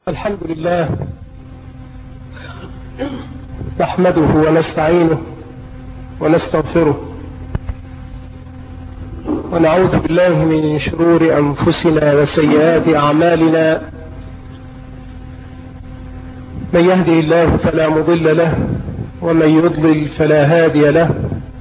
الحمد لله نحمده ونستعينه ونستغفره ونعوذ بالله من شرور أنفسنا وسيئات أعمالنا. من يهدي الله فلا مضل له ومن يضلل فلا هادي له،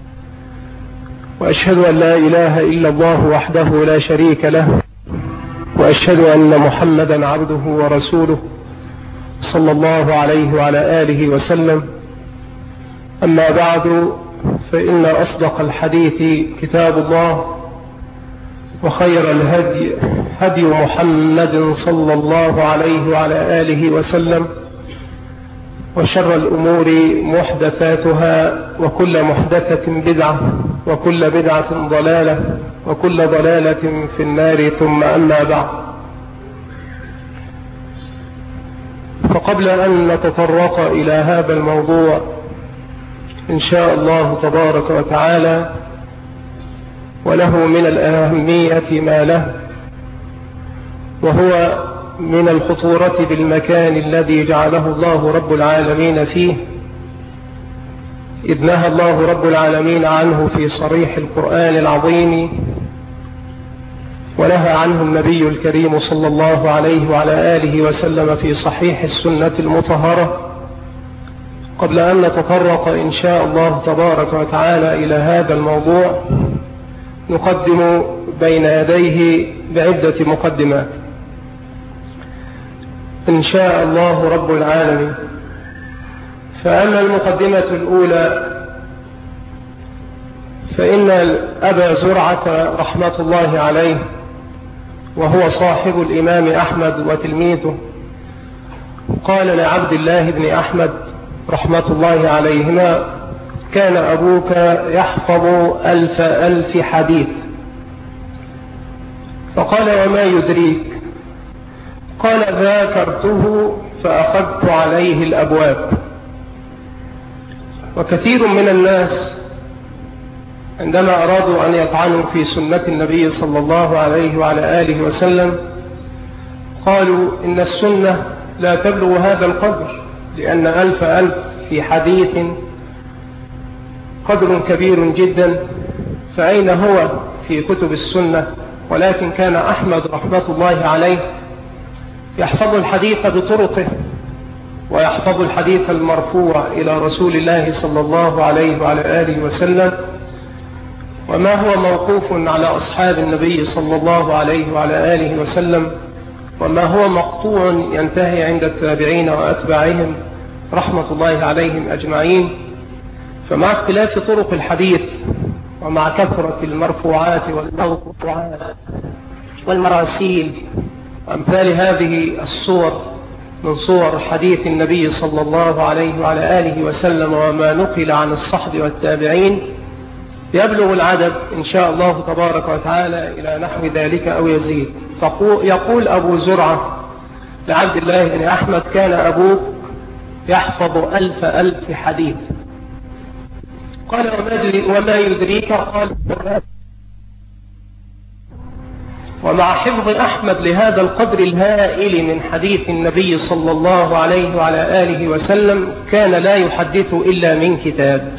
وأشهد أن لا إله إلا الله وحده لا شريك له، وأشهد أن محمدا عبده ورسوله صلى الله عليه وعلى آله وسلم. أما بعد، فإن أصدق الحديث كتاب الله، وخير الهدي هدي محمد صلى الله عليه وعلى آله وسلم، وشر الأمور محدثاتها، وكل محدثة بدعة، وكل بدعة ضلالة، وكل ضلالة في النار. ثم أما بعد، فقبل أن نتطرق إلى هذا الموضوع إن شاء الله تبارك وتعالى، وله من الأهمية ما له، وهو من الخطورة بالمكان الذي جعله الله رب العالمين فيه، إذ نهى الله رب العالمين عنه في صريح القرآن العظيم، ونهى عنه النبي الكريم صلى الله عليه وعلى آله وسلم في صحيح السنة المطهرة. قبل أن نتطرق إن شاء الله تبارك وتعالى إلى هذا الموضوع، نقدم بين يديه بعدة مقدمات إن شاء الله رب العالمين. فأما المقدمة الأولى، فإن أبا زرعة رحمة الله عليه، وهو صاحب الإمام أحمد وتلميذه، قال لعبد الله بن أحمد رحمة الله عليهما: كان أبوك يحفظ 1000 حديث. فقال: وما يدريك؟ قال: ذاكرته فأخذت عليه الأبواب. وكثير من الناس عندما أرادوا أن يطعنوا في سنة النبي صلى الله عليه وعلى آله وسلم قالوا إن السنة لا تبلغ هذا القدر، لأن 1000 في حديث قدر كبير جدا، فأين هو في كتب السنة؟ ولكن كان أحمد رحمة الله عليه يحفظ الحديث بطرقه، ويحفظ الحديث المرفوع إلى رسول الله صلى الله عليه وعلى آله وسلم، وما هو موقوف على أصحاب النبي صلى الله عليه وعلى آله وسلم، وما هو مقطوع ينتهي عند التابعين وأتباعهم رحمة الله عليهم أجمعين. فمع اختلاف طرق الحديث، ومع كثرة المرفوعات والموقوفات والمراسيل وأمثال هذه الصور من صور حديث النبي صلى الله عليه وعلى آله وسلم، وما نقل عن الصحب والتابعين، يبلغ العدد إن شاء الله تبارك وتعالى إلى نحو ذلك أو يزيد. يقول أبو زرعة لعبد الله بن أحمد: كان أبوك يحفظ 1000 حديث. قال: وما يدريك؟ قال: ومع حفظ أحمد لهذا القدر الهائل من حديث النبي صلى الله عليه وعلى آله وسلم، كان لا يحدث إلا من كتاب.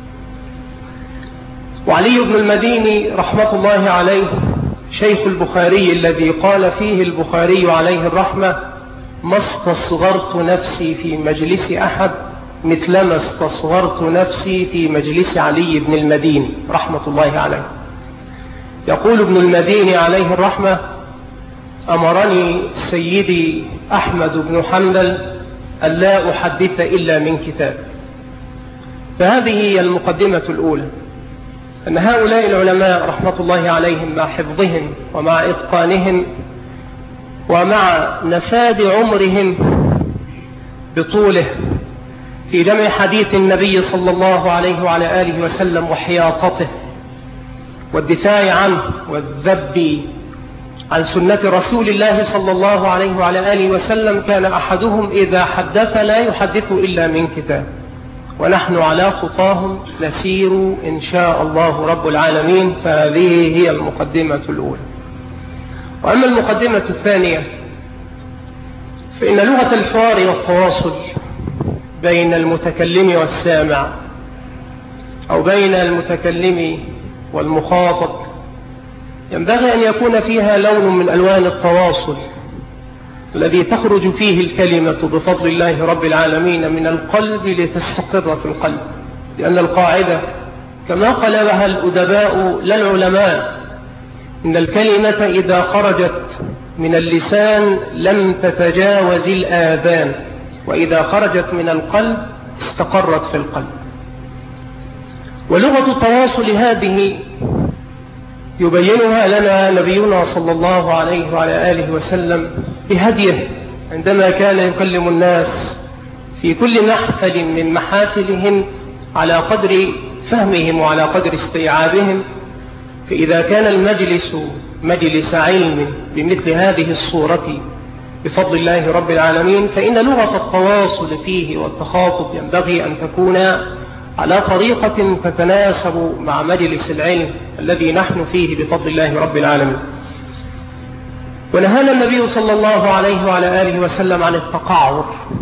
وعلي بن المديني رحمة الله عليه شيخ البخاري، الذي قال فيه البخاري عليه الرحمة: ما استصغرت نفسي في مجلس أحد مثلما استصغرت نفسي في مجلس علي بن المديني رحمة الله عليه. يقول ابن المديني عليه الرحمة: أمرني سيدي أحمد بن حنبل ألا أحدث إلا من كتاب. فهذه هي المقدمة الأولى، أن هؤلاء العلماء رحمة الله عليهم مع حفظهم ومع إتقانهم ومع نفاد عمرهم بطوله في جمع حديث النبي صلى الله عليه وعلى آله وسلم وحياطته والدفاع عنه والذب عن سنة رسول الله صلى الله عليه وعلى آله وسلم، كان أحدهم إذا حدث لا يحدث إلا من كتاب. ونحن على خطاهم نسير إن شاء الله رب العالمين. فهذه هي المقدمة الأولى. وأما المقدمة الثانية، فإن لغة الحوار والتواصل بين المتكلم والسامع أو بين المتكلم والمخاطب ينبغي أن يكون فيها لون من ألوان التواصل الذي تخرج فيه الكلمة بفضل الله رب العالمين من القلب لتستقر في القلب، لأن القاعدة كما قلبها الأدباء لا العلماء إن الكلمة إذا خرجت من اللسان لم تتجاوز الآذان، وإذا خرجت من القلب استقرت في القلب. ولغة التواصل هذه يبينها لنا نبينا صلى الله عليه وعلى آله وسلم بهديه عندما كان يكلم الناس في كل محفل من محافلهم على قدر فهمهم وعلى قدر استيعابهم. فإذا كان المجلس مجلس علم بمثل هذه الصورة بفضل الله رب العالمين، فإن لغة التواصل فيه والتخاطب ينبغي أن تكون على طريقة تتناسب مع مجلس العلم الذي نحن فيه بفضل الله رب العالمين. ونهانا النبي صلى الله عليه وعلى آله وسلم عن التقعر،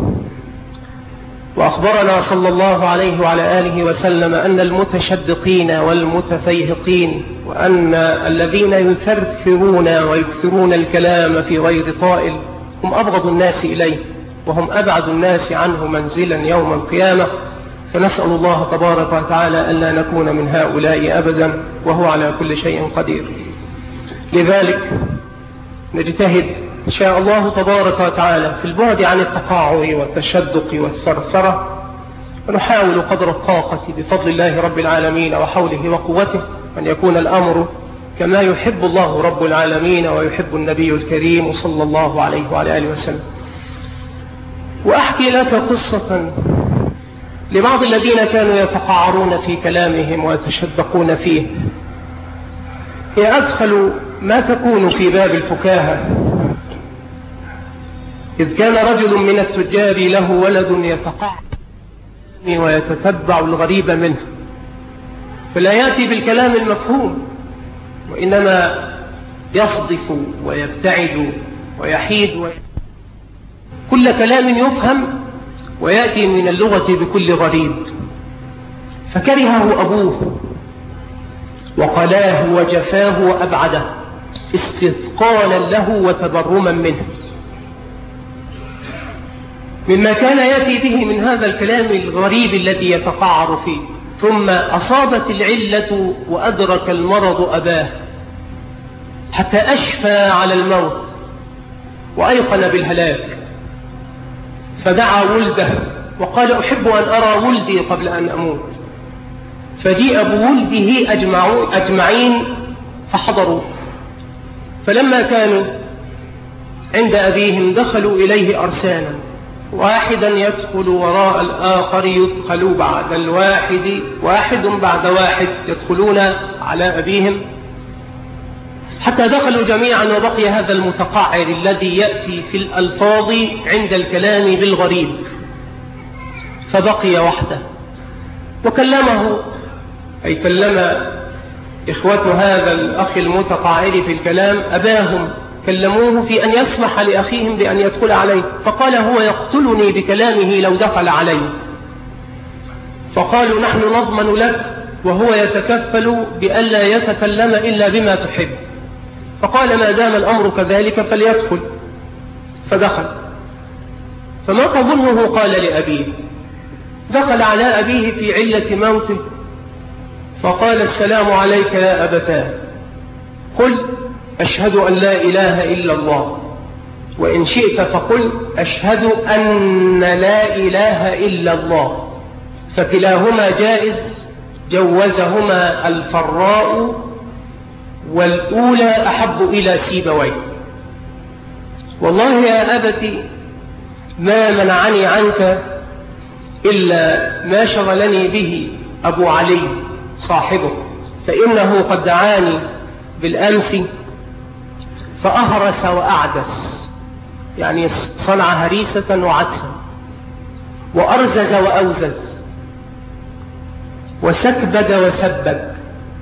وأخبرنا صلى الله عليه وعلى آله وسلم أن المتشدقين والمتفيهقين وأن الذين يثرثرون ويكثرون الكلام في غير طائل هم أبغض الناس إليه وهم أبعد الناس عنه منزلا يوم القيامة. فنسأل الله تبارك وتعالى ألا نكون من هؤلاء أبدا، وهو على كل شيء قدير. لذلك نجتهد إن شاء الله تبارك وتعالى في البعد عن التقاعر والتشدق والثرثرة، ونحاول قدر الطاقة بفضل الله رب العالمين وحوله وقوته أن يكون الأمر كما يحب الله رب العالمين ويحب النبي الكريم صلى الله عليه وعلى آله وسلم. وأحكي لك قصة لبعض الذين كانوا يتقعرون في كلامهم ويتشدقون فيه. هي أدخل ما تكون في باب الفكاهة. إذ كان رجل من التجار له ولد يتقعر ويتتبع الغريب منه، فلا يأتي بالكلام المفهوم، وإنما يصدف ويبتعد ويحيد كل كلام يفهم ويأتي من اللغة بكل غريب. فكرهه أبوه وقلاه وجفاه وأبعده استثقالا له وتبرما منه، مما كان يأتي به من هذا الكلام الغريب الذي يتقعر فيه. ثم أصابت العلة وأدرك المرض أباه حتى أشفى على الموت وأيقن بالهلاك، فدعا ولده وقال أحب أن أرى ولدي قبل أن أموت. فجيء بولده أجمعين فحضروا، فلما كانوا عند أبيهم دخلوا إليه أرسانا، واحدا يدخل وراء الآخر، يدخل بعد الواحد، واحد بعد واحد يدخلون على أبيهم حتى دخلوا جميعا، وبقي هذا المتقعر الذي يأتي في الألفاظ عند الكلام بالغريب، فبقي وحده. وكلمه أي كلم إخوة هذا الأخ المتقعر في الكلام أباهم، كلموه في أن يسمح لأخيهم بأن يدخل عليه، فقال هو يقتلني بكلامه لو دخل علي. فقالوا نحن نضمن لك، وهو يتكفل بألا يتكلم إلا بما تحب. فقال ما دام الأمر كذلك فليدخل، فدخل. فما تظنه قال لأبيه؟ دخل على أبيه في علة موته فقال السلام عليك يا أبتاه، قل أشهد أن لا إله إلا الله، وإن شئت فقل أشهد أن لا إله إلا الله، فكلاهما جائز، جوزهما الفراء، والأولى أحب إلى سيبويه. والله يا أبتي ما منعني عنك إلا ما شغلني به أبو علي صاحبه، فإنه قد دعاني بالأمس فأهرس وأعدس، يعني صنع هريسة وعدسا، وأرزز وأوزز، وسكبد وسبج،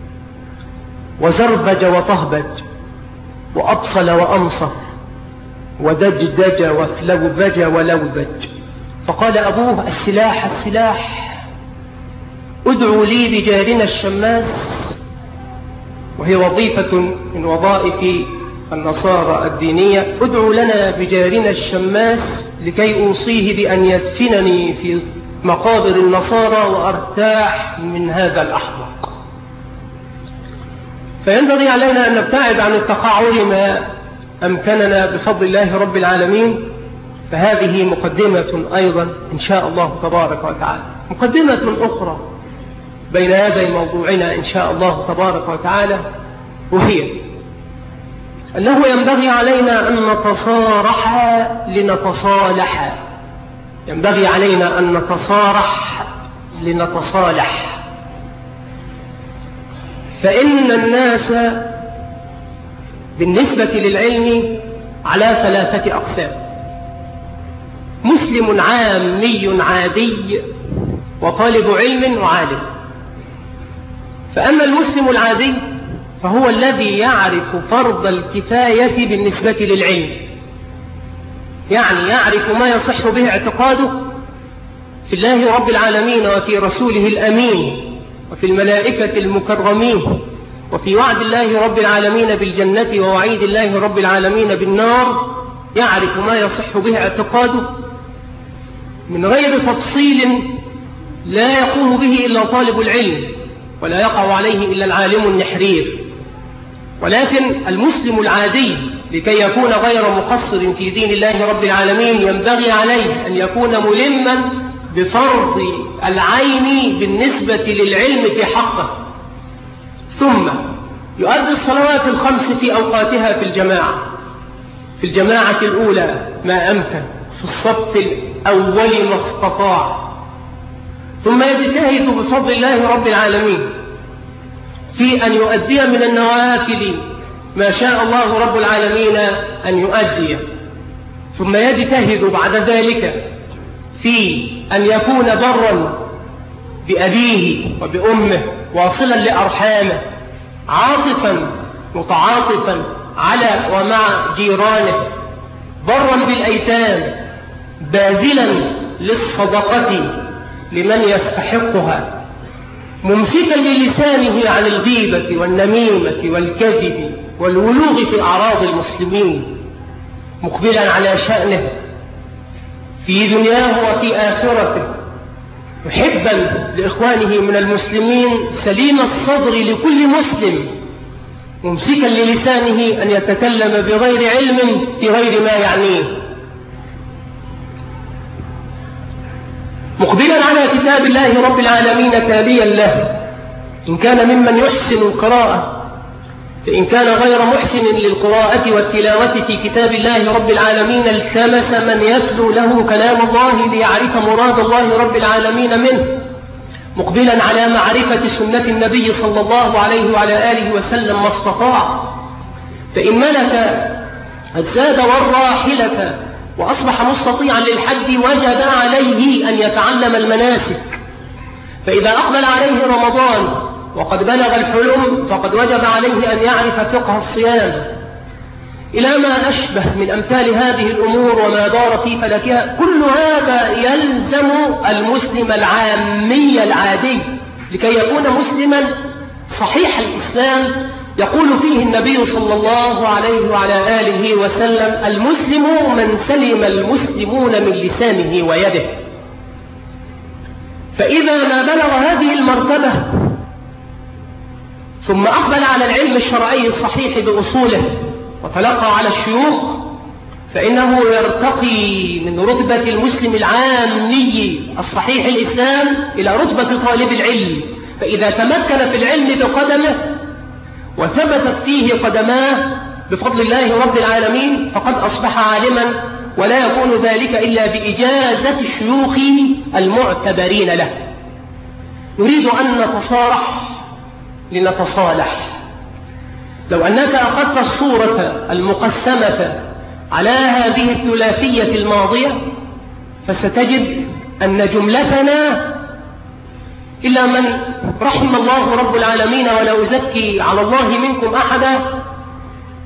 وزربج وطهبج، وأبصل وأمصر، ودجدج وفلوذج ولوذج. فقال أبوه: السلاح السلاح، ادعوا لي بجارنا الشماس، وهي وظيفة من وظائف النصارى الدينية. ادعوا لنا بجارنا الشماس لكي أوصيه بأن يدفنني في مقابر النصارى وأرتاح من هذا الأحمق. فينبغي علينا أن نبتعد عن التقاعر ما أمكننا بفضل الله رب العالمين. فهذه مقدمة أيضا إن شاء الله تبارك وتعالى. مقدمة أخرى بين يدي موضوعنا إن شاء الله تبارك وتعالى، وهي أنه ينبغي علينا أن نتصارح لنتصالح. ينبغي علينا أن نتصارح لنتصالح. فإن الناس بالنسبة للعلم على 3 أقسام: مسلم عامي عادي، وطالب علم وعالم. فأما المسلم العادي فهو الذي يعرف فرض الكفاية بالنسبة للعلم، يعني يعرف ما يصح به اعتقاده في الله رب العالمين وفي رسوله الأمين وفي الملائكة المكرمين وفي وعد الله رب العالمين بالجنة ووعيد الله رب العالمين بالنار. يعرف ما يصح به اعتقاده من غير تفصيل لا يقوم به إلا طالب العلم، ولا يقع عليه إلا العالم النحرير. ولكن المسلم العادي لكي يكون غير مقصر في دين الله رب العالمين ينبغي عليه أن يكون ملما بفرض العين بالنسبة للعلم في حقه، ثم يؤدي الصلوات ال5 في أوقاتها في الجماعة الأولى ما أمكن، في الصف الأول ما استطاع، ثم يجتهد بفضل الله رب العالمين في أن يؤدي من النوافل ما شاء الله رب العالمين أن يؤدي، ثم يجتهد بعد ذلك في أن يكون برا بأبيه وبأمه، واصلا لأرحامه، عاطفا متعاطفا على ومع جيرانه، برا بالأيتام، باذلا للصدقة لمن يستحقها، ممسكا للسانه عن الغيبة والنميمة والكذب والولوغ في أعراض المسلمين، مقبلا على شأنه في دنياه وفي آخرته، محبا لإخوانه من المسلمين، سليم الصدر لكل مسلم، ممسكا للسانه أن يتكلم بغير علم في غير ما يعنيه، مقبلا على كتاب الله رب العالمين تاليا له إن كان ممن يحسن القراءة، فإن كان غير محسن للقراءة والتلاوة في كتاب الله رب العالمين التمس من يتلو له كلام الله ليعرف مراد الله رب العالمين منه، مقبلا على معرفة سنة النبي صلى الله عليه وعلى آله وسلم ما استطاع، فإن ملك الزاد والراحلة وأصبح مستطيعا للحج وجب عليه أن يتعلم المناسك، فإذا أقبل عليه رمضان وقد بلغ الحلم فقد وجب عليه أن يعرف فقه الصيام، إلى ما أشبه من أمثال هذه الأمور وما دار في فلكها. كل هذا يلزم المسلم العامي العادي لكي يكون مسلما صحيح الإسلام. يقول فيه النبي صلى الله عليه وعلى آله وسلم: المسلم من سلم المسلمون من لسانه ويده. فإذا ما بلغ هذه المرتبة ثم أقبل على العلم الشرعي الصحيح بأصوله وتلقى على الشيوخ، فإنه يرتقي من رتبة المسلم العامي الصحيح الإسلام إلى رتبة طالب العلم. فإذا تمكن في العلم بقدمه وثبتت فيه قدماه بفضل الله رب العالمين فقد أصبح عالما، ولا يكون ذلك إلا بإجازة الشيوخ المعتبرين له. نريد أن نتصارح لنتصالح. لو أنك أخذت الصورة المقسمة على هذه الثلاثية الماضية فستجد أن جملتنا إلا من رحم الله رب العالمين ولا أزكي على الله منكم أحدا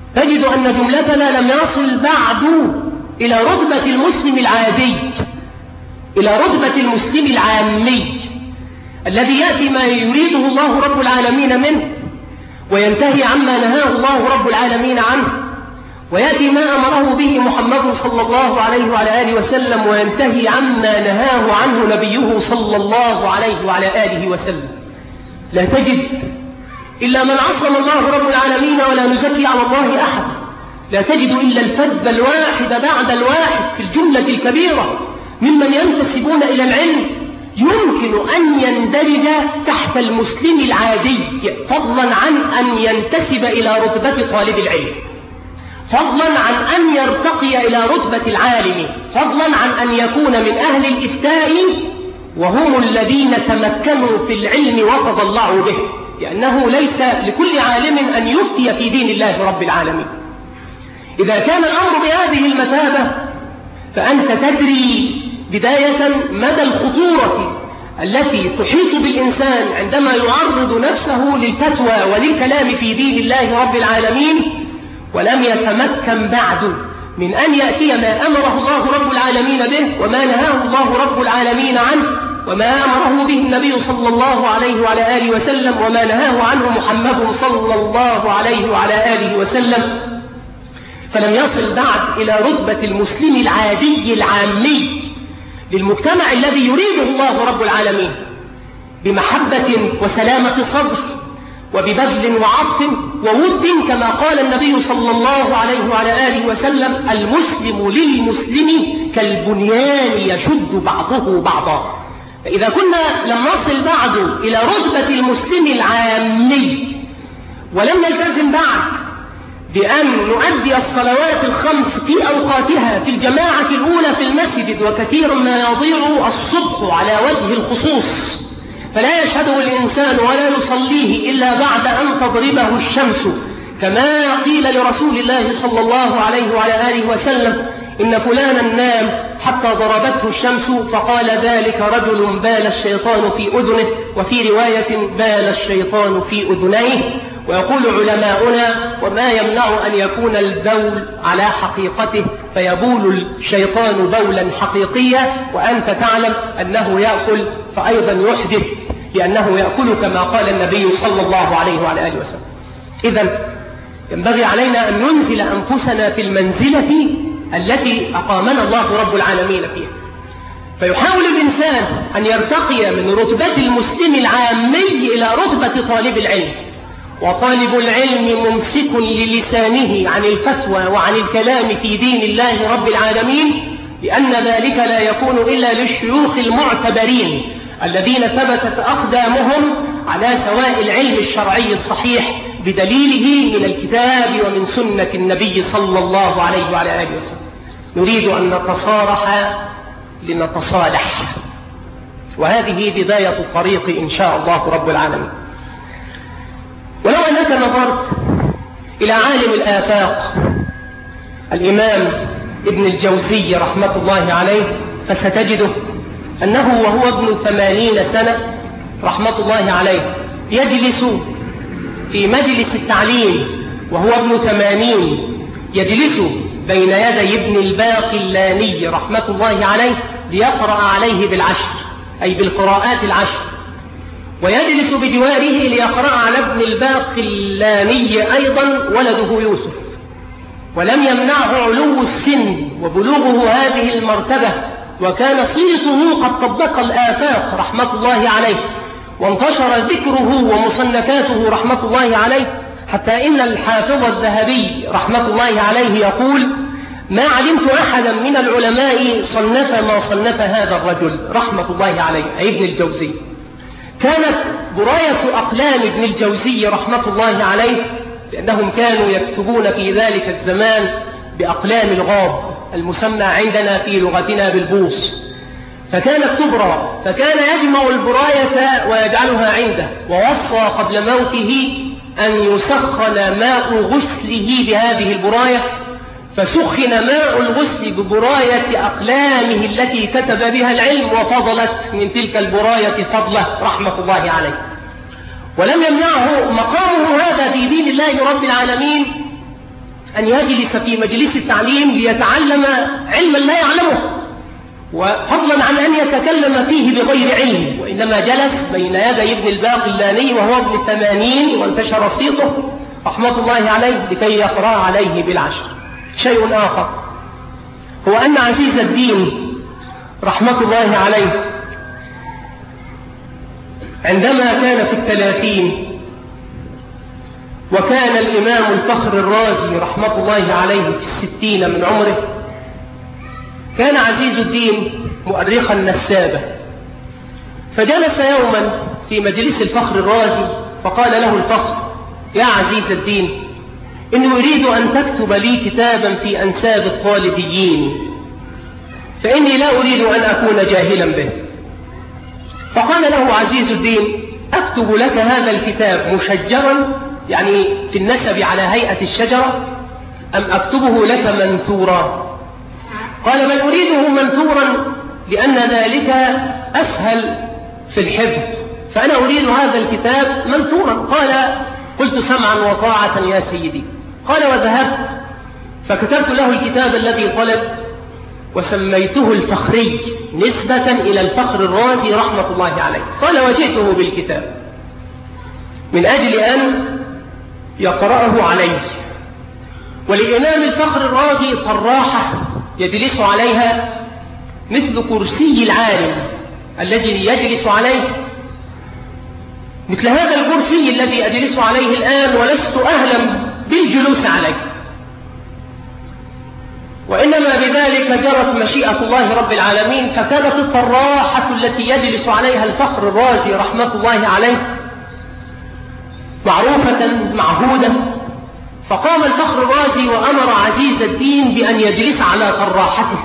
تجد أن جملتنا لم يصل بعد إلى رتبة المسلم العادي، إلى رتبة المسلم العامي الذي يأتي ما يريده الله رب العالمين منه وينتهي عما نهاه الله رب العالمين عنه، ويأتي ما أمره به محمد صلى الله عليه وعلى آله وسلم وينتهي عما نهاه عنه نبيه صلى الله عليه وعلى آله وسلم. لا تجد إلا من عصم الله رب العالمين ولا نزكي على الله أحد، لا تجد إلا الفذ الواحد بعد الواحد في الجملة الكبيرة ممن ينتسبون إلى العلم يمكن أن يندرج تحت المسلم العادي، فضلا عن أن ينتسب إلى رتبة طالب العلم، فضلا عن أن يرتقي إلى رتبة العالم، فضلا عن أن يكون من أهل الإفتاء وهم الذين تمكنوا في العلم وتضلعوا به، لأنه ليس لكل عالم أن يفتي في دين الله رب العالمين. إذا كان الأمر بهذه المثابة فأنت تدري بداية مدى الخطورة التي تحيط بالإنسان عندما يعرض نفسه للفتوى وللكلام في دين الله رب العالمين ولم يتمكن بعد من أن يأتي ما أمره الله رب العالمين به وما نهاه الله رب العالمين عنه وما أمره به النبي صلى الله عليه وعلى آله وسلم وما نهاه عنه محمد صلى الله عليه وعلى آله وسلم، فلم يصل بعد إلى رتبة المسلم العادي العامي للمجتمع الذي يريده الله رب العالمين بمحبة وسلامة صدر وببذل وعطف وود، كما قال النبي صلى الله عليه وعلى آله وسلم: المسلم للمسلم كالبنيان يشد بعضه بعضا. فإذا كنا لم نصل بعد إلى رتبة المسلم العامي ولم نلتزم بعد بأن نؤدي الصلوات الخمس في أوقاتها في الجماعة الأولى في المسجد، وكثيرا ما يضيع الصبح على وجه الخصوص فلا يشهده الإنسان ولا يصليه إلا بعد أن تضربه الشمس، كما قيل لرسول الله صلى الله عليه وعلى آله وسلم: إن فلانا نام حتى ضربته الشمس، فقال: ذلك رجل بال الشيطان في أذنه، وفي رواية: بال الشيطان في أذنيه. ويقول علماؤنا: وما يمنع أن يكون البول على حقيقته فيبول الشيطان بولا حقيقيا وأنت تعلم أنه يأكل فأيضا يحدث، لأنه يأكل كما قال النبي صلى الله عليه وعلى آله وسلم. إذن ينبغي علينا أن ننزل أنفسنا في المنزلة التي أقامنا الله رب العالمين فيها، فيحاول الإنسان أن يرتقي من رتبة المسلم العامي إلى رتبة طالب العلم، وطالب العلم ممسك للسانه عن الفتوى وعن الكلام في دين الله رب العالمين، لأن ذلك لا يكون إلا للشيوخ المعتبرين الذين ثبتت أقدامهم على سواء العلم الشرعي الصحيح بدليله من الكتاب ومن سنة النبي صلى الله عليه وعلى آله وسلم. نريد أن نتصارح لنتصالح، وهذه بداية الطريق إن شاء الله رب العالمين. ولو أنك نظرت إلى عالم الآفاق الإمام ابن الجوزي رحمة الله عليه فستجده أنه وهو ابن 80 سنة رحمة الله عليه يجلس في مجلس التعليم وهو ابن 80، يجلس بين يدي ابن الباقلاني رحمة الله عليه ليقرأ عليه بالعشر، أي بالقراءات العشر، ويجلس بجواره ليقرأ على ابن الباقلاني أيضا ولده يوسف، ولم يمنعه علو السن وبلوغه هذه المرتبة، وكان صيته قد طبق الآفاق رحمة الله عليه، وانتشر ذكره ومصنفاته رحمة الله عليه، حتى إن الحافظ الذهبي رحمة الله عليه يقول: ما علمت أحدا من العلماء صنف ما صنف هذا الرجل رحمة الله عليه، أي ابن الجوزي. كانت براية أقلام ابن الجوزي رحمة الله عليه، لأنهم كانوا يكتبون في ذلك الزمان بأقلام الغاب المسمى عندنا في لغتنا بالبوص، فكانت تبرى، فكان يجمع البراية ويجعلها عنده، ووصى قبل موته أن يسخن ماء غسله بهذه البراية، فسخن ماء الغسل ببراية أقلامه التي كتب بها العلم، وفضلت من تلك البراية فضله رحمة الله عليه. ولم يمنعه مقامه هذا في دين الله رب العالمين أن يجلس في مجلس التعليم ليتعلم علما لا يعلمه، وفضلا عن أن يتكلم فيه بغير علم، وإنما جلس بين يدي ابن الباقلاني وهو ابن 80 وانتشر صيته رحمة الله عليه لكي يقرأ عليه بالعشر. شيء آخر هو أن عزيز الدين رحمة الله عليه عندما كان في 30 وكان الإمام الفخر الرازي رحمة الله عليه في 60 من عمره، كان عزيز الدين مؤرخا نسابا، فجلس يوما في مجلس الفخر الرازي فقال له الفخر: يا عزيز الدين، إني أريد أن تكتب لي كتابا في أنساب الطالبيين، فإني لا أريد أن أكون جاهلا به. فقال له عزيز الدين: أكتب لك هذا الكتاب مشجرا، يعني في النسب على هيئة الشجرة، أم أكتبه لك منثورا؟ قال: بل أريده منثورا لأن ذلك أسهل في الحفظ، فأنا أريد هذا الكتاب منثورا. قال: قلت سمعا وطاعة يا سيدي. قال: وذهبت فكتبت له الكتاب الذي طلب وسميته الفخري نسبة إلى الفخر الرازي رحمة الله عليه. قال: وجئته بالكتاب من أجل أن يقرأه عليه. وللإمام الفخر الرازي طراحة يجلس عليها مثل كرسي العالم الذي يجلس عليه، مثل هذا الكرسي الذي أجلس عليه الآن ولست أهلا بالجلوس عليه، وإنما بذلك جرت مشيئة الله رب العالمين، فكانت الطراحة التي يجلس عليها الفخر الرازي رحمة الله عليه معروفة معهودة. فقام الفخر الرازي وأمر عزيز الدين بأن يجلس على طراحته.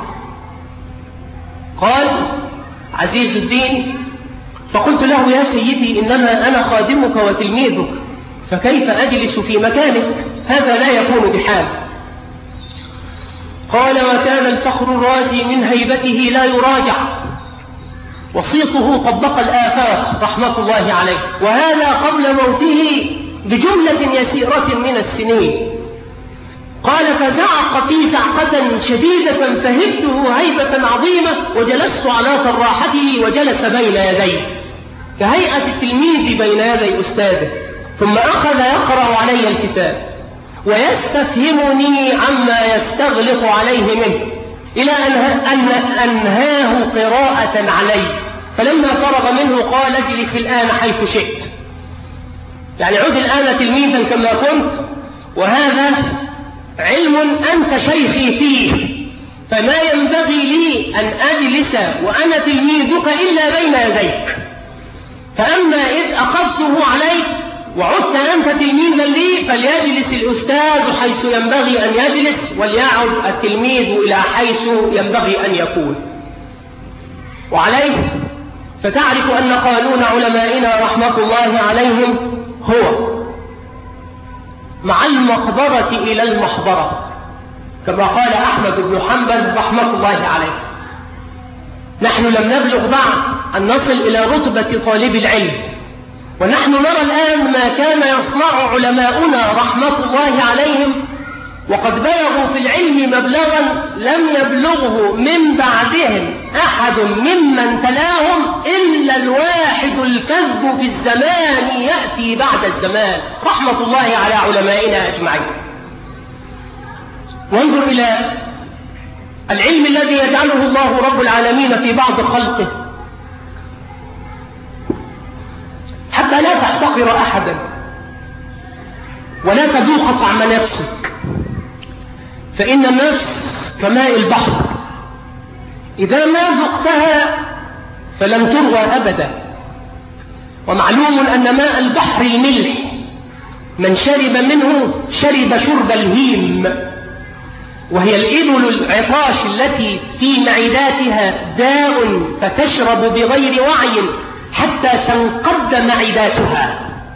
قال عزيز الدين: فقلت له: يا سيدي، إنما أنا خادمك وتلميذك، فكيف أجلس في مكانك؟ هذا لا يكون بحال. قال: وكان الفخر الرازي من هيبته لا يراجع، وصيته طبق الآفاق رحمة الله عليه، وهذا قبل موته بجملة يسيرة من السنين. قال: فزعق في زعقة شديدة فهبته هيبة عظيمة، وجلست على طراحته وجلس بين يديه كهيئة التلميذ بين يدي أستاذه، ثم أخذ يقرأ علي الكتاب ويستفهمني عما يستغلق عليه منه، إلى أن أنهاه قراءة علي. فلما فرغ منه قال: اجلس الآن حيث شئت، يعني عد الآن تلميذا كما كنت، وهذا علم أنت شيخي فيه، فما ينبغي لي أن أجلس وأنا تلميذك إلا بين يديك. فأما إذ أخذته عليك وعدت أنت تلميذا لي، فليجلس الأستاذ حيث ينبغي أن يجلس، وليعد التلميذ إلى حيث ينبغي أن يكون. وعليه فتعرف أن قانون علمائنا رحمة الله عليهم هو مع المقبرة إلى المحبرة، كما قال أحمد بن حنبل رحمة الله عليه: نحن لم نبلغ بعد أن نصل إلى رتبة طالب العلم، ونحن نرى الآن ما كان يصنع علماؤنا رحمة الله عليهم، وقد بلغوا في العلم مبلغا لم يبلغه من بعدهم أحد ممن تلاهم إلا الواحد الفذ في الزمان يأتي بعد الزمان، رحمة الله على علمائنا أجمعين. وانظر إلى العلم الذي يجعله الله رب العالمين في بعض خلقه حتى لا تحتقر أحدا ولا تذوق طعم نفسك، فإن النفس كماء البحر، إذا ما ذقتها فلن تروى أبدا. ومعلوم أن ماء البحر الملح، من شرب منه شرب شرب الهيم، وهي الإبل العطاش التي في معداتها داء فتشرب بغير وعي حتى تنقض معداتها.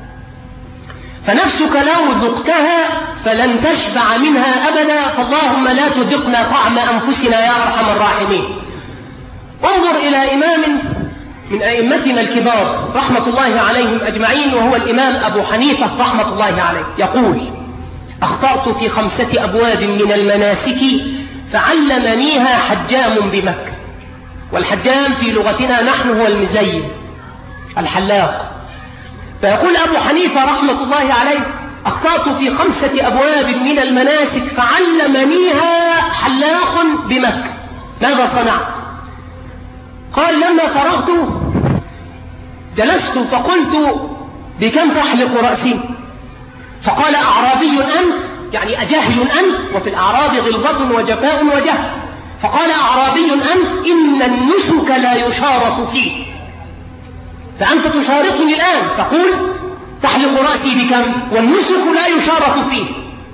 فنفسك لو ذقتها فلن تشبع منها أبدا، فاللهم لا تذقنا طعم أنفسنا يا أرحم الراحمين. انظر إلى إمام من أئمتنا الكبار رحمة الله عليهم أجمعين، وهو الإمام أبو حنيفة رحمة الله عليه، يقول: أخطأت في 5 أبواب من المناسك فعلمنيها حجام بمكة. والحجام في لغتنا نحن هو المزين الحلاق. فيقول أبو حنيفة رحمة الله عليه: أخطأت في 5 أبواب من المناسك فعلمنيها حلاق بمكة. ماذا صنعت؟ قال: لما فرغت جلست فقلت: بكم تحلق رأسي؟ فقال: أعرابي أنت؟ يعني أجهل أنت؟ وفي الأعراب غلظة وجفاء وجهل. فقال: أعرابي أنت؟ إن النسك لا يشارك فيه، فأنت تشاركني الآن تقول تحلق رأسي بكم والنسك لا يشارك فيه.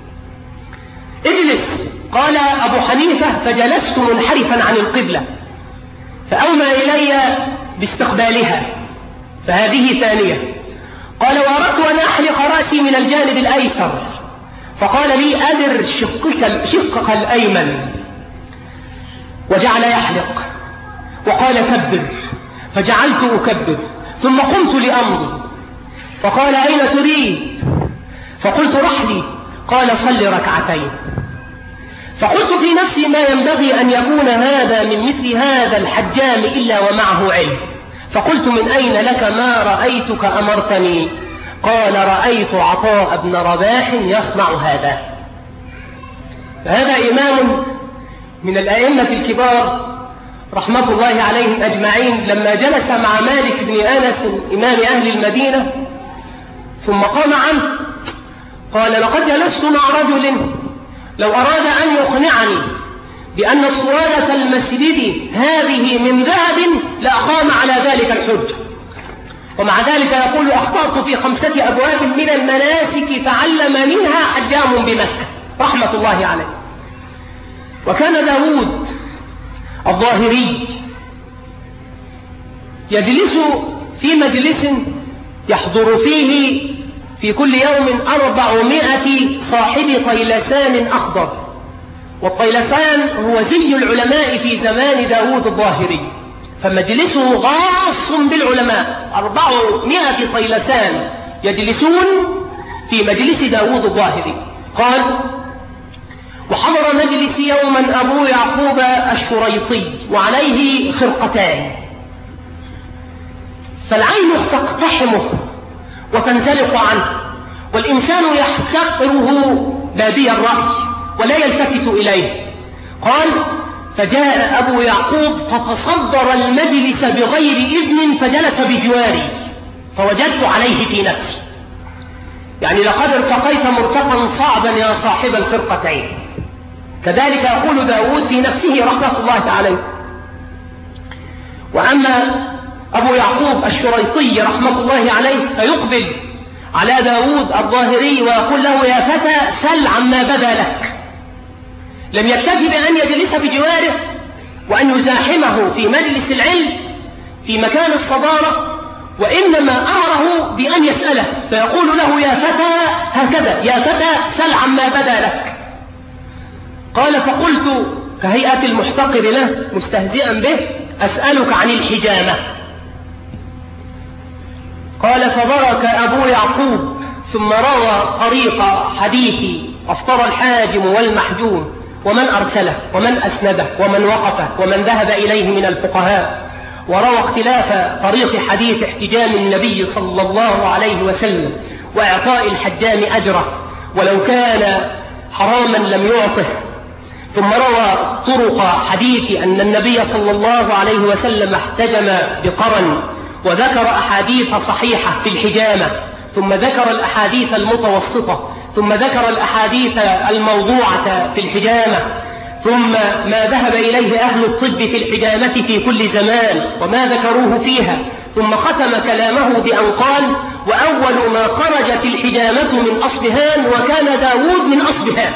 اجلس. قال أبو حنيفة: فجلست منحرفا عن القبلة فأومى إلي باستقبالها، فهذه ثانية. قال: وأردت أن أحلق رأسي من الجانب الأيسر، فقال لي: أدر شقك الأيمن، وجعل يحلق وقال: كبر، فجعلت أكبر، ثم قمت لأمضي فقال: أين تريد؟ فقلت: رحلي. قال: صل ركعتين. فقلت في نفسي: ما ينبغي أن يكون هذا من مثل هذا الحجام إلا ومعه علم. فقلت: من أين لك ما رأيتك أمرتني؟ قال: رأيت عطاء بن رباح يصنع هذا. فهذا إمام من الأئمة الكبار رحمة الله عليهم أجمعين، لما جلس مع مالك بن أنس إمام أهل المدينة ثم قام عنه قال: لقد جلست مع رجل لو أراد أن يقنعني بأن صوالة المسجد هذه من ذهب لأقام على ذلك الحج، ومع ذلك يقول: أخطأت في 5 أبواب من المناسك فعلمنيها حجام بمكة رحمة الله عليه. وكان داود الظاهري يجلس في مجلس يحضر فيه في كل يوم 400 صاحب طيلسان أخضر، والطيلسان هو زي العلماء في زمان داود الظاهري، فمجلسه غاص بالعلماء. 400 طيلسان يجلسون في مجلس داود الظاهري. قال: وحضر مجلس يوما أبو يعقوب الشريطي وعليه خرقتان، فالعين تقتحمه وتنزلق عنه، والإنسان يحتقره بادي الرأي ولا يلتفت إليه. قال: فجاء أبو يعقوب فتصدر المجلس بغير إذن فجلس بجواري، فوجدت عليه في نفسي، يعني لقد ارتقيت مرتقا صعبا يا صاحب الخرقتين. كذلك يقول داود في نفسه رحمة الله عليه. وأما أبو يعقوب الشريطي رحمة الله عليه فيقبل على داود الظاهري ويقول له: يا فتى سل عما بدا لك. لم يكتفي بأن يجلس بجواره وأن يزاحمه في مجلس العلم في مكان الصدارة، وإنما أمره بأن يسأله، فيقول له: يا فتى هكذا، يا فتى سل عما بدا لك. قال: فقلت كهيئة المحتقر له مستهزئا به: أسألك عن الحجامة. قال: فبرك أبو يعقوب ثم روى طريق حديث أفطر الحاجم والمحجوم، ومن أرسله ومن أسنده ومن وقفه ومن ذهب إليه من الفقهاء، وروى اختلاف طريق حديث احتجام النبي صلى الله عليه وسلم وإعطاء الحجام أجره ولو كان حراما لم يعطه. ثم روى طرق حديث أن النبي صلى الله عليه وسلم احتجم بقرن، وذكر أحاديث صحيحة في الحجامة، ثم ذكر الأحاديث المتوسطة، ثم ذكر الأحاديث الموضوعة في الحجامة، ثم ما ذهب إليه أهل الطب في الحجامة في كل زمان وما ذكروه فيها، ثم ختم كلامه بأن قال: وأول ما خرجت الحجامة من أصبهان وكان داود من أصبهان.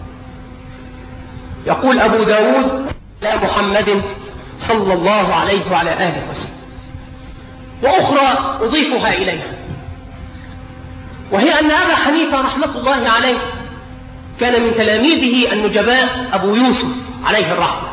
يقول أبو داود: لا محمد صلى الله عليه وعلى آله وسلم. وأخرى أضيفها إليها، وهي أن أبا حنيفة رحمة الله عليه كان من تلاميذه النجباء أبو يوسف عليه الرحمة،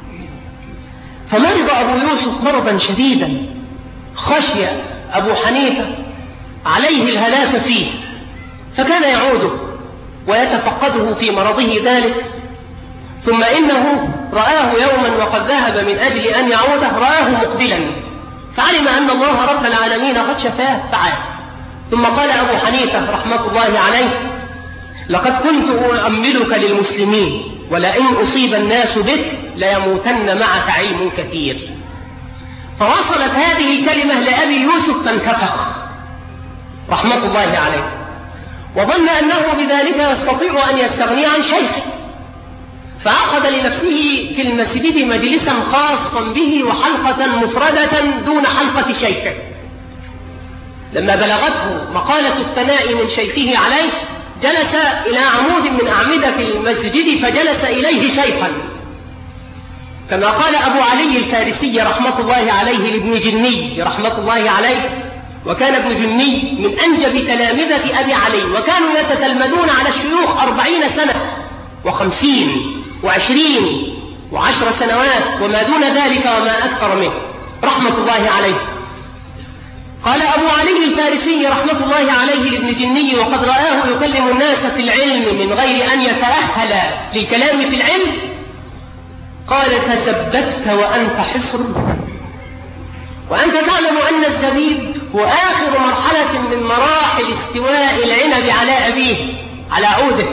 فمرض أبو يوسف مرضا شديدا، خشي أبو حنيفة عليه الهلاك فيه، فكان يعوده ويتفقده في مرضه ذلك، ثم إنه رآه يوما وقد ذهب من أجل أن يعوده، رآه مقبلا فعلم أن الله رب العالمين قد شفاه فعاد. ثم قال أبو حنيفة رحمة الله عليه: لقد كنت أؤملك للمسلمين، ولئن أصيب الناس بك ليموتن معك علم كثير. فوصلت هذه الكلمة لأبي يوسف فانتفخ رحمة الله عليه، وظن أنه بذلك يستطيع أن يستغني عن شيخه، فعقد لنفسه في المسجد مجلسا خاصا به وحلقة مفردة دون حلقة شيخه. لما بلغته مقالة الثناء من شيخه عليه جلس إلى عمود من أعمدة المسجد فجلس إليه شيخا، كما قال أبو علي الفارسي رحمة الله عليه لابن جني رحمة الله عليه، وكان ابن جني من أنجب تلامذة أبي علي، وكانوا يتتلمذون على الشيوخ 40 سنة و50 و20 و10 سنوات وما دون ذلك وما أكثر منه رحمة الله عليه. قال أبو علي الفارسي رحمة الله عليه لابن جني وقد رآه يكلم الناس في العلم من غير أن يتأهل للكلام في العلم، قال: تثبت وأنت حصر، وأنت تعلم أن الزبيب هو آخر مرحلة من مراحل استواء العنب على أبيه على عوده،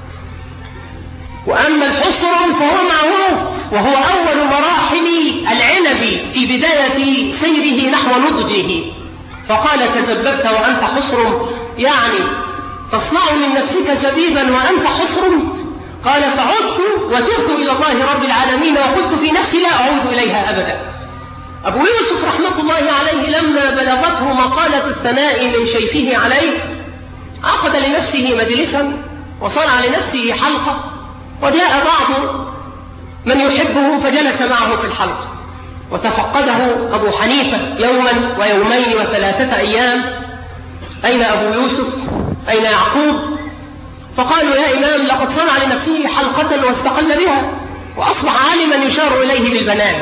وأما الحصر فهو معروف وهو أول مراحل العنب في بداية سيره نحو نضجه. فقال: تزببت وأنت حصر، يعني تصنع من نفسك زبيبا وأنت حصر. قال: فعدت وتبت إلى الله رب العالمين وقلت في نفسي لا أعود إليها أبدا. أبو يوسف رحمة الله عليه لما بلغته مقالة الثناء من شيخه عليه عقد لنفسه مجلسا وصنع لنفسه حلقة، وجاء بعض من يحبه فجلس معه في الحلقة، وتفقده أبو حنيفة يوما ويومين و3 أيام: أين أبو يوسف؟ أين يعقوب؟ فقالوا: يا إمام، لقد صنع لنفسه حلقة واستقل بها وأصبح عالما يشار إليه بالبنان.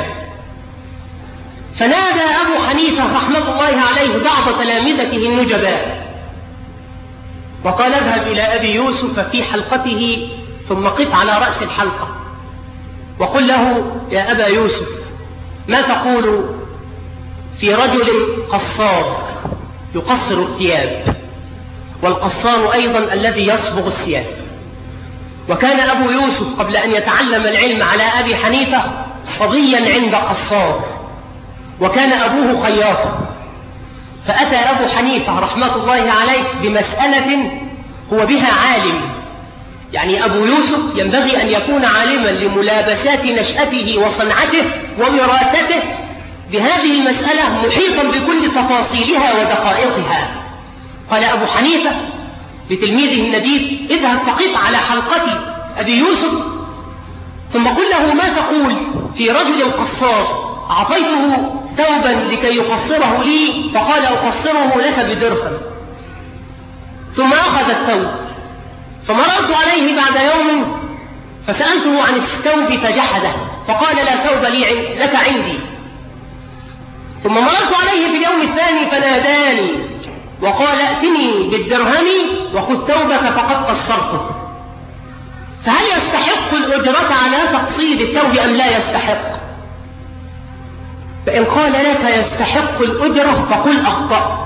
فنادى أبو حنيفة رحمة الله عليه بعض تلامذته النجباء وقال: اذهب إلى أبي يوسف في حلقته ثم قف على رأس الحلقة وقل له: يا أبا يوسف، ما تقول في رجل قصار يقصر الثياب، والقصار أيضا الذي يصبغ الثياب؟ وكان أبو يوسف قبل أن يتعلم العلم على أبي حنيفة صبيا عند قصار، وكان أبوه خياطا. فأتى أبو حنيفة رحمة الله عليه بمسألة هو بها عالم، يعني أبو يوسف ينبغي أن يكون عالما لملابسات نشأته وصنعته ووراثته بهذه المسألة، محيطا بكل تفاصيلها ودقائقها. قال أبو حنيفة لتلميذه النجيب: اذهب فقف على حلقة أبي يوسف ثم قل له: ما تقول في رجل قصار أعطيته ثوبا لكي يقصره لي فقال: أقصره لك بدرهم، ثم أخذ الثوب، فمررت عليه بعد يوم فسألته عن الثوب فجحده فقال: لا ثوب لك عندي. ثم مررت عليه في اليوم الثاني فناداني وقال: ائتني بالدرهم وخذ ثوبك فقد قصرته. فهل يستحق الأجرة على تقصير الثوب أم لا يستحق؟ فإن قال لك يستحق الأجرة فقل أخطأت،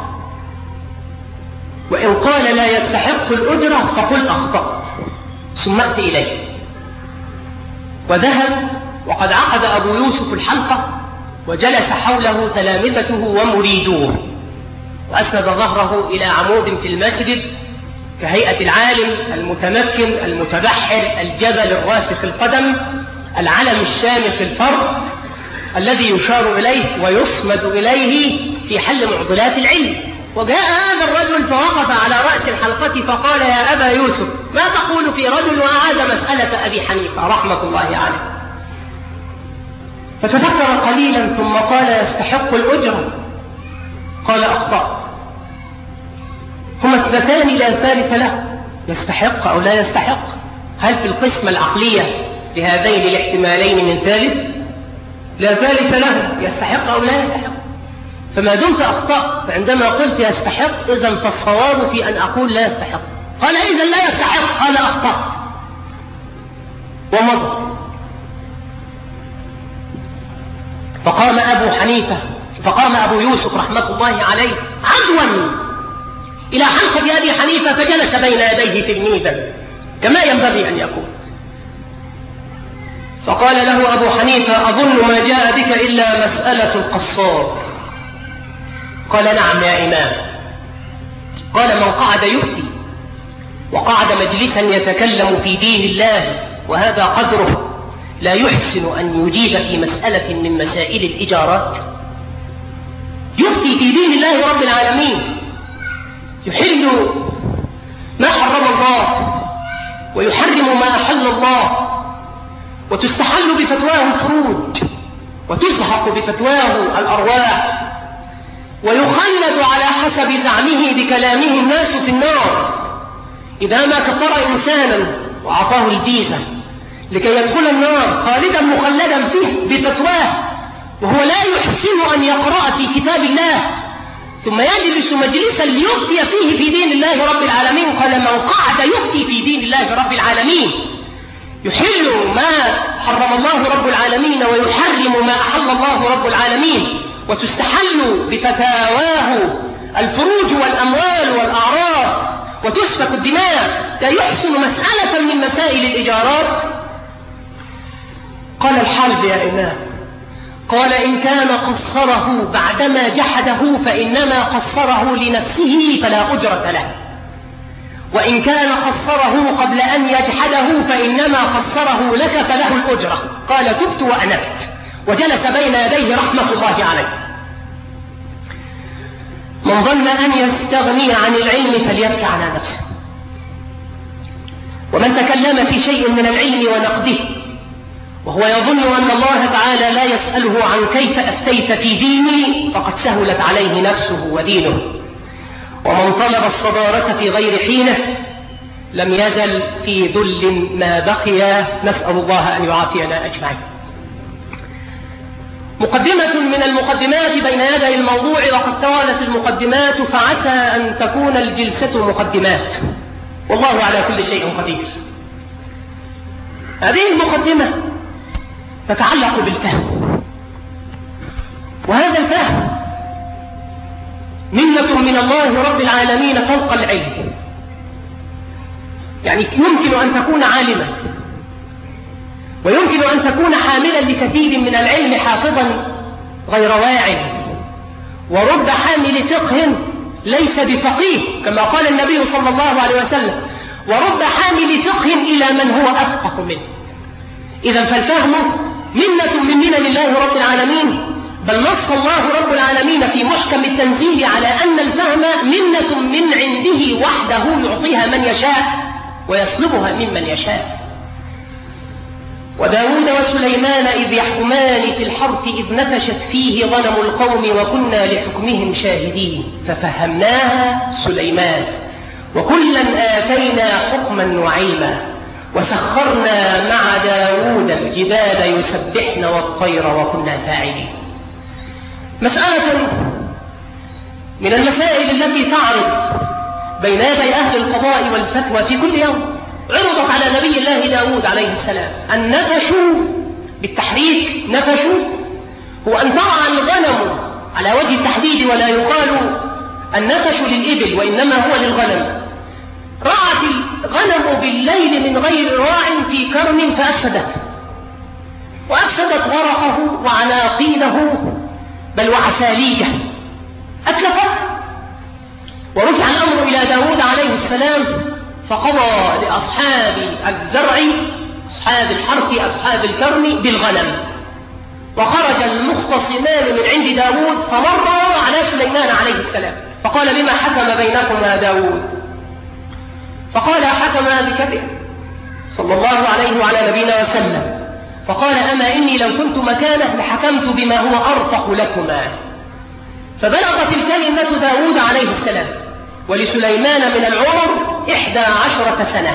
وإن قال لا يستحق الأجرة فقل أخطأت، ثم أتي إليه. وذهب وقد عقد أبو يوسف الحلقة وجلس حوله تلامذته ومريدوه، وأسند ظهره إلى عمود في المسجد كهيئة العالم المتمكن المتبحر الجبل الراسخ القدم العلم الشامخ الفرد الذي يشار إليه ويصمد إليه في حل معضلات العلم. وجاء هذا الرجل فوقف على رأس الحلقة فقال: يا أبا يوسف، ما تقول في رجل؟ وأعاد مسألة أبي حنيفة رحمة الله عليه. فتفكر قليلا ثم قال: يستحق الأجرة. قال: أخطأت. هما اثنتان لا ثالث له، يستحق أو لا يستحق. هل في القسمة العقلية لهذين الاحتمالين من ثالث؟ لا ثالث له، يستحق أو لا يستحق. فما دمت أخطأت عندما قلت يستحق، إذن فالصواب في أن أقول لا يستحق. قال إذا لا يستحق. قال أخطأت ومضى. فقام أبو يوسف رحمة الله عليه عدوا إلى حلقة أبي حنيفة فجلس بين يديه تلميذا كما ينبغي أن يكون. فقال له أبو حنيفة: أظن ما جاء بك إلا مسألة القصار. قال: نعم يا إمام. قال: من قعد يفتي وقعد مجلسا يتكلم في دين الله وهذا قدره لا يحسن أن يجيب في مسألة من مسائل الإجارات، يفتي في دين الله رب العالمين، يحل ما حرم الله ويحرم ما أحل الله، وتستحل بفتواه الفروج وتزهق بفتواه الأرواح، ويخلد على حسب زعمه بكلامه الناس في النار إذا ما كفر إنسانا وأعطاه الفيزا لكي يدخل النار خالدا مخلدا فيه بفتواه وهو لا يحسن أن يقرأ في كتاب الله، ثم يجلس مجلسا ليفتي فيه في دين الله رب العالمين. قال: من قعد يفتي في دين الله رب العالمين يحل ما حرم الله رب العالمين ويحرم ما أحل الله رب العالمين، وتستحل بفتاواه الفروج والأموال والأعراض وتسفك الدماء، لا يحسن مسألة من مسائل الإجارات. قال: الحلب يا إمام. قال: إن كان قصره بعدما جحده فإنما قصره لنفسه فلا أجرة له، وإن كان قصره قبل أن يجحده فإنما قصره لك فله الأجرة. قال: تبت وأنبت، وجلس بين يديه رحمة الله عليه. من ظن أن يستغني عن العلم فليبكي على نفسه، ومن تكلم في شيء من العلم ونقده وهو يظن أن الله تعالى لا يسأله عن كيف أفتيت في ديني فقد سهلت عليه نفسه ودينه. ومن طلب الصدارة في غير حينه لم يزل في ذل ما بقي، نسأل الله أن يعافينا أجمعين. مقدمة من المقدمات بين يدي الموضوع، وقد توالت المقدمات فعسى أن تكون الجلسة مقدمات، والله على كل شيء قدير. هذه المقدمة تتعلق بالفهم، وهذا الفهم منة من الله رب العالمين فوق العلم. يعني يمكن أن تكون عالما، ويمكن أن تكون حاملا لكثير من العلم حافظا غير واعٍ، ورب حامل فقه ليس بفقيه كما قال النبي صلى الله عليه وسلم: ورب حامل فقه إلى من هو أفقه منه. إذا فالفهم منة من منن الله رب العالمين، بل نص الله رب العالمين في محكم التنزيل على أن الفهم منة من عنده وحده يعطيها من يشاء ويسلبها ممن يشاء. وداود وسليمان إذ يحكمان في الحرث إذ نفشت فيه غنم القوم وكنا لحكمهم شاهدين ففهمناها سليمان وكلا آتينا حكما وعلما وسخرنا مع داود الجبال يسبحن والطير وكنا فاعلين. مسألة من المسائل التي تعرض بين يدي أهل القضاء والفتوى في كل يوم، عرضت على نبي الله داود عليه السلام. النفش بالتحريك، نفش هو أن ترعى الغنم على وجه التحديد، ولا يقال النفش للإبل وإنما هو للغنم. رعت الغنم بالليل من غير راع في كرم فأفسدته، وأفسدت ورقه وعناقيده بل وعساليجه، أتلفت. ورجع الأمر إلى داود عليه السلام فقضى لأصحاب الزرع، أصحاب الحرث، أصحاب الكرم بالغنم. وخرج المختصمان من عند داود فمر على سليمان عليه السلام فقال: بما حكم بينكما داود؟ فقال: حكم بكذب صلى الله عليه وعلى نبينا وسلم. فقال: أما إني لو كنت مكانه لحكمت بما هو أرفق لكما. فبلغت الكلمة داود عليه السلام ولسليمان من العمر 11 سنة.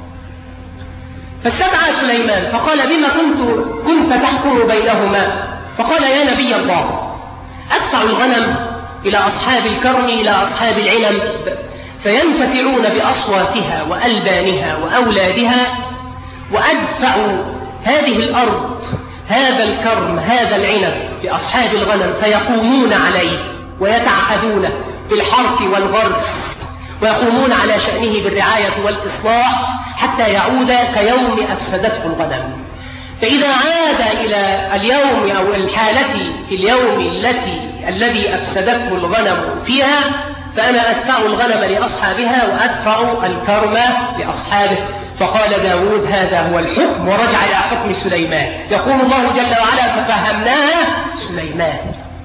فاستدعى سليمان فقال: بما كنت تحكم بينهما؟ فقال: يا نبي الله، أدفع الغنم إلى أصحاب الكرم إلى أصحاب العنب فينفتعون بأصواتها وألبانها وأولادها، وأدفع هذه الأرض هذا الكرم هذا العنب بأصحاب الغنم فيقومون عليه ويتعهدون بالحرث والغرس، ويقومون على شأنه بالرعاية والإصلاح حتى يعود كيوم أفسدته الغنم. فإذا عاد إلى اليوم أو الحالة في اليوم الذي أفسدته الغنم فيها، فأنا أدفع الغنم لأصحابها وأدفع الكرم لأصحابه. فقال داود هذا هو الحكم، ورجع إلى حكم سليمان. يقول الله جل وعلا ففهمناها سليمان.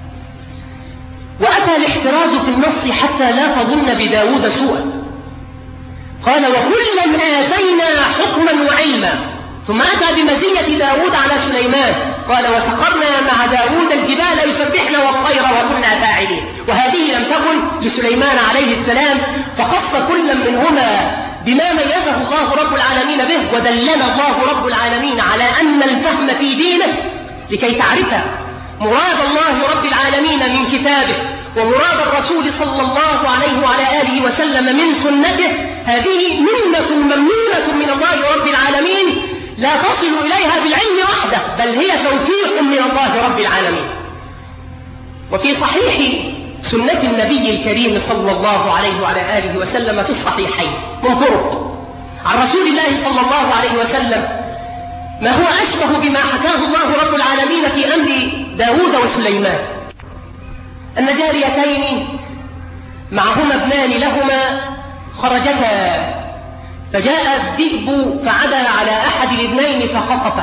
وأتى الاحتراز في النص حتى لا تظن بداود سوءا. قال وكلا آتينا حكما وعلما، ثم أتى بمزية داود على سليمان. قال وسخرنا مع داود الجبال يسبحن والطير وكنا فاعلين. وهذه لم تكن لسليمان عليه السلام، فخص كلا منهما بما ميزه الله رب العالمين به. ودلنا الله رب العالمين على أن الفهم في دينه لكي تعرف مراد الله رب العالمين من كتابه ومراد الرسول صلى الله عليه وعلى آله وسلم من سنته. هذه منة ممنونة من الله رب العالمين لا تصل إليها بالعلم وحده، بل هي توفيق من الله رب العالمين. وفي صحيح سنة النبي الكريم صلى الله عليه وعلى آله وسلم في الصحيحين من طرق عن رسول الله صلى الله عليه وسلم ما هو أشبه بما حكاه الله رب العالمين في أمر داود وسليمان. أن جاريتين معهما ابنان لهما خرجتا، فجاء الذئب فعدى على أحد الابنين فخطفه،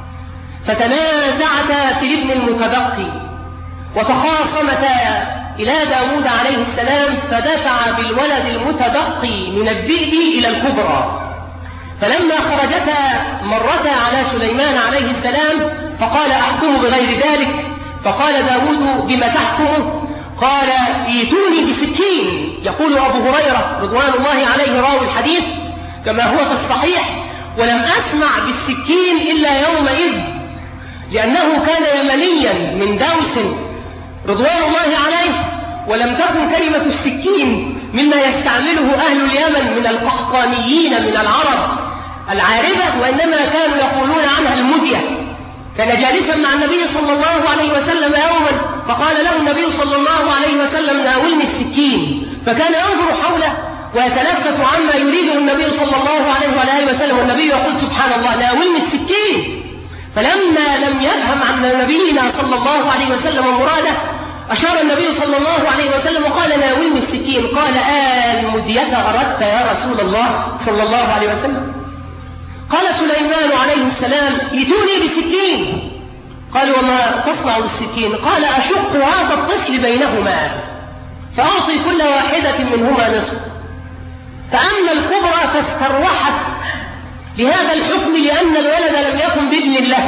فتنازعتا في الابن المتبقي وتخاصمتا إلى داود عليه السلام، فدفع بالولد المتبقي من الذئب إلى الكبرى. فلما خرجتا مرتا على سليمان عليه السلام فقال أحكم بغير ذلك. فقال داود بما تحكم؟ قال ايتوني بسكين. يقول أبو هريرة رضوان الله عليه راوي الحديث كما هو في الصحيح ولم أسمع بالسكين إلا يومئذ، لأنه كان يمنيا من دوس رضوان الله عليه، ولم تكن كلمة السكين مما يستعمله أهل اليمن من القحطانيين من العرب العاربة، وإنما كانوا يقولون عنها المدية. كان جالسا مع النبي صلى الله عليه وسلم يوما فقال له النبي صلى الله عليه وسلم ناولني السكين، فكان ينظر حوله ويتلفت عما يريده النبي صلى الله عليه وآله وسلم، والنبي يقول سبحان الله ناولني السكين. فلما لم يفهم عن نبينا صلى الله عليه وسلم مراده أشار النبي صلى الله عليه وسلم وقال ناولني السكين. قال المدية أردت يا رسول الله صلى الله عليه وسلم؟ قال سليمان عليه السلام ائتوني بسكين. قال وما تصنع بالسكين؟ قال أشق هذا الطفل بينهما فأعطي كل واحدة منهما نصف. فأما الكبرى فاستروحت لهذا الحكم لأن الولد لم يكن بإذن الله،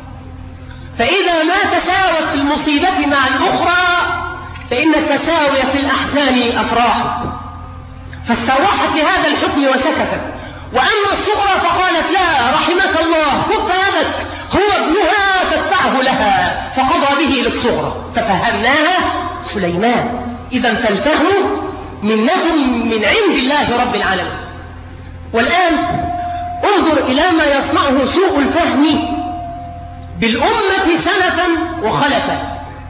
فإذا ما تساوت المصيبة مع الأخرى فإن التساوي في الأحزان أفراح، فاستروحت لهذا الحكم وسكتت. وأما الصغرى فقالت لا رحمك الله كف يدك هو ابنها فاتبعه لها، فقضى به للصغرى ففهمناها سليمان. إذا فالفهم منة من عند الله رب العالمين. والآن انظر إلى ما يصنعه سوء الفهم بالأمة سلفا وخلفا.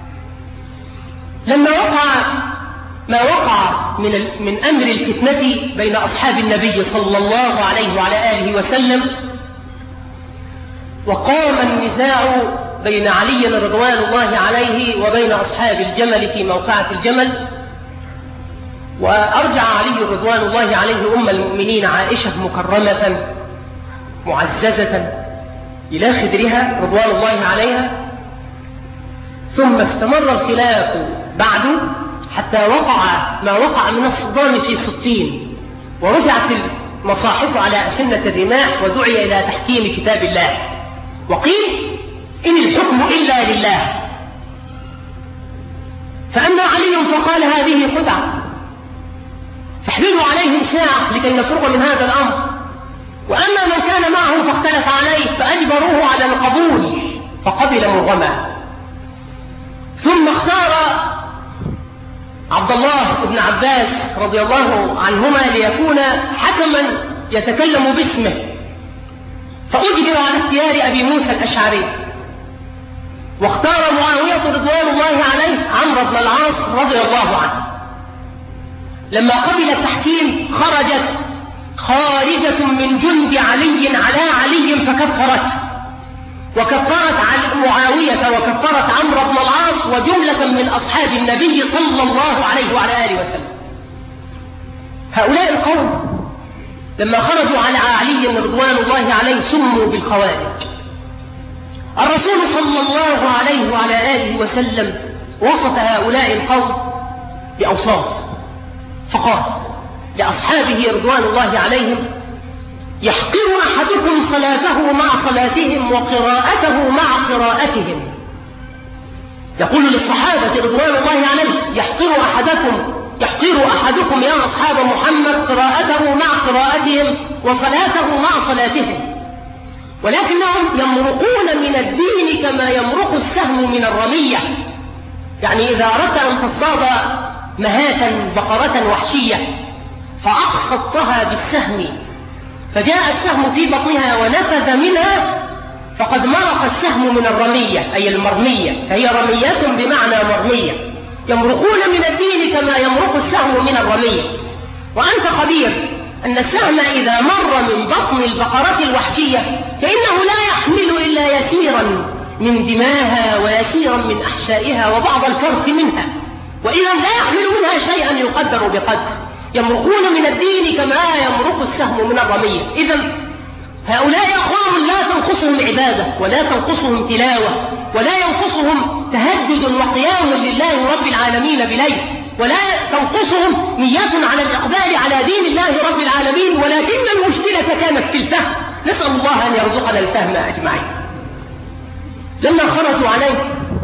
لما وقع ما وقع من أمر الفتنة بين أصحاب النبي صلى الله عليه وعلى آله وسلم، وقام النزاع بين علي رضوان الله عليه وبين أصحاب الجمل في موقعة الجمل، وأرجع علي رضوان الله عليه أم المؤمنين عائشة مكرمة معززة إلى خدرها رضوان الله عليها. ثم استمر الخلاف بعد حتى وقع ما وقع من الصدام في صفين، ورجعت المصاحف على أسنة الرماح ودعي إلى تحكيم كتاب الله، وقيل إن الحكم إلا لله. فأما علي فقال هذه خدعة فاحملوا عليهم ساعة لكي نفرغ من هذا الأمر. وأما من كان معه فاختلف عليه فأجبروه على القبول فقبل مرغما. ثم اختار عبد الله ابن عباس رضي الله عنهما ليكون حكما يتكلم باسمه، فأجبر على اختيار أبي موسى الأشعري، واختار معاوية رضوان الله عليه عمرو بن العاص رضي الله عنه. لما قبل التحكيم خارجة من جند علي على علي فكفرته، وكفرت معاوية وكفرت عمرو بن العاص وجملة من أصحاب النبي صلى الله عليه وعلى آله وسلم. هؤلاء القوم لما خرجوا على علي رضوان الله عليه سموا بالخوارج. الرسول صلى الله عليه وعلى آله وسلم وصف هؤلاء القوم بأوصاف، فقال لأصحابه رضوان الله عليهم: يحقر أحدكم صلاته مع صلاتهم وقراءته مع قراءتهم. يقول للصحابة رضوان الله عليهم: يحقر أحدكم يا أصحاب محمد قراءته مع قراءتهم وصلاته مع صلاتهم، ولكنهم يمرقون من الدين كما يمرق السهم من الرمية. يعني إذا أردت أن تصطاد مهاة بقرة وحشية فأخصتها بالسهم فجاء السهم في بطنها ونفذ منها، فقد مرق السهم من الرمية أي المرمية، فهي رمية بمعنى مرمية. يمرقون من الدين كما يمرق السهم من الرمية. وأنت خبير أن السهم إذا مر من بطن البقرة الوحشية فإنه لا يحمل إلا يسيرا من دماها ويسيرا من أحشائها وبعض الفرق منها، وإذا لا يحمل منها شيئا يقدر بقدر. يمرقون من الدين كما يمرق السهم من الرمية. إذن هؤلاء أقوام لا تنقصهم عبادة ولا تنقصهم تلاوة ولا ينقصهم تهجد وقيام لله رب العالمين بليل، ولا تنقصهم نية على الإقبال على دين الله رب العالمين، ولكن المشكلة كانت في الفهم. نسأل الله أن يرزقنا الفهم أجمعين. لما خرجوا عليه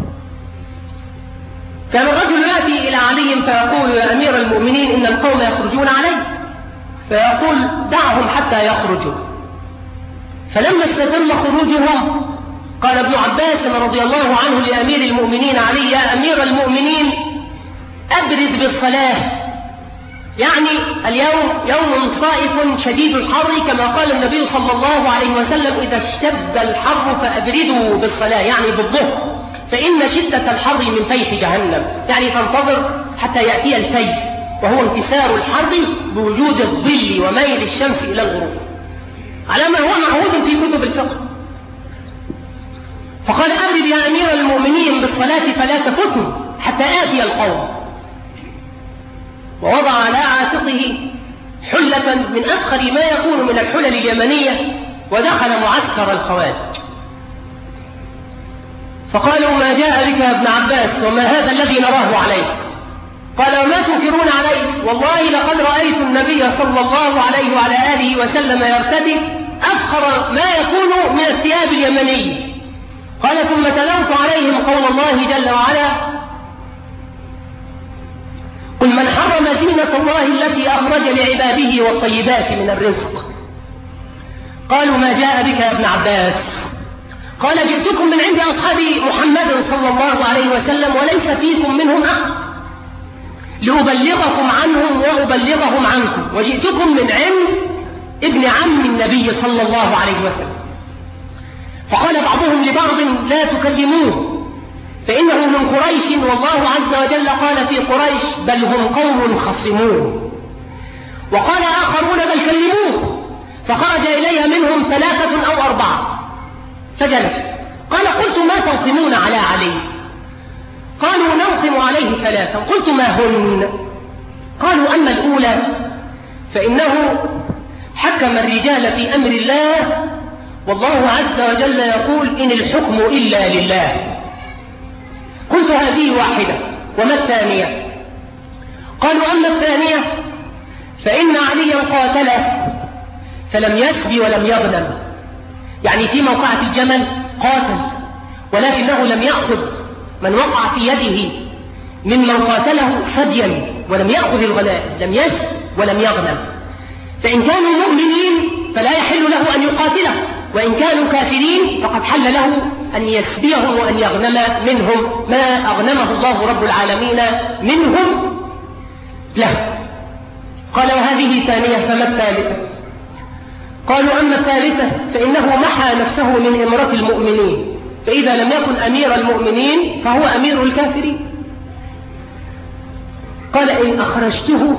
كان الرجل يأتي إلى علي فيقول: يا أمير المؤمنين إن القوم يخرجون علي، فيقول: دعهم حتى يخرجوا. فلما استتم خروجهم قال ابن عباس رضي الله عنه لأمير المؤمنين علي: يا أمير المؤمنين أبرد بالصلاة، يعني اليوم يوم صائف شديد الحر، كما قال النبي صلى الله عليه وسلم: إذا اشتد الحر فأبردوا بالصلاة، يعني بالظهر، فإن شدة الحر من فيح جهنم، يعني تنتظر حتى يأتي الفيح، وهو انكسار الحر بوجود الظل وميل الشمس إلى الغروب على ما هو معهود في كتب الفقه. فقال: أبرد يا أمير المؤمنين بالصلاة فلا تفتنوا حتى آتي القوم. ووضع على عاتقه حلة من أفخر ما يكون من الحلل اليمنية، ودخل معسكر الخوارج. فقالوا: ما جاء بك يا ابن عباس وما هذا الذي نراه عليك؟ قال: وما تنكرون عليه؟ والله لقد رأيت النبي صلى الله عليه وعلى آله وسلم يرتدي أفخر ما يكون من الثياب اليمنية. قال: ثم تلوت عليهم قول الله جل وعلا: قل من حرم زينة الله التي أخرج لعباده والطيبات من الرزق. قالوا: ما جاء بك يا ابن عباس؟ قال: جئتكم من عند أصحاب محمد صلى الله عليه وسلم وليس فيكم منهم أحد، لأبلغكم عنهم وأبلغهم عنكم، وجئتكم من عند ابن عم النبي صلى الله عليه وسلم. فقال بعضهم لبعض: لا تكلموه فإنه من قريش، والله عز وجل قال في قريش: بل هم قوم خصمون. وقال آخرون: بل كلموه. فخرج إلي منهم 3 أو 4 فجلس. قال: قلت: ما تنقمون على علي؟ قالوا: ننقم عليه 3. قلت: ما هن؟ قالوا: أما الأولى فإنه حكم الرجال في أمر الله، والله عز وجل يقول: إن الحكم إلا لله. قلت: هذه واحدة. وما الثانية؟ قالوا: أما الثانية فإن عليا قاتله فلم يسبي ولم يغنم، يعني في موقعة الجمل قاتل ولكنه لم يأخذ من وقع في يده ممن قاتله صديا ولم يأخذ الغنائم، لم يسب ولم يغنم. فإن كانوا مؤمنين فلا يحل له أن يقاتله، وإن كانوا كافرين فقد حل له أن يسبيهم وأن يغنم منهم ما أغنمه الله رب العالمين منهم له. قال وهذه ثانية، فما الثالثة؟ قالوا أما الثالثة فإنه محى نفسه من إمرة المؤمنين، فإذا لم يكن أمير المؤمنين فهو أمير الكافرين. قال إن أخرجته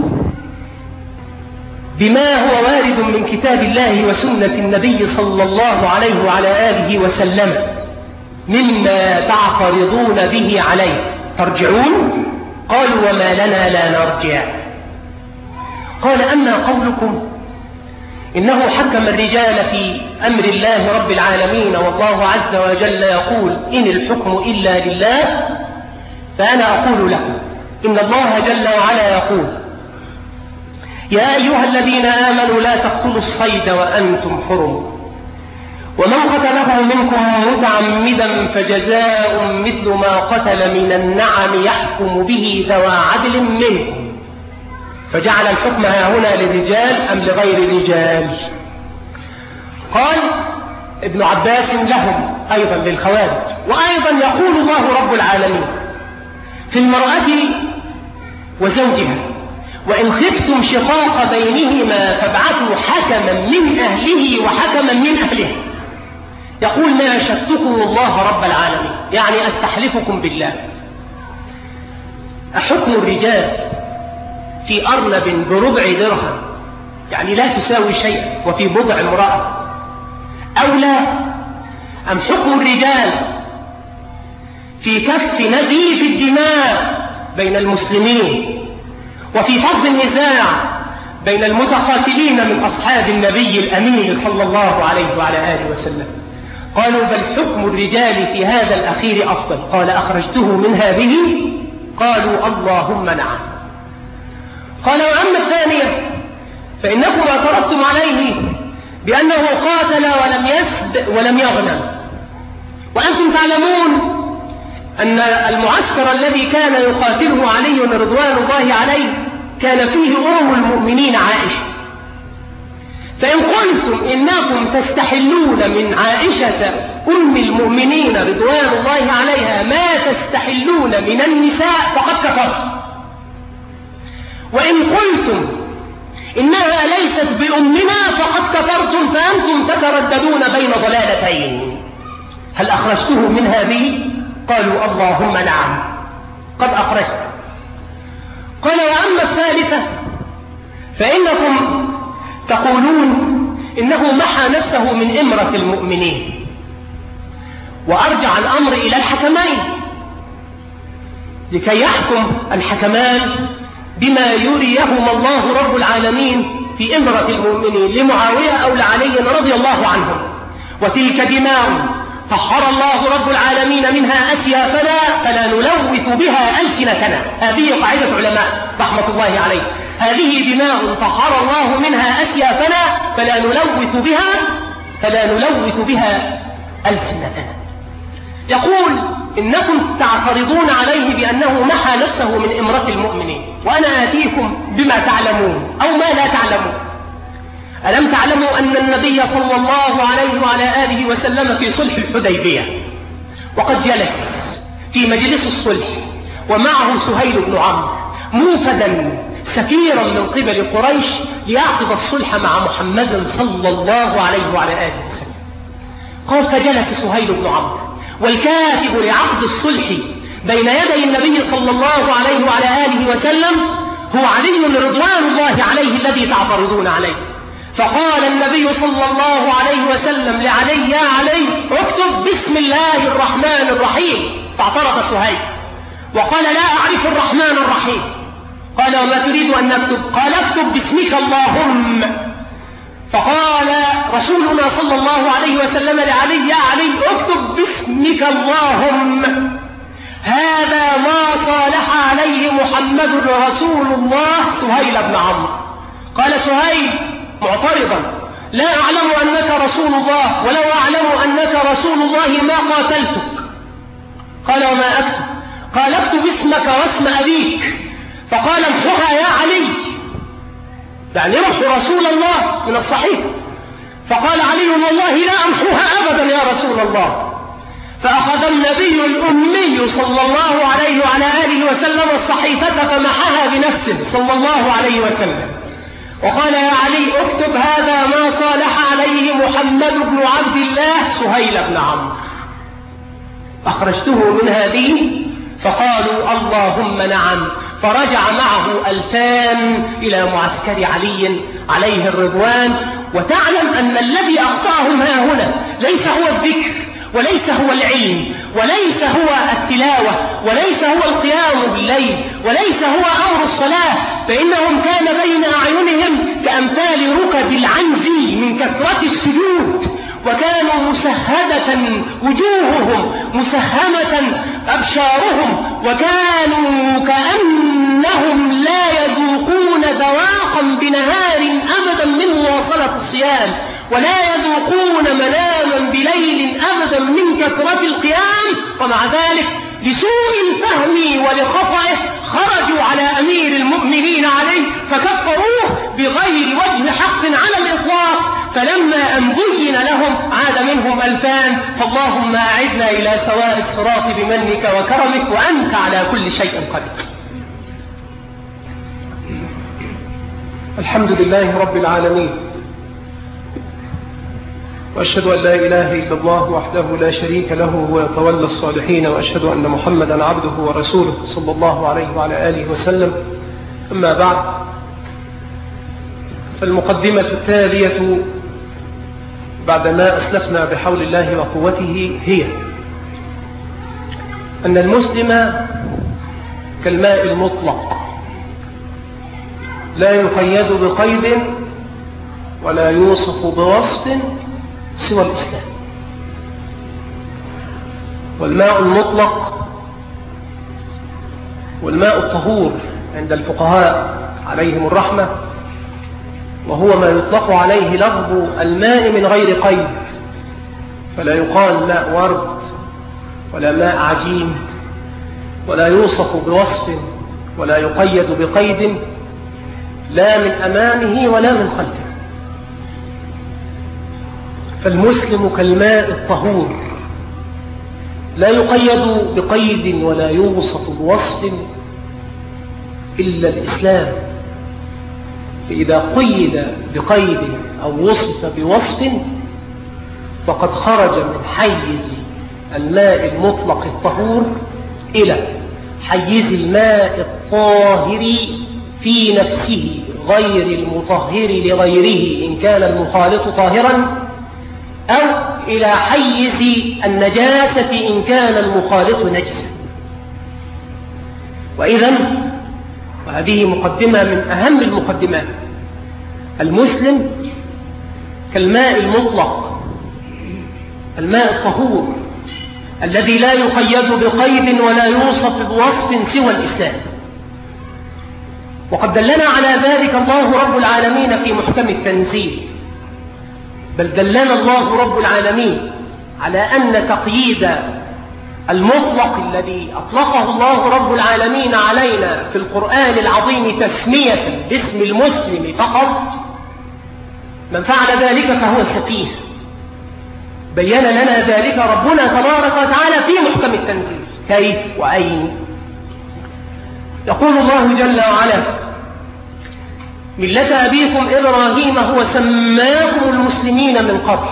بما هو وارد من كتاب الله وسنة النبي صلى الله عليه وعلى آله وسلم مما تعترضون به عليه ترجعون؟ قالوا وما لنا لا نرجع. قال أما قولكم إنه حكم الرجال في أمر الله رب العالمين والله عز وجل يقول إن الحكم إلا لله، فأنا أقول لكم إن الله جل وعلا يقول يا أيها الذين آمنوا لا تقتلوا الصيد وأنتم حرم، ومن قتله منكم متعمدا فجزاء مثل ما قتل من النعم يحكم به ذوى عدل منكم. فجعل الحكم هنا للرجال أم لغير الرجال؟ قال ابن عباس لهم أيضا للخوارج. وأيضا يقول الله رب العالمين في المرأة وزوجها وإن خفتم شقاق بينهما فابعثوا حكما من أهله وحكما من أهله. يقول ما شدتكم الله رب العالمين، يعني أستحلفكم بالله، أحكم الرجال في أرنب بربع درهم يعني لا تساوي شيء وفي بضع امرأة أولى أم حكم الرجال في كف نزيف الدماء بين المسلمين وفي فض النزاع بين المتقاتلين من أصحاب النبي الأمين صلى الله عليه وعلى آله وسلم؟ قالوا بل حكم الرجال في هذا الأخير أفضل. قال أخرجته من هذه؟ قالوا اللهم نعم. قال وأما الثانية فإنكم اعترضتم عليه بأنه قاتل ولم يسب ولم يغنم، وأنتم تعلمون أن المعسكر الذي كان يقاتله علي رضوان الله عليه كان فيه أم المؤمنين عائشة، فإن قلتم إنكم تستحلون من عائشة أم المؤمنين رضوان الله عليها ما تستحلون من النساء فقد كفرتم، وإن قلتم إنها ليست بأمنا فقد كفرتم، فأنتم تترددون بين ضلالتين. هل أخرجته من هذه؟ قالوا اللهم نعم قد أخرجت. قال وأما الثالثة فإنكم تقولون إنه محى نفسه من إمرة المؤمنين وأرجع الأمر إلى الحكمين لكي يحكم الحكمان بما يريهما الله رب العالمين في إمرة المؤمنين لمعاوية أو لعلي رضي الله عنهم. وتلك دماء طهر الله رب العالمين منها أسيافنا فلا نلوث بها ألسنتنا. هذه قاعدة علماء رحمة الله عليه، هذه دماء طهر الله منها أسيافنا فلا نلوث بها ألسنتنا. يقول إنكم تعترضون عليه بأنه محى نفسه من إمرة المؤمنين، وأنا آتيكم بما تعلمون أو ما لا تعلمون. ألم تعلموا أن النبي صلى الله عليه وعلى آله وسلم في صلح الحديبية وقد جلس في مجلس الصلح ومعه سهيل بن عمرو موفدا سفيرا من قبل قريش ليعقد الصلح مع محمد صلى الله عليه وعلى آله وسلم. قال فجلس سهيل بن عمرو والكاتب لعقد الصلح بين يدي النبي صلى الله عليه وعلى آله وسلم هو علي رضوان الله عليه الذي تعترضون عليه. فقال النبي صلى الله عليه وسلم لعلي يا علي اكتب بسم الله الرحمن الرحيم. فاعترض سهيل وقال لا أعرف الرحمن الرحيم. قال وما تريد أن نكتب؟ قال اكتب باسمك اللهم. فقال رسولنا صلى الله عليه وسلم لعلي يا علي اكتب باسمك اللهم. هذا ما صالح عليه محمد رسول الله سهيل بن عمرو. قال سهيل معترضا لا أعلم أنك رسول الله، ولو أعلم أنك رسول الله ما قاتلتك. قال وما أكتب؟ قال اكتب اسمك واسم أبيك. فقال امحها يا علي، يعني امحو رسول الله من الصحيح. فقال علي والله لا أمحوها أبدا يا رسول الله. فأخذ النبي الأمي صلى الله عليه وعلى آله وسلم الصحيفة فمحها بنفسه صلى الله عليه وسلم وقال: يا علي اكتب هذا ما صالح عليه محمد بن عبد الله سهيل بن عمرو. أخرجته من هذه فقالوا: اللهم نعم. فرجع معه 2000 إلى معسكر علي عليه الرضوان. وتعلم أن الذي أخطأهم ها هنا ليس هو الذكر، وليس هو العلم، وليس هو التلاوة، وليس هو القيام بالليل، وليس هو أمر الصلاة، فإنهم كان بين أعينهم كأمثال ركب العنز من كثرة السجود، وكانوا مسهدة وجوههم، مسهمة أبشارهم، وكانوا كأنهم لا يذوقون ذواقا بنهار أبدا من مواصلة الصيام، ولا يذوقون مناما بليل أبدا من كثرة القيام. ومع ذلك لسوء الفهم ولخطئه خرجوا على أمير المؤمنين عليه فكفروه بغير وجه حق على الإطلاق. فلما أن بين لهم عاد منهم 2000. فاللهم أعدنا إلى سواء الصراط بمنك وكرمك، وأنت على كل شيء قدير. الحمد لله رب العالمين، وأشهد أن لا إله إلا الله وحده لا شريك له ويتولى الصالحين، وأشهد أن محمدا عبده ورسوله صلى الله عليه وعلى آله وسلم. أما بعد، فالمقدمة التالية بعدما أسلفنا بحول الله وقوته هي أن المسلم كالماء المطلق، لا يقيد بقيد ولا يوصف بوصف سوى الإسلام. والماء المطلق والماء الطهور عند الفقهاء عليهم الرحمة، وهو ما يطلق عليه لفظ الماء من غير قيد، فلا يقال ماء ورد ولا ماء عجين، ولا يوصف بوصف ولا يقيد بقيد، لا من أمامه ولا من خلفه. فالمسلم كالماء الطهور، لا يقيد بقيد ولا يوصف بوصف إلا الإسلام. فإذا قيد بقيد أو وصف بوصف فقد خرج من حيز الماء المطلق الطهور إلى حيز الماء الطاهر في نفسه غير المطهر لغيره إن كان المخالط طاهرا، أو إلى حيز النجاسة إن كان المخالط نجسا. وإذن وهذه مقدمة من أهم المقدمات، المسلم كالماء المطلق، الماء الطهور الذي لا يقيد بقيد ولا يوصف بوصف سوى الإسلام. وقد دلنا على ذلك الله رب العالمين في محكم التنزيل، بل دلنا الله رب العالمين على أن تقييد المطلق الذي أطلقه الله رب العالمين علينا في القرآن العظيم تسمية باسم المسلم فقط، من فعل ذلك فهو سفيه. بين لنا ذلك ربنا تبارك وتعالى في محكم التنزيل. كيف وأين؟ يقول الله جل وعلا: ملة أبيكم إبراهيم هو سماكم المسلمين من قبل.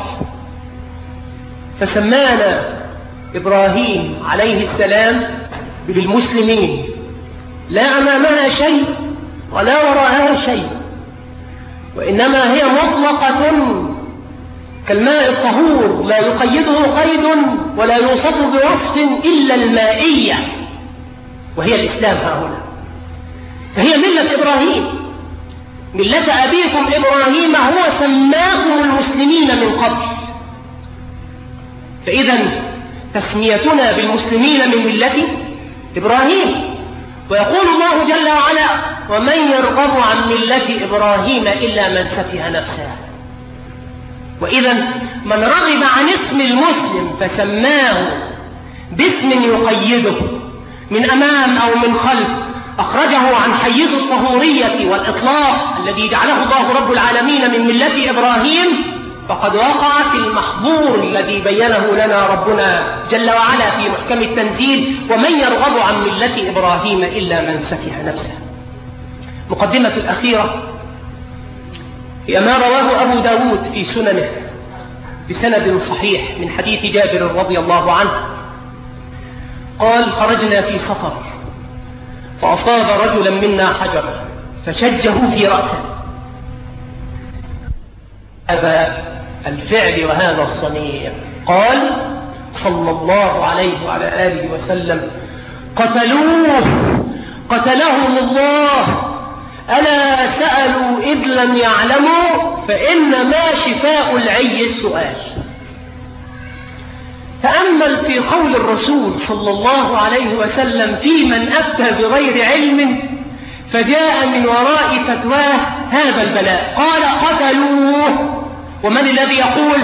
فسمانا إبراهيم عليه السلام بالمسلمين، لا أمامها شيء ولا وراءها شيء، وإنما هي مطلقة كالماء الطهور، لا يقيده قيد ولا يوصف بوصف إلا المائية، وهي الإسلام ها هنا. فهي ملة إبراهيم، ملة أبيكم إبراهيم هو سماكم المسلمين من قبل. فإذا تسميتنا بالمسلمين من ملة إبراهيم. ويقول الله جل وعلا: ومن يرغب عن ملة إبراهيم إلا من سفه نفسه. وإذا من رغب عن اسم المسلم فسماه باسم يقيده من أمام أو من خلف، أخرجه عن حيز الطهورية والإطلاق الذي جعله الله رب العالمين من ملة إبراهيم، فقد وقع في المحظور الذي بينه لنا ربنا جل وعلا في محكم التنزيل: ومن يرغب عن ملة إبراهيم إلا من سفه نفسه. مقدمة الأخيرة هي ما رواه أبو داود في سننه بسند صحيح من حديث جابر رضي الله عنه قال: خرجنا في سفر فأصاب رجلا منا حجر فشجه في رأسه. هذا الفعل وهذا الصنيع. قال صلى الله عليه وعلى آله وسلم: قتلوه قتلهم الله، ألا سألوا إذ لم يعلموا، فإنما شفاء العي السؤال. تأمل في قول الرسول صلى الله عليه وسلم في من أفتى بغير علم فجاء من وراء فتواه هذا البلاء. قال: قتلوه. ومن الذي يقول؟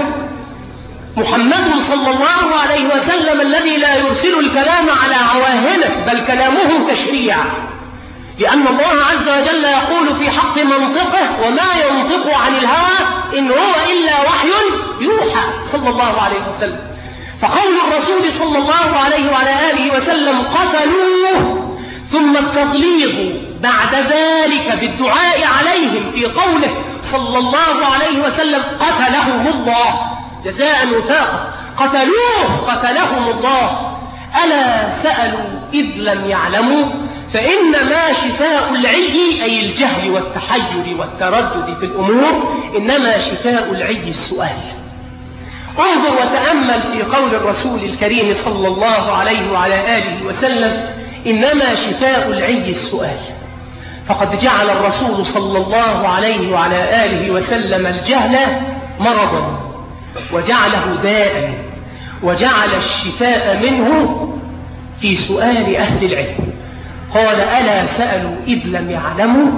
محمد صلى الله عليه وسلم الذي لا يرسل الكلام على عواهنه، بل كلامه تشريع، لأن الله عز وجل يقول في حق منطقه: وما ينطق عن الهوى إن هو إلا وحي يوحى، صلى الله عليه وسلم. فقول الرسول صلى الله عليه وعلى آله وسلم: قتلوه، ثم التضليل بعد ذلك بالدعاء عليهم في قوله صلى الله عليه وسلم: قتلهم الله جزاء وفاقا، قتلوه قتلهم الله، ألا سألوا إذ لم يعلموا، فإنما شفاء العي أي الجهل والتحير والتردد في الأمور، إنما شفاء العي السؤال. انظر وتأمل في قول الرسول الكريم صلى الله عليه وعلى آله وسلم: إنما شفاء العي السؤال. فقد جعل الرسول صلى الله عليه وعلى آله وسلم الجهل مرضا، وجعله داء، وجعل الشفاء منه في سؤال أهل العلم. قال: ألا سألوا إذ لم يعلموا،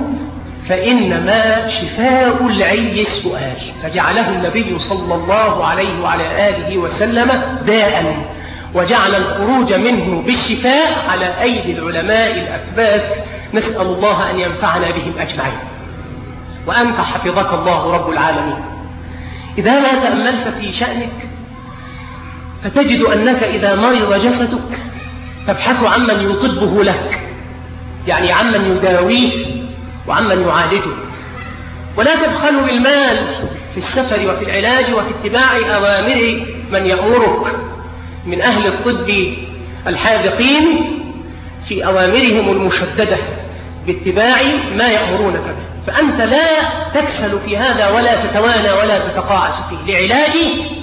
فإنما شفاء العي السؤال. فجعله النبي صلى الله عليه وعلى آله وسلم داء، وجعل الخروج منه بالشفاء على أيدي العلماء الأثبات. نسأل الله أن ينفعنا بهم أجمعين. وأنت حفظك الله رب العالمين، إذا ما تأملت في شأنك فتجد أنك إذا مرض جسدك تبحث عمن يطبه لك، يعني عمن يداويه وعمن يعالجه، ولا تبخلوا بالمال في السفر وفي العلاج وفي اتباع أوامر من يأمرك من أهل الطب الحاذقين في أوامرهم المشددة باتباع ما يأمرونك به. فأنت لا تكسل في هذا ولا تتوانى ولا تتقاعس فيه لعلاج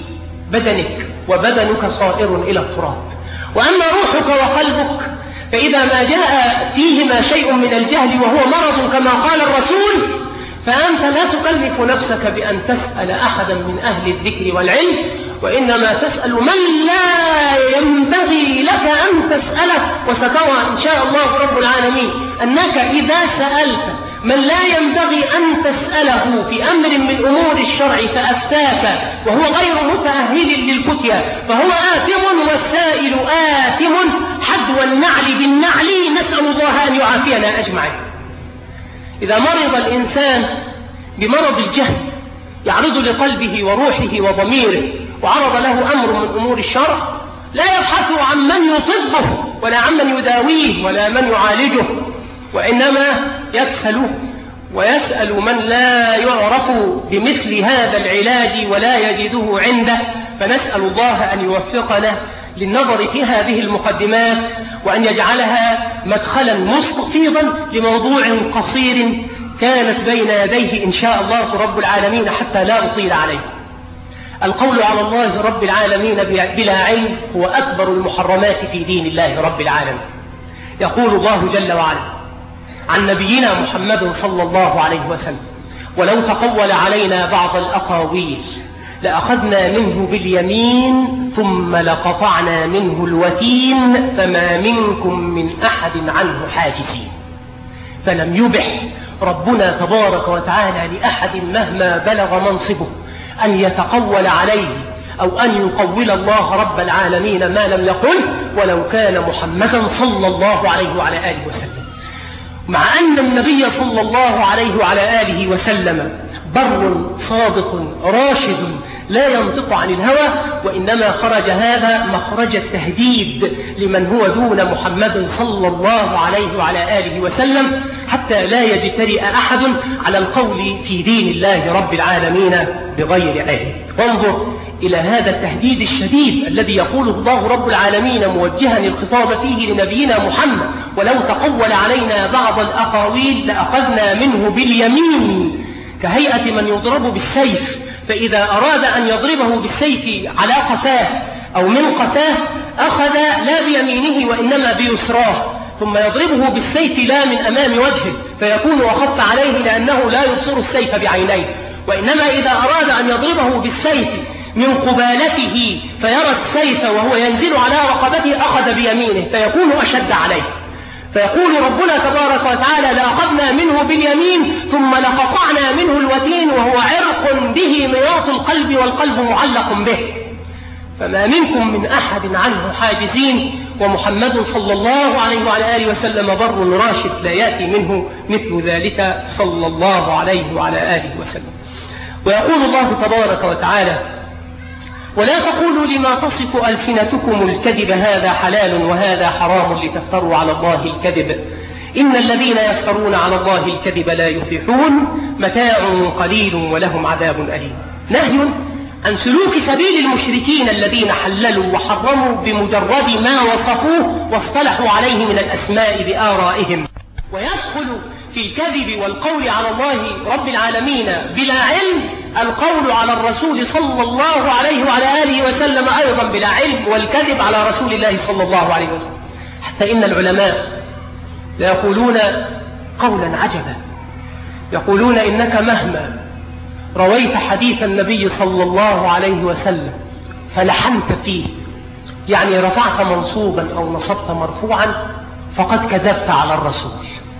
بدنك، وبدنك صائر إلى التراب. وأما روحك وقلبك فإذا ما جاء فيهما شيء من الجهل وهو مرض كما قال الرسول، فأنت لا تكلف نفسك بأن تسأل أحدا من أهل الذكر والعلم، وإنما تسأل من لا ينبغي لك أن تسأله. وسترى إن شاء الله رب العالمين أنك إذا سألت من لا ينبغي أن تسأله في أمر من أمور الشرع فأفتاك وهو غير متأهل للفتيا فهو آثم، والسائل آثم حدو النعل بالنعل. نسأل الله أن يعافينا أجمعين. إذا مرض الإنسان بمرض الجهل يعرض لقلبه وروحه وضميره وعرض له أمر من أمور الشرع، لا يبحث عن من يطبه ولا عن من يداويه ولا من يعالجه، وإنما يكسل ويسأل من لا يعرف بمثل هذا العلاج ولا يجده عنده. فنسأل الله أن يوفقنا للنظر في هذه المقدمات، وأن يجعلها مدخلا مستفيضا لموضوع قصير كانت بين يديه إن شاء الله رب العالمين حتى لا أطيل عليه. القول على الله رب العالمين بلا علم هو أكبر المحرمات في دين الله رب العالمين. يقول الله جل وعلا عن نبينا محمد صلى الله عليه وسلم: ولو تقول علينا بعض الأقاويل لأخذنا منه باليمين ثم لقطعنا منه الوتين فما منكم من أحد عنه حاجزين. فلم يبح ربنا تبارك وتعالى لأحد مهما بلغ منصبه أن يتقول عليه أو أن يقول الله رب العالمين ما لم يقل، ولو كان محمدا صلى الله عليه وعلى آله وسلم. مع أن النبي صلى الله عليه وعلى آله وسلم بر صادق راشد لا ينطق عن الهوى، وإنما خرج هذا مخرج التهديد لمن هو دون محمد صلى الله عليه وعلى آله وسلم، حتى لا يجترئ أحد على القول في دين الله رب العالمين بغير علم. وانظر إلى هذا التهديد الشديد الذي يقوله الله رب العالمين موجها الخطاب فيه لنبينا محمد: ولو تقول علينا بعض الأقاويل لأخذنا منه باليمين، كهيئة من يضرب بالسيف، فإذا أراد أن يضربه بالسيف على قفاه أو من قفاه أخذ لا بيمينه وإنما بيسراه، ثم يضربه بالسيف لا من أمام وجهه فيكون أخف عليه لأنه لا يبصر السيف بعينيه، وإنما إذا أراد أن يضربه بالسيف من قبالته فيرى السيف وهو ينزل على رقبته أخذ بيمينه فيكون أشد عليه. فيقول ربنا تبارك وتعالى: لأخذنا منه باليمين ثم لقطعنا منه الوتين، وهو عرق به مياط القلب والقلب معلق به، فما منكم من أحد عنه حاجزين، ومحمد صلى الله عليه وعلى آله وسلم بر راشد لا يأتي منه مثل ذلك صلى الله عليه وعلى آله وسلم. ويقول الله تبارك وتعالى: ولا تقولوا لما تصف ألسنتكم الكذب هذا حلال وهذا حرام لتفتروا على الله الكذب، إن الذين يفترون على الله الكذب لا يفلحون، متاع قليل ولهم عذاب أليم. نهي عن سلوك سبيل المشركين الذين حللوا وحرموا بمجرد ما وصفوه واصطلحوا عليه من الأسماء بآرائهم. ويدخل في الكذب والقول على الله رب العالمين بلا علم القول على الرسول صلى الله عليه وعلى آله وسلم أيضا بلا علم، والكذب على رسول الله صلى الله عليه وسلم، حتى إن العلماء يقولون قولا عجبا، يقولون: إنك مهما رويت حديث النبي صلى الله عليه وسلم فلحنت فيه، يعني رفعت منصوبا أو نصبت مرفوعا، فقد كذبت على الرسول،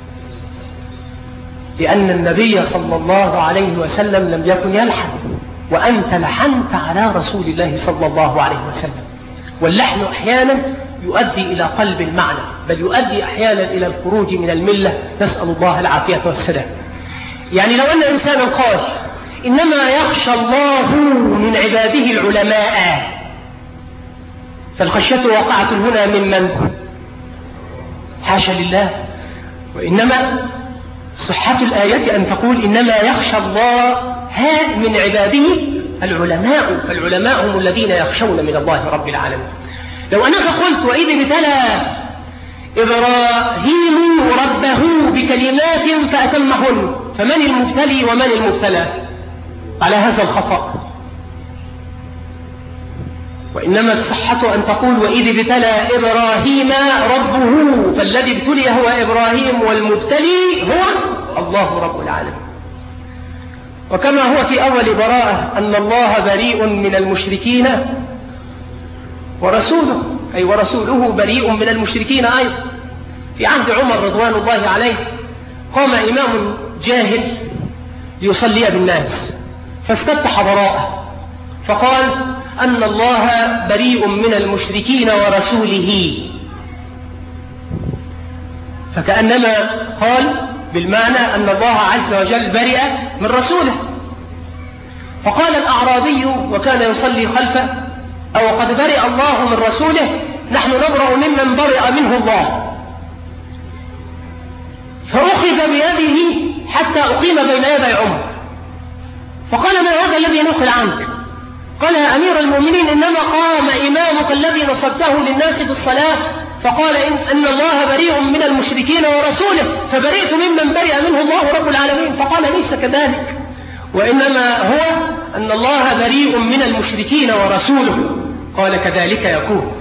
لأن النبي صلى الله عليه وسلم لم يكن يلحن، وأنت لحنت على رسول الله صلى الله عليه وسلم. واللحن أحيانا يؤدي إلى قلب المعنى، بل يؤدي أحيانا إلى الخروج من الملة، نسأل الله العافية والسلام. يعني لو أن إنسانا قال: إنما يخشى الله من عباده العلماء، فالخشية وقعت هنا ممن؟ حاشا لله. وإنما صحة الآية أن تقول: إنما يخشى الله من عباده العلماء، فالعلماء هم الذين يخشون من الله رب العالمين. لو أنك قلت: وإذ ابتلى إبراهيم ربه بكلمات فأتمهن، فمن المبتلي ومن المبتلى؟ على هذا الخطأ. وإنما الصحة أن تقول: وإذ ابتلى إبراهيم ربه، فالذي ابتلي هو إبراهيم، والمبتلي هو الله رب العالمين. وكما هو في أول براءة أن الله بريء من المشركين ورسوله، أي ورسوله بريء من المشركين أيضا. في عهد عمر رضوان الله عليه قام إمام جاهل ليصلي بالناس، فاستفتح براءة فقال: أن الله بريء من المشركين ورسوله، فكأنما قال بالمعنى أن الله عز وجل برئ من رسوله. فقال الأعرابي وكان يصلي خلفه: أو قد برئ الله من رسوله، نحن نبرأ ممن برئ منه الله. فأخذ بيده حتى أقيم بين يدي عمر، فقال: ما هذا الذي نقل عنك؟ قال: يا أمير المؤمنين، إنما قام إمامك الذي نصبته للناس بالصلاة فقال إن الله بريء من المشركين ورسوله، فبرئت ممن برئ منه الله رب العالمين. فقال: ليس كذلك، وإنما هو أن الله بريء من المشركين ورسوله. قال: كذلك يكون.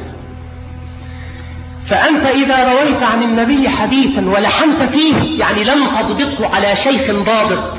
فأنت إذا رويت عن النبي حديثا ولحنت فيه، يعني لم تضبطه على شيخ ضابط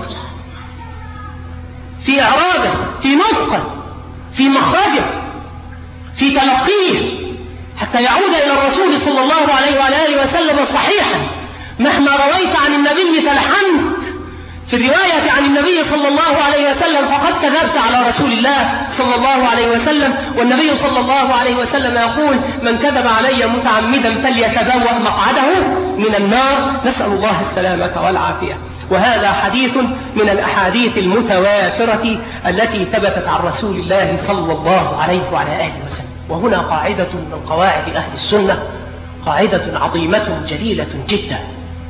في إعراضه، في نطقه، في مخرجه، في تلقيه، حتى يعود إلى الرسول صلى الله عليه وعلى آله وسلم صحيحا. مهما رويت عن النبي فلحنت في الرواية عن النبي النبي صلى الله عليه وسلم فقد كذبت على رسول الله صلى الله عليه وسلم. والنبي صلى الله عليه وسلم يقول: من كذب علي متعمدا فليتبوأ مقعده من النار. نسأل الله السلامة والعافية. وهذا حديث من الأحاديث المتواترة التي ثبتت عن رسول الله صلى الله عليه وعلى آله وسلم. وهنا قاعدة من قواعد أهل السنة، قاعدة عظيمة جليلة جدا،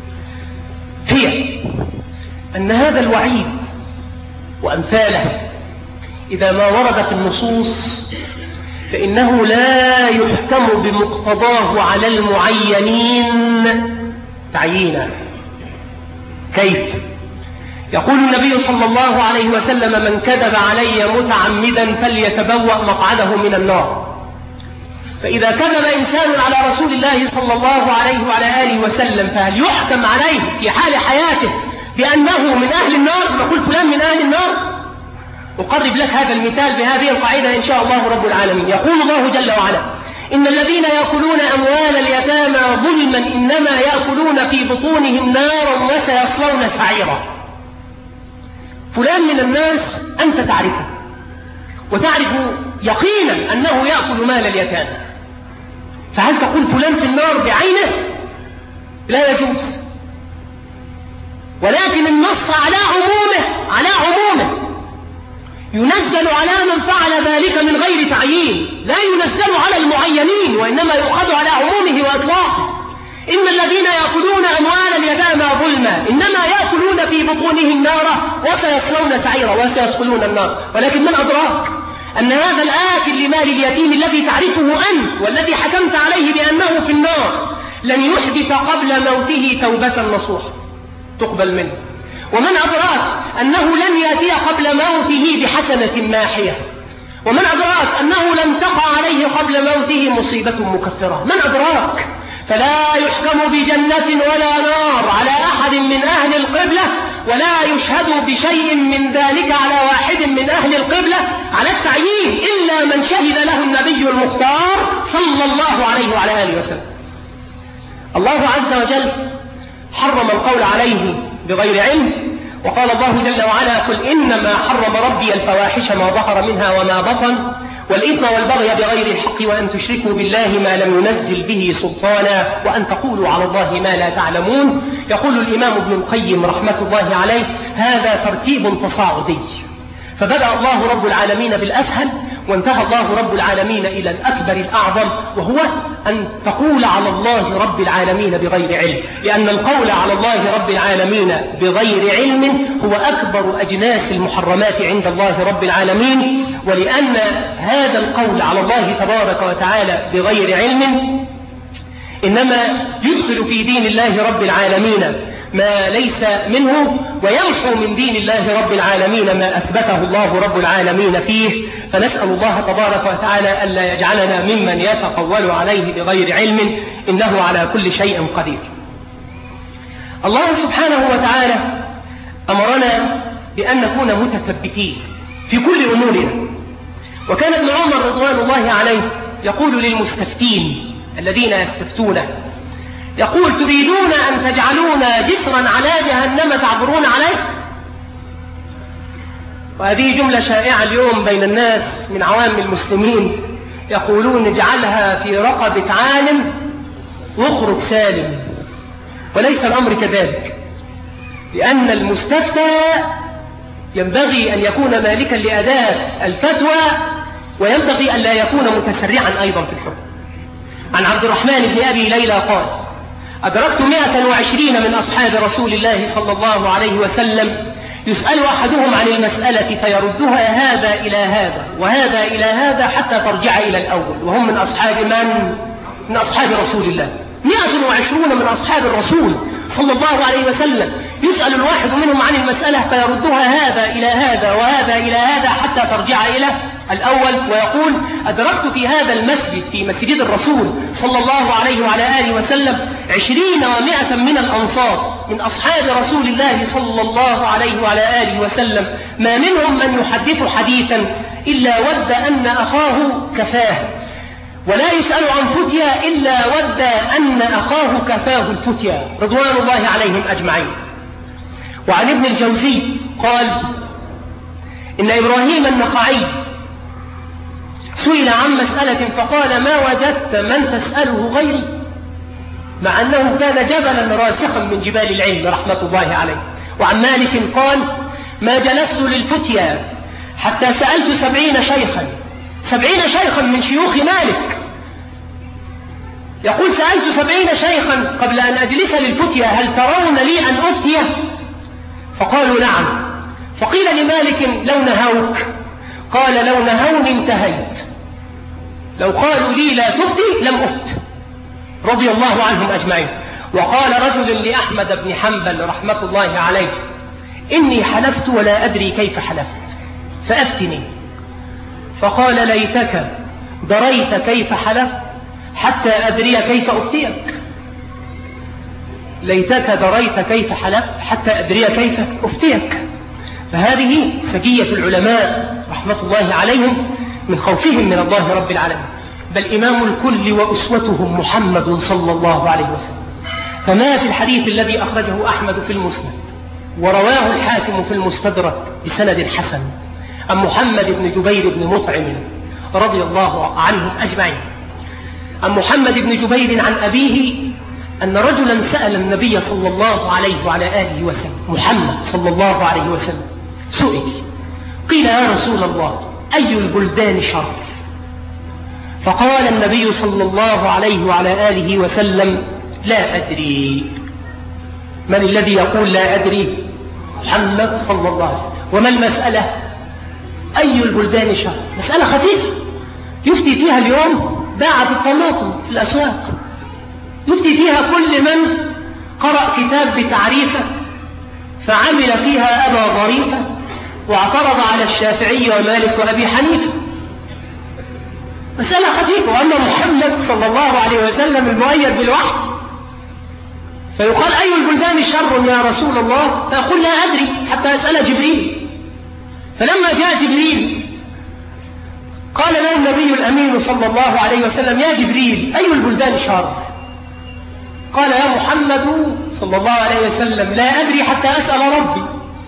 هي أن هذا الوعيد وأمثاله إذا ما وردت النصوص فإنه لا يحكم بمقتضاه على المعينين تعيينا. كيف؟ يقول النبي صلى الله عليه وسلم: من كذب علي متعمدا فليتبوأ مقعده من النار. فإذا كذب إنسان على رسول الله صلى الله عليه وعلى آله وسلم فهل يحكم عليه في حال حياته بأنه من أهل النار؟ نقول فلان من أهل النار. أقرب لك هذا المثال بهذه القاعدة إن شاء الله رب العالمين. يقول الله جل وعلا: إن الذين يأكلون أموال اليتامى ظلما إنما يأكلون في بطونهم نارا وسيصلون سعيرا. فلان من الناس أنت تعرفه وتعرف يقينا أنه يأكل مال اليتامى، فهل تقول فلان في النار بعينه؟ لا يجوز. ولكن النص على عمومه ينزل على من فعل ذلك من غير تعيين، لا ينزل على المعينين، وإنما يؤخذ على عمومه وإطلاقه. إن الذين يأكلون أموال اليتامى ظلما إنما يأكلون في بطونهم نارا وسيصلون سعيرا وسيدخلون النار. ولكن من أدراك أن هذا الآكل لمال اليتيم الذي تعرفه أنت والذي حكمت عليه بأنه في النار لن يحدث قبل موته توبة نصوحة تقبل منه؟ ومن أدراك أنه لن يأتي قبل موته بحسنة ماحية؟ ومن أدراك أنه لن تقع عليه قبل موته مصيبة مكفرة؟ من أدراك؟ فلا يحكم بجنة ولا نار على أحد من أهل القبلة، ولا يشهد بشيء من ذلك على واحد من أهل القبلة على التعيين إلا من شهد له النبي المختار صلى الله عليه وعلى آله وسلم. الله عز وجل حرم القول عليه بغير علم، وقال الله جل وعلا: قل إنما حرم ربي الفواحش ما ظهر منها وما بطن والإثم والبغي بغير الحق وأن تشركوا بالله ما لم ينزل به سلطانا وأن تقولوا على الله ما لا تعلمون. يقول الإمام ابن القيم رحمة الله عليه: هذا ترتيب تصاعدي، فبدأ الله رب العالمين بالأسهل وانتهى الله رب العالمين إلى الأكبر الأعظم، وهو أن تقول على الله رب العالمين بغير علم، لأن القول على الله رب العالمين بغير علم هو أكبر أجناس المحرمات عند الله رب العالمين. ولأن هذا القول على الله تبارك وتعالى بغير علم إنما يدخل في دين الله رب العالمين ما ليس منه، ويمحو من دين الله رب العالمين ما أثبته الله رب العالمين فيه. فنسأل الله تبارك وتعالى ألا يجعلنا ممن يتقول عليه بغير علم، إنه على كل شيء قدير. الله سبحانه وتعالى أمرنا بأن نكون متثبتين في كل أمورنا. وكان ابن عمر رضوان الله عليه يقول للمستفتين الذين يستفتونه، يقول: تريدون أن تجعلونا جسرا على جهنم تعبرون عليه؟ وهذه جملة شائعة اليوم بين الناس من عوام المسلمين، يقولون: اجعلها في رقبة عالم واخرج سالم. وليس الأمر كذلك، لأن المستفتى ينبغي أن يكون مالكا لأداة الفتوى، وينبغي أن لا يكون متسرعا أيضا في الحكم. عن عبد الرحمن بن أبي ليلى قال: أدركت 120 من أصحاب رسول الله صلى الله عليه وسلم يسأل أحدهم عن المسألة فيردها هذا إلى هذا وهذا إلى هذا حتى ترجع إلى الأول، وهم من أصحاب من؟ من أصحاب رسول الله. 120 من أصحاب الرسول صلى الله عليه وسلم يسأل الواحد منهم عن المسألة فيردها هذا إلى هذا وهذا إلى هذا حتى ترجع إلى الأول. ويقول: أدركت في هذا المسجد، في مسجد الرسول صلى الله عليه وعلى آله وسلم 20 و100 من الأنصار من أصحاب رسول الله صلى الله عليه وعلى آله وسلم، ما منهم من يحدث حديثا إلا ود أن أخاه كفاه، ولا يسأل عن فتيا إلا ود أن أخاه كفاه الفتيا، رضوان الله عليهم أجمعين. وعن ابن الجوزي قال إن إبراهيم النخعي سئل عن مسألة فقال ما وجدت من تسأله غيري، مع أنه كان جبلا راسخا من جبال العلم رحمة الله عليه. وعن مالك قال ما جلست للفتيا حتى سألت 70 شيخا، 70 شيخا من شيوخ مالك. يقول سألت 70 شيخا قبل أن أجلس للفتيا هل ترون لي أن أفتي؟ فقالوا نعم. فقيل لمالك لو نهوك؟ قال لو نهوني انتهيت، لو قالوا لي لا تفتي لم أفت، رضي الله عنهم أجمعين. وقال رجل لأحمد بن حنبل رحمة الله عليه إني حلفت ولا أدري كيف حلفت فأفتني. فقال ليتك دريت كيف حلفت حتى أدري كيف أفتيك، ليتك دريت كيف حلفت حتى أدري كيف أفتيك. فهذه سجية العلماء رحمة الله عليهم من خوفهم من الله رب العالمين. بل إمام الكل وأسوتهم محمد صلى الله عليه وسلم، كما في الحديث الذي أخرجه أحمد في المسند ورواه الحاكم في المستدرك بسند حسن عن محمد بن جبير بن مطعم رضي الله عنهم أجمعين، عن محمد بن جبير عن أبيه أن رجلا سأل النبي صلى الله عليه وعلى آله وسلم، محمد صلى الله عليه وسلم سئل قيل يا رسول الله أي البلدان شر؟ فقال النبي صلى الله عليه وعلى آله وسلم لا أدري. من الذي يقول لا أدري؟ محمد صلى الله عليه وسلم. وما المسألة؟ أي البلدان شر؟ مسألة خفيفة يفتي فيها اليوم باعة الطماطم في الأسواق، يفتي فيها كل من قرأ كتاب بتعريفه فعمل فيها أبا ظريفة واعترض على الشافعي ومالك وأبي حنيفة. مسألة خفيفة. وأما محمد صلى الله عليه وسلم المؤيد بالوحي فيقال أي البلدان شر يا رسول الله؟ فأقول لا أدري حتى أسأل جبريل. فلما جاء جبريل قال له النبي الأمين صلى الله عليه وسلم يا جبريل أي البلدان شر؟ قال يا محمد صلى الله عليه وسلم لا أدري حتى أسأل ربي.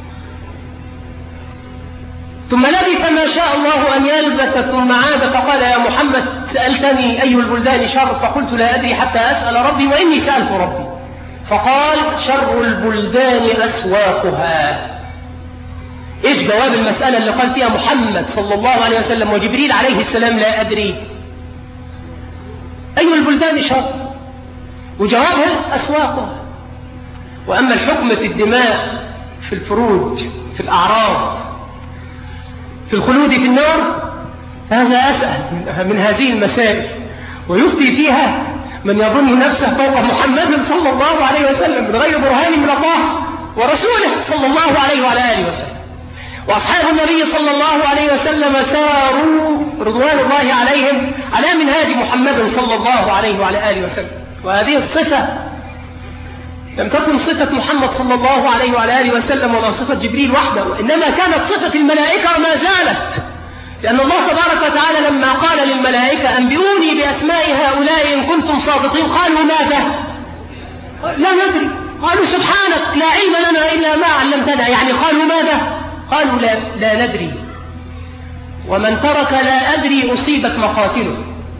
ثم لبث ما شاء الله أن يلبث ثم عاد فقال يا محمد سألتني أي البلدان شر؟ فقلت لا أدري حتى أسأل ربي وإني سألت ربي. فقال شر البلدان أسواقها. إيش جواب المسألة اللي قال فيها محمد صلى الله عليه وسلم وجبريل عليه السلام لا أدري؟ أي البلدان شر؟ وجوابها أسواقها. وأما الحكم في الدماء، في الفروج، في الأعراض، في الخلود في النار، فهذا أسهل من هذه المسائل، ويفتي فيها من يظن نفسه فوق محمد صلى الله عليه وسلم من غير برهان من الله ورسوله صلى الله عليه وعلى آله وسلم. وأصحاب النبي صلى الله عليه وسلم ساروا رضوان الله عليهم على منهاج محمد صلى الله عليه وعلى آله وسلم. وهذه الصفة لم تكن صفة محمد صلى الله عليه وعلى آله وسلم ولا صفة جبريل وحده، وإنما كانت صفة الملائكة وما زالت، لأن الله تبارك وتعالى لما قال للملائكة أنبئوني بأسماء هؤلاء إن كنتم صادقين قالوا ماذا؟ لا ندري. قالوا سبحانك لا علم لنا إلا ما علمتنا، يعني قالوا ماذا؟ قالوا لا ندري. ومن ترك لا أدري أصيبت مقاتله.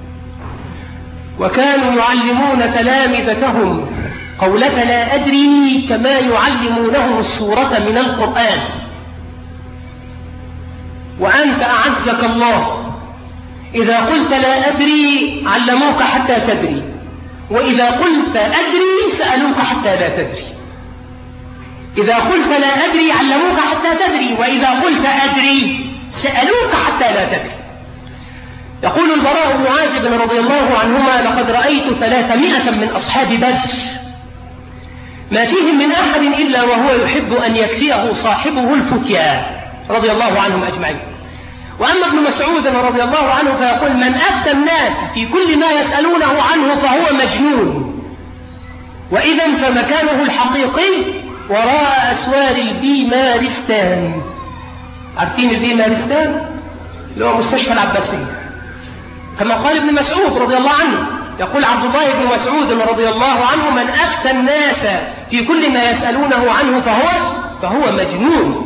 وكانوا يعلمون تلامذتهم قولة لا أدري كما يعلمونهم السورة من القرآن. وأنت أعزك الله إذا قلت لا أدري علموك حتى تدري، وإذا قلت أدري سألوك حتى لا تدري. إذا قلت لا أدري علموك حتى تدري، وإذا قلت أدري سألوك حتى لا تدري. يقول البراء بن عازب رضي الله عنهما لقد رأيت 300 من أصحاب بدر ما فيهم من أحد إلا وهو يحب أن يكفيه صاحبه الفتيا رضي الله عنهم أجمعين. وأما ابن مسعود رضي الله عنه فيقول من أفتى الناس في كل ما يسألونه عنه فهو مجنون، وإذا فمكانه الحقيقي وراء أسوار البيمارستان. عارفين البيمارستان اللي هو مستشفى العباسية، كما قال ابن مسعود رضي الله عنه. يقول عبد الله بن مسعود رضي الله عنه من أفتى الناس في كل ما يسألونه عنه فهو مجنون،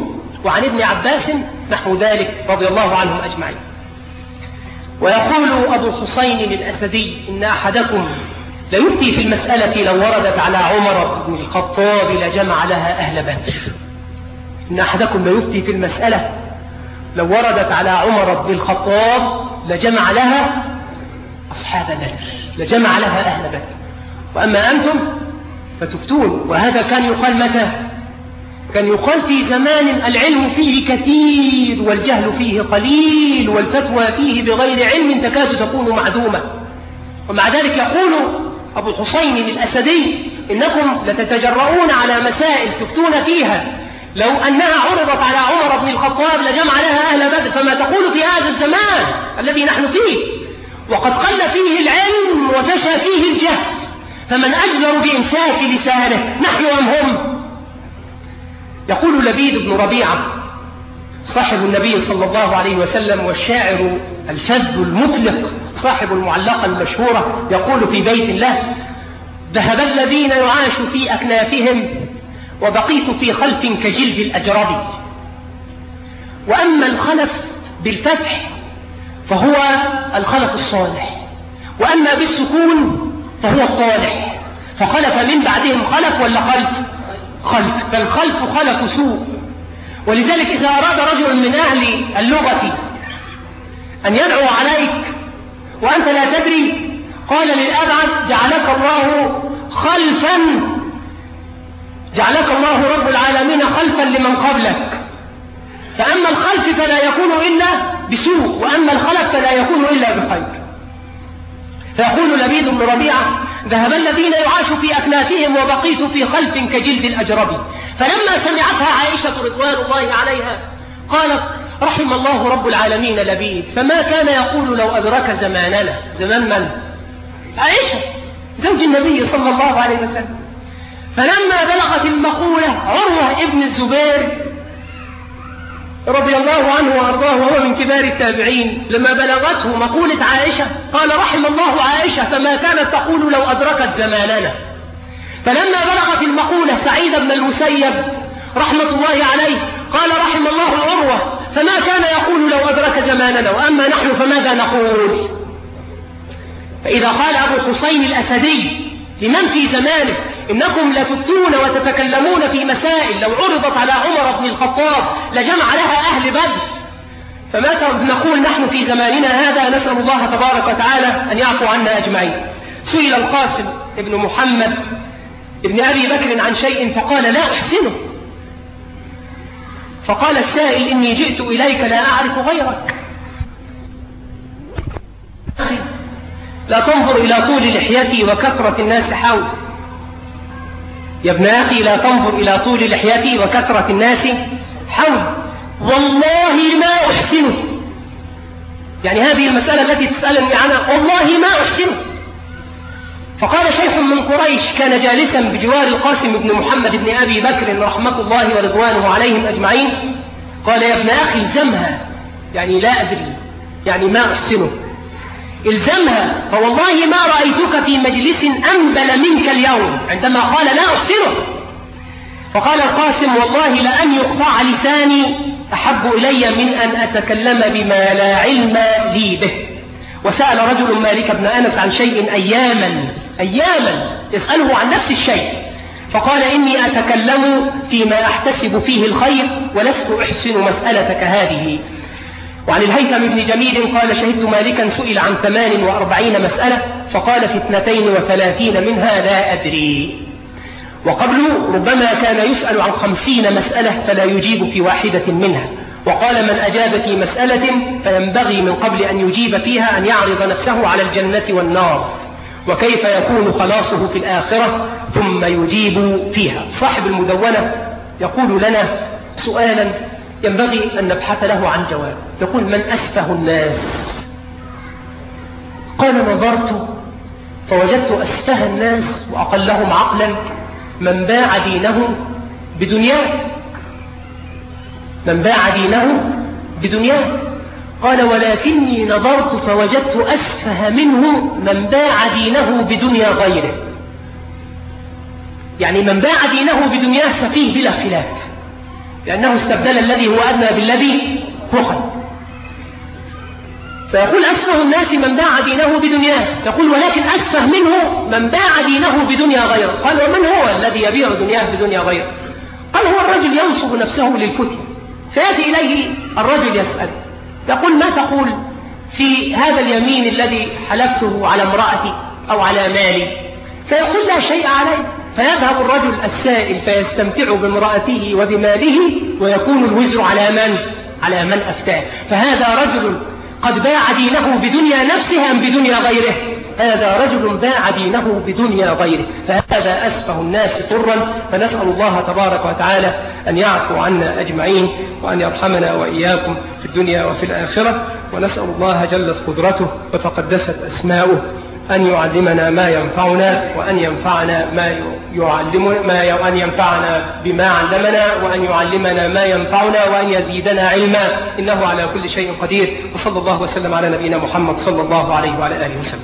وعن ابن عباس نحو ذلك رضي الله عنهم أجمعين. ويقول أبو حسين الأسدي إن أحدكم ليفتي في المسألة لو وردت على عمر بن الخطاب لجمع لها أهل بدر. إن أحدكم ليفتي في المسألة لو وردت على عمر بن الخطاب لجمع لها أصحاب بدر، لجمع لها أهل بدر. وأما أنتم فتفتون. وهذا كان يقال متى؟ كان يقال في زمان العلم فيه كثير والجهل فيه قليل والفتوى فيه بغير علم تكاد تكون معدومة. ومع ذلك يقول أبو حسين الأسدي إنكم لتتجرؤون على مسائل تفتون فيها لو أنها عرضت على عمر بن الخطاب لجمع لها أهل بدر، فما تقول في هذا الزمان الذي نحن فيه وقد قل فيه العلم وفشى فيه الجهل، فمن أجدر بإمساك لسانه، نحن أم هم؟ يقول لبيد بن ربيعة صاحب النبي صلى الله عليه وسلم والشاعر الفذ المطلق صاحب المعلقة المشهورة، يقول في بيت الله: ذهب الذين يعاش في أكنافهم وبقيت في خلف كجلد الأجرب. وأما الخلف بالفتح فهو الخلف الصالح، وأما بالسكون فهو الطالح. فخلف من بعدهم خلف ولا خلف؟ خلف. فالخلف خلف سوء. ولذلك إذا أراد رجل من أهل اللغة أن يدعو عليك وأنت لا تدري قال للأبعد: جعلك الله خلفا، جعلك الله رب العالمين خلفا لمن قبلك. فأما الخلف فلا يكون إلا بسوء، وأما الخلف فلا يكون إلا بخير. فيقول لبيد بن ربيعة: ذهب الذين يعاش في أكنافهم وبقيت في خلف كجلد الأجرب. فلما سمعتها عائشة رضوان الله عليها قالت: رحم الله رب العالمين لبيد، فما كان يقول لو أدرك زماننا. زمان من؟ عائشة زوج النبي صلى الله عليه وسلم. فلما بلغت المقولة عروة ابن الزبير رضي الله عنه وأرضاه وهو من كبار التابعين، لما بلغته مقولة عائشة قال: رحم الله عائشة، فما كانت تقول لو أدركت زماننا. فلما بلغت المقولة سعيد بن المسيب رحمة الله عليه قال: رحم الله عروة، فما كان يقول لو أدرك زماننا. وأما نحن فماذا نقول؟ فإذا قال أبو حسين الأسدي لمن في زمانه: إنكم لتفتون وتتكلمون في مسائل لو عرضت على عمر بن الخطاب لجمع لها أهل بدر، فماذا نقول نحن في زماننا هذا؟ نسأل الله تبارك وتعالى أن يعفو عنا أجمعين. سئل القاسم ابن محمد ابن أبي بكر عن شيء فقال: لا أحسنه. فقال السائل: إني جئت إليك لا أعرف غيرك. أخي لا تنظر إلى طول لحيتي وكثرة الناس حولي. يا ابن أخي لا تنظر إلى طول لحيتي وكثرة الناس حولي، والله ما أحسنه. يعني هذه المسألة التي تسألني عنها والله ما أحسنه. فقال شيخ من قريش كان جالسا بجوار القاسم بن محمد بن أبي بكر رحمة الله ورضوانه عليهم أجمعين، قال: يا ابن أخي الزمها، يعني لا أدري، يعني ما أحسنه، الزمها، فوالله ما رأيتك في مجلس أنبل منك اليوم عندما قال لا أحسنه. فقال القاسم: والله لأن يقطع لساني أحب إلي من أن أتكلم بما لا علم لي به. وسأل رجل مالك بن أنس عن شيء أياما يسأله عن نفس الشيء، فقال: إني أتكلم فيما أحتسب فيه الخير ولست أحسن مسألتك هذه. وعن الهيثم بن جميل قال: شهدت مالكا سئل عن 48 مسألة فقال: في 32 منها لا أدري. وقبل ربما كان يسأل عن 50 مسألة فلا يجيب في واحدة منها. وقال: من أجاب في مسألة فينبغي من قبل أن يجيب فيها أن يعرض نفسه على الجنة والنار، وكيف يكون خلاصه في الآخرة ثم يجيب فيها. صاحب المدونة يقول لنا سؤالا ينبغي أن نبحث له عن جواب. يقول: من أسفه الناس؟ قال: نظرت فوجدت أسفه الناس وأقلهم عقلا من باع دينه بدنياه. من باع دينه بدنياه. قال: ولكني نظرت فوجدت أسفه منه من باع دينه بدنيا غيره. يعني من باع دينه بدنياه سفيه بلا خلاف، لأنه استبدل الذي هو أدنى بالذي هو خير. فيقول أسفه الناس من باع دينه بدنياه، يقول ولكن أسفه منه من باع دينه بدنيا غيره. قال ومن هو الذي يبيع دنياه بدنيا غيره؟ قال هو الرجل ينصب نفسه للفتية، فيأتي إليه الرجل يسأل يقول ما تقول في هذا اليمين الذي حلفته على امرأتي أو على مالي؟ فيقول لا شيء عليه. فيذهب الرجل السائل فيستمتع بامرأته وبماله ويكون الوزر على من أفتاه. فهذا رجل قد باع دينه بدنيا نفسه أم بدنيا غيره؟ هذا رجل باع دينه بدنيا غيره، فهذا أسفه الناس طرا. فنسأل الله تبارك وتعالى أن يعفو عنا أجمعين وأن يرحمنا وإياكم في الدنيا وفي الآخرة. ونسأل الله جلت قدرته وتقدست أسماؤه أن يعلمنا ما ينفعنا وأن ينفعنا وأن ينفعنا بما علمنا وأن يعلمنا ما ينفعنا وأن يزيدنا علما، إنه على كل شيء قدير. وصلى الله وسلم على نبينا محمد صلى الله عليه وعلى آله وسلم.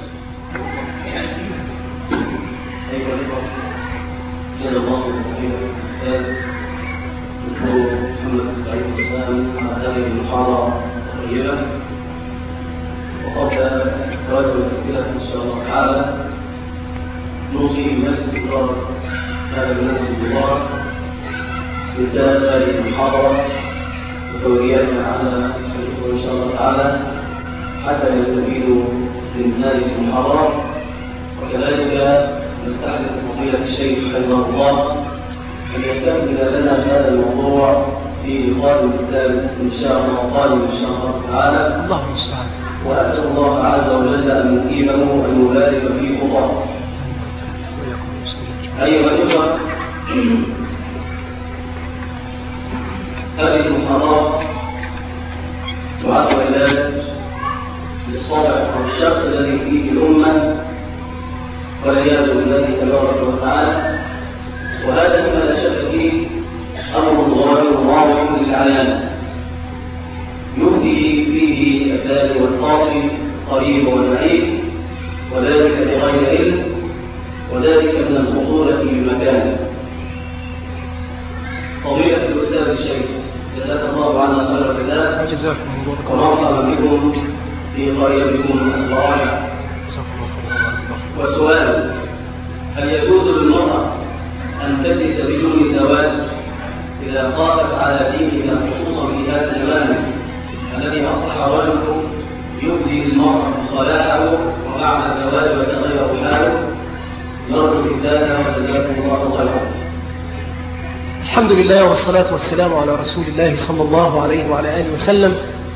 محمد سعيد حسام على هذه المحاضرة الطيبة. وقبل إخراج الأسئلة إن شاء الله تعالى نوصي بمجلس إدارة هذا المجلس المبارك استنتاج هذه المحاضرة وتوزيعها على الإخوة إن شاء الله تعالى حتى يستفيدوا من هذه المحاضرة. وكذلك نستحدث فضيلة الشيخ حفظه الله أن يستكمل لنا هذا الموضوع في لقاء الكتاب إن شاء الله قادم إن شاء الله تعالى. الله المستعان. وأسأل الله عز وجل أن يثيبه وأن يبارك في خطاه. أيها الأخوة، هذه المحاضرات تعد علاج للصابع أو الشخص الذي فيه الأمة والعياذ بالله تبارك وتعالى، وهذا مما لا شك فيه أمر ظاهر واضح للعيان يهدي فيه البال والقاصي قريب والبعيد، وذلك بغير علم، وذلك من الخطورة بمكانه. فضيلة الأستاذ الشيخ جزاك الله عنا خير الجزاء ومرحبا بكم في قريتكم الرائعة. وسؤال: هل يجوز للمرأة أن تجلس بدون زواج إذا خافت على دينها خصوصا في هذا الزمان الذي أصبح رجل يبدي للمرأة صلاحه وبعد الزواج وتغير حاله؟ نرجو الإذانة وجزاكم الله خيرا. الحمد لله والصلاة والسلام على رسول الله صلى الله عليه وعلى آله وسلم.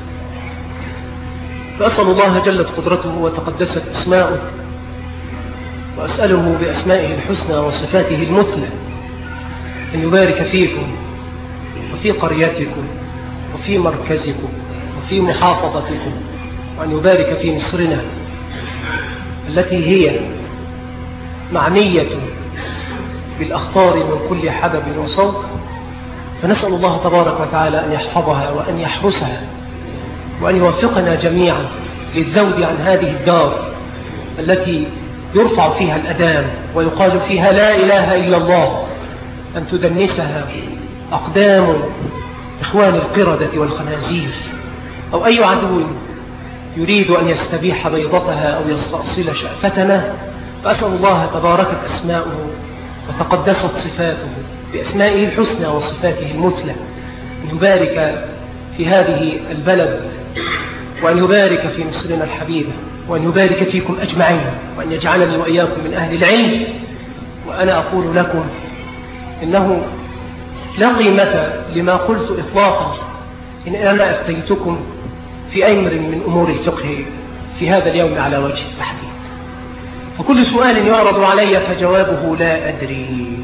فأسأل الله جلت قدرته وتقدست أسماؤه، وأسأله بأسمائه الحسنى وصفاته المثلى أن يبارك فيكم وفي قريتكم وفي مركزكم وفي محافظتكم، وأن يبارك في مصرنا التي هي معنية بالأخطار من كل حدب وصوب. فنسأل الله تبارك وتعالى أن يحفظها وأن يحرسها وأن يوفقنا جميعا للذود عن هذه الدار التي يرفع فيها الأذان ويقال فيها لا إله إلا الله، أن تدنسها أقدام إخوان القردة والخنازير أو أي عدو يريد أن يستبيح بيضتها أو يستأصل شأفتنا. فأسأل الله تباركت أسماؤه وتقدست صفاته بأسمائه الحسنى وصفاته المثلى أن يبارك في هذه البلد، وأن يبارك في مصرنا الحبيبة، وأن يبارك فيكم أجمعين، وأن يجعلني وإياكم من أهل العلم. وأنا أقول لكم إنه لا قيمة لما قلت إطلاقا إن أنا أفتيتكم في أمر من أمور الفقه في هذا اليوم على وجه التحديد. فكل سؤال يعرض علي فجوابه لا أدري،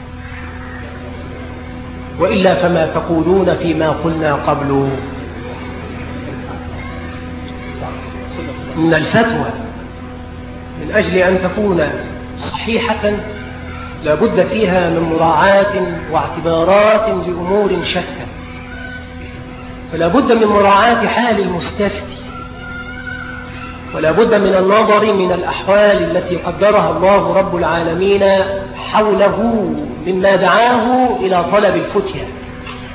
وإلا فما تقولون فيما قلنا قبل من الفتوى من أجل أن تكون صحيحة لا بد فيها من مراعاة واعتبارات لأمور شتى. فلا بد من مراعاة حال المستفتي، ولا بد من النظر من الأحوال التي قدرها الله رب العالمين حوله مما دعاه إلى طلب الفتية.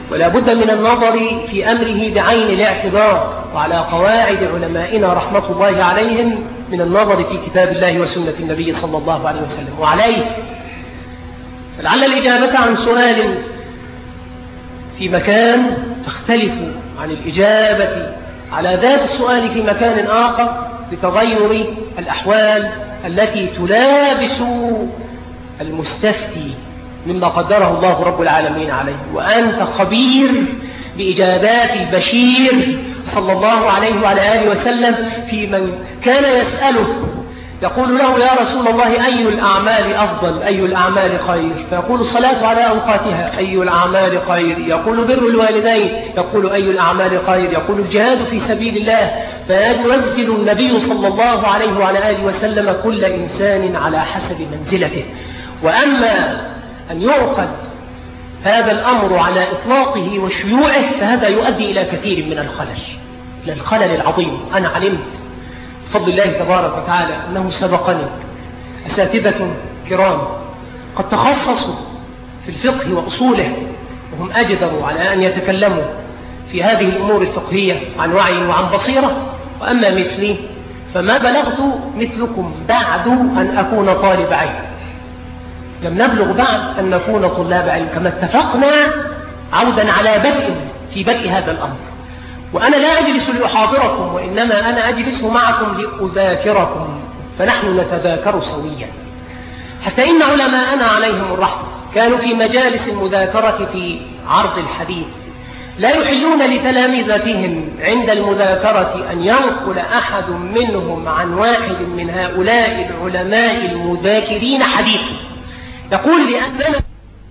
ولا بد من النظر في أمره بعين الاعتبار، وعلى قواعد علمائنا رحمة الله عليهم من النظر في كتاب الله وسنة النبي صلى الله عليه وسلم. وعليه فلعل الإجابة عن سؤال في مكان تختلف عن الإجابة على ذات السؤال في مكان آخر لتغير الأحوال التي تلابس المستفتي مما قدره الله رب العالمين عليه. وأنت خبير بإجابات البشير صلى الله عليه وعلى آله وسلم في من كان يسأله يقول له: يا رسول الله، أي الأعمال أفضل؟ أي الأعمال خير؟ فيقول: الصلاة على أوقاتها. أي الأعمال خير؟ يقول: بر الوالدين. يقول: أي الأعمال خير؟ يقول: الجهاد في سبيل الله. فينزل النبي صلى الله عليه وعلى آله وسلم كل إنسان على حسب منزلته. وأما أن يؤخذ هذا الأمر على إطلاقه وشيوعه فهذا يؤدي إلى كثير من الخلل العظيم. أنا علمت بفضل الله تبارك وتعالى أنه سبقني أساتذة كرام قد تخصصوا في الفقه وأصوله، وهم أجدروا على أن يتكلموا في هذه الأمور الفقهية عن وعي وعن بصيرة. وأما مثلي فما بلغت مثلكم بعد أن أكون طالب علم، لم نبلغ بعد أن نكون طلاب علم، كما اتفقنا عودا على بدء هذا الأمر. وأنا لا أجلس لأحاضركم، وإنما أنا أجلس معكم لأذاكركم، فنحن نتذاكر سويا. حتى إن علماءنا عليهم الرحمة كانوا في مجالس المذاكرة في عرض الحديث لا يحلون لتلامذتهم عند المذاكرة أن ينقل أحد منهم عن واحد من هؤلاء العلماء المذاكرين حديثا، يقول: لأننا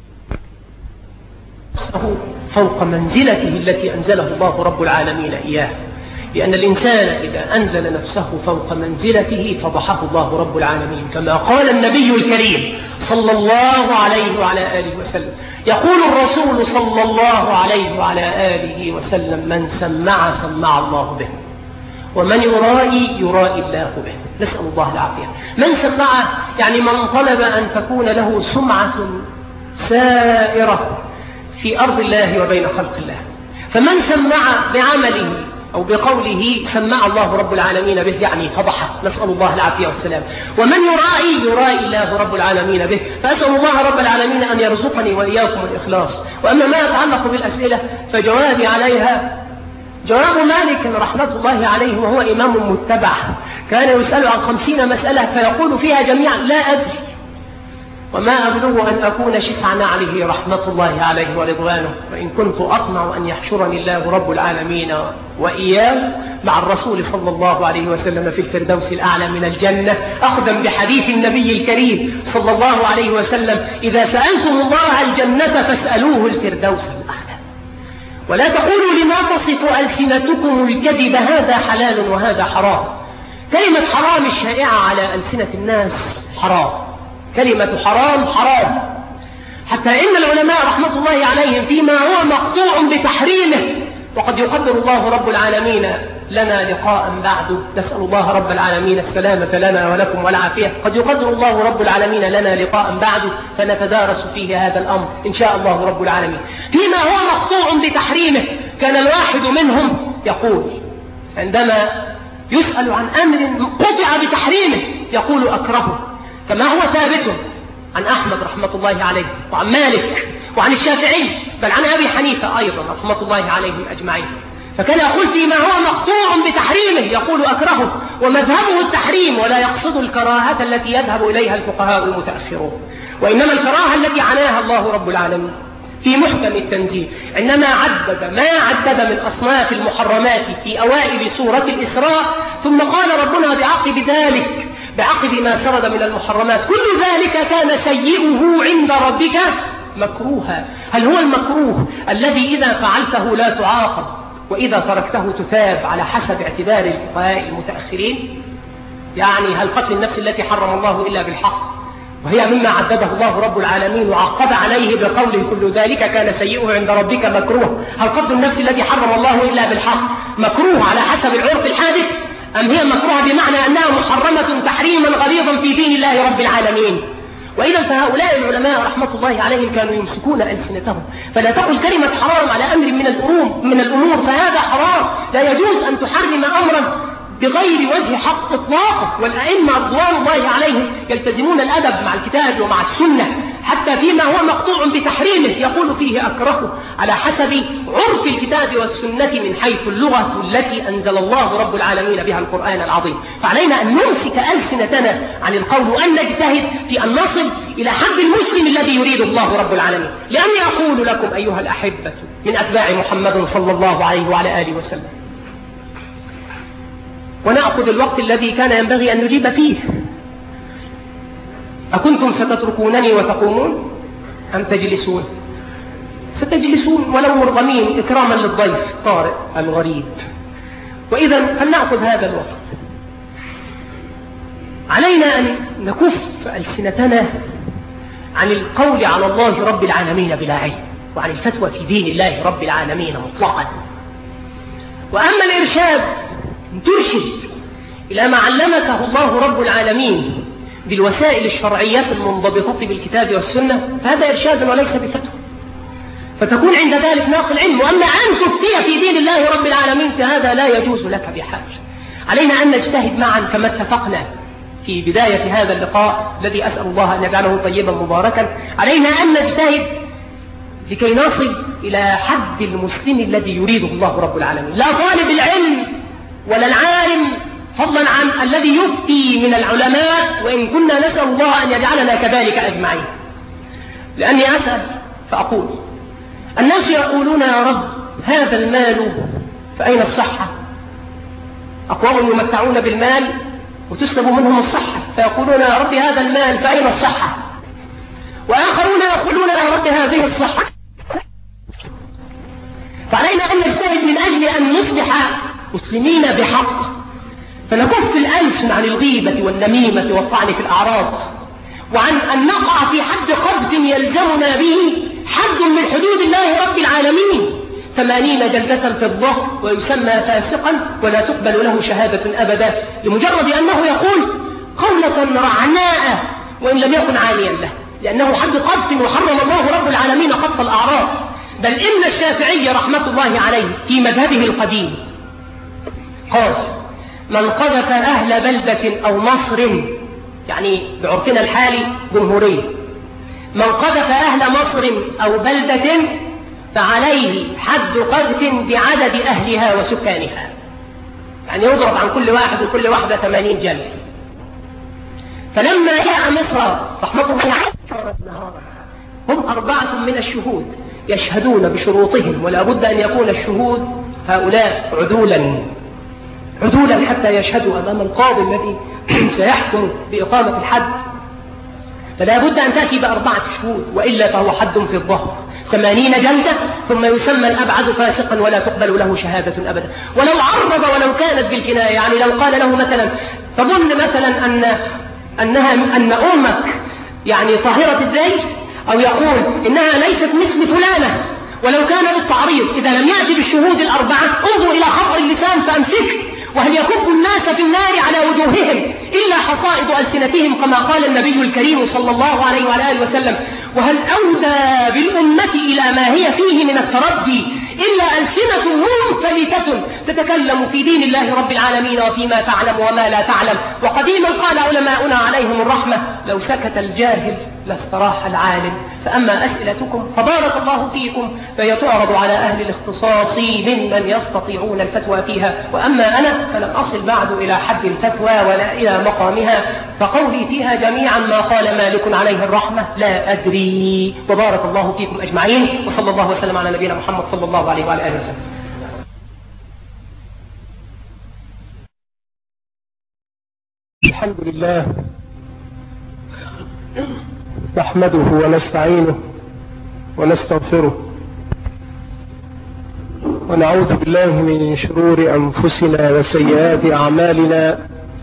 نفسه فوق منزلته التي أنزله الله رب العالمين إياه، لأن الإنسان إذا أنزل نفسه فوق منزلته فضحه الله رب العالمين، كما قال النبي الكريم صلى الله عليه وعلى آله وسلم. يقول الرسول صلى الله عليه وعلى آله وسلم: من سمع سمع الله به، ومن يرائي يرائي الله به. نسأل الله العافية. من سمع يعني من طلب أن تكون له سمعة سائرة في أرض الله وبين خلق الله. فمن سمع بعمله أو بقوله سمع الله رب العالمين به يعني فضحه، نسأل الله العافية والسلام. ومن يرائي يرائي الله رب العالمين به. فأسأل الله رب العالمين أن يرزقني وإياكم الإخلاص. وأما ما يتعلق بالأسئلة فجوابي عليها جواب مالك رحمة الله عليه، وهو إمام متبع، كان يسأل عن 50 مسألة فيقول فيها جميعا: لا أدري، وما أبلغ أن أكون شسع نعله رحمة الله عليه ورضوانه. وإن كنت أطمع أن يحشرني الله رب العالمين وإياه مع الرسول صلى الله عليه وسلم في الفردوس الأعلى من الجنة، أخذا بحديث النبي الكريم صلى الله عليه وسلم: إذا سألتم الله الجنة فاسألوه الفردوس الأعلى. ولا تقولوا لما تصف ألسنتكم الكذب هذا حلال وهذا حرام. كلمة حرام الشائعة على ألسنة الناس حرام، كلمة حرام حرام، حتى إن العلماء رحمة الله عليهم فيما هو مقطوع بتحريمه، وقد يقدر الله رب العالمين لنا لقاء بعد، نسأل الله رب العالمين السلامة لنا ولكم والعافية، قد يقدر الله رب العالمين لنا لقاء بعد فنتدارس فيه هذا الأمر إن شاء الله رب العالمين. فيما هو مقطوع بتحريمه كان الواحد منهم يقول عندما يسأل عن أمر قطع بتحريمه يقول: أكرهه، كما هو ثابت عن أحمد رحمة الله عليه، وعن مالك، وعن الشافعي، بل عن أبي حنيفة أيضا رحمة الله عليهم أجمعين. فكان يقول فيما هو مقطوع بتحريمه يقول: أكرهه، ومذهبه التحريم، ولا يقصد الكراهة التي يذهب إليها الفقهاء المتأخرون، وإنما الكراهة التي عناها الله رب العالمين في محكم التنزيل، إنما عدد ما عدد من أصناف المحرمات في أوائل سورة الإسراء، ثم قال ربنا بعقب ذلك، بعقب ما سرد من المحرمات: كل ذلك كان سيئه عند ربك مكروها. هل هو المكروه الذي إذا فعلته لا تعاقب وإذا تركته تثاب على حسب اعتبار الفقهاء المتأخرين؟ يعني هل قتل النفس التي حرم الله إلا بالحق وهي مما عدده الله رب العالمين وعقب عليه بقوله كل ذلك كان سيئه عند ربك مكروه، هل قتل النفس التي حرم الله إلا بالحق مكروه على حسب العرف الحادث، أم هي مكروهة بمعنى أنها محرمة تحريما غليظا في دين الله رب العالمين؟ وإذا فهؤلاء العلماء رحمة الله عليهم كانوا يمسكون ألسنتهم، فلا تقل كلمة حرام على أمر من الأمور فهذا حرام. لا يجوز أن تحرم أمرا بغير وجه حق إطلاقه. والأئمة رضوان الله عليهم يلتزمون الأدب مع الكتاب ومع السنة حتى فيما هو مقطوع بتحريمه يقول فيه أكرهه على حسب عرف الكتاب والسنة من حيث اللغة التي أنزل الله رب العالمين بها القرآن العظيم. فعلينا أن نمسك ألسنتنا عن القول وأن نجتهد في أن نصل إلى حد المسلم الذي يريد الله رب العالمين. لأني أقول لكم أيها الأحبة من أتباع محمد صلى الله عليه وعلى آله وسلم، ونأخذ الوقت الذي كان ينبغي أن نجيب فيه: أكنتم ستتركونني وتقومون أم تجلسون؟ ستجلسون ولو مرغمين إكراما للضيف الطارئ الغريب. وإذا فلنأخذ هذا الوقت. علينا أن نكف ألسنتنا عن القول على الله رب العالمين بلا علم، وعن الفتوى في دين الله رب العالمين مطلقا. وأما الإرشاد ترشد إلى ما علمته الله رب العالمين بالوسائل الشرعية المنضبطة بالكتاب والسنة فهذا إرشاد وليس بفتوى، فتكون عند ذلك ناقل علم. وأما أن تفتي في دين الله رب العالمين فهذا لا يجوز لك بحال. علينا أن نجتهد معا كما اتفقنا في بداية هذا اللقاء الذي أسأل الله أن يجعله طيبا مباركا. علينا أن نجتهد لكي نصل إلى حد المسلم الذي يريده الله رب العالمين، لا طالب العلم ولا العالم، فضلا عن الذي يفتي من العلماء، وإن كنا نسأل الله أن يجعلنا كذلك أجمعين. لأني أسأل فأقول: الناس يقولون يا رب هذا المال فأين الصحة؟ أقوام يمتعون بالمال وتسلب منهم الصحة فيقولون يا رب هذا المال فأين الصحة؟ وآخرون يقولون يا رب هذه الصحة. فعلينا أن نجتهد من أجل أن نصبح مسلمين بحق، فنكف الألسن عن الغيبة والنميمة والطعن في الأعراض، وعن أن نقع في حد قذف يلزمنا به حد من حدود الله رب العالمين 80 جلدة في الظهر ويسمى فاسقا ولا تقبل له شهادة أبدا لمجرد أنه يقول قولة رعناء وإن لم يكن عاليا له، لأنه حد قذف وحرم الله رب العالمين قذف الأعراض. بل إن الشافعي رحمة الله عليه في مذهبه القديم قال: من قذف أهل بلدة أو مصر، يعني بعرفنا الحالي جمهورية، من قذف أهل مصر أو بلدة فعليه حد قذف بعدد أهلها وسكانها، يعني يضرب عن كل واحد وكل واحدة 80 جلد. فلما جاء مصر رحمة الله عليه هم 4 من الشهود يشهدون بشروطهم، ولا بد أن يكون الشهود هؤلاء عدولا حتى يشهدوا أمام القاضي الذي سيحكم بإقامة الحد. فلا بد أن تأتي ب4 شهود، وإلا فهو حد في الظهر 80 جلدة، ثم يسمى الأبعد فاسقا ولا تقبل له شهادة أبدا. ولو عرض ولو كانت بالكناية، يعني لو قال له مثلا تظن مثلا أن أمك يعني طاهرة الزيج، أو يقول إنها ليست مثل فلانة، ولو كان بالتعريض إذا لم يأتي بالشهود 4 انظر إلى خطأ اللسان فأمسك، وهل يكب الناس في النار على وجوههم إلا حصائد ألسنتهم كما قال النبي الكريم صلى الله عليه وعلى آله وسلم: وهل أودى بالأمة إلى ما هي فيه من التردي إلا ألسنة منفلتة تتكلم في دين الله رب العالمين وفيما تعلم وما لا تعلم. وقديما قال علماؤنا عليهم الرحمة: لو سكت الجاهل لاستراح العالم. فأما أسئلتكم فبارك الله فيكم فهي تعرض على أهل الاختصاص ممن يستطيعون الفتوى فيها، وأما أنا فلم أصل بعد إلى حد الفتوى ولا إلى مقامها، فقولي فيها جميعا ما قال مالك عليه الرحمة: لا أدري. وبارك الله فيكم أجمعين، وصلى الله وسلم على نبينا محمد صلى الله عليه وعلى آله وسلم. الحمد لله نحمده ونستعينه ونستغفره ونعوذ بالله من شرور أنفسنا وسيئات أعمالنا.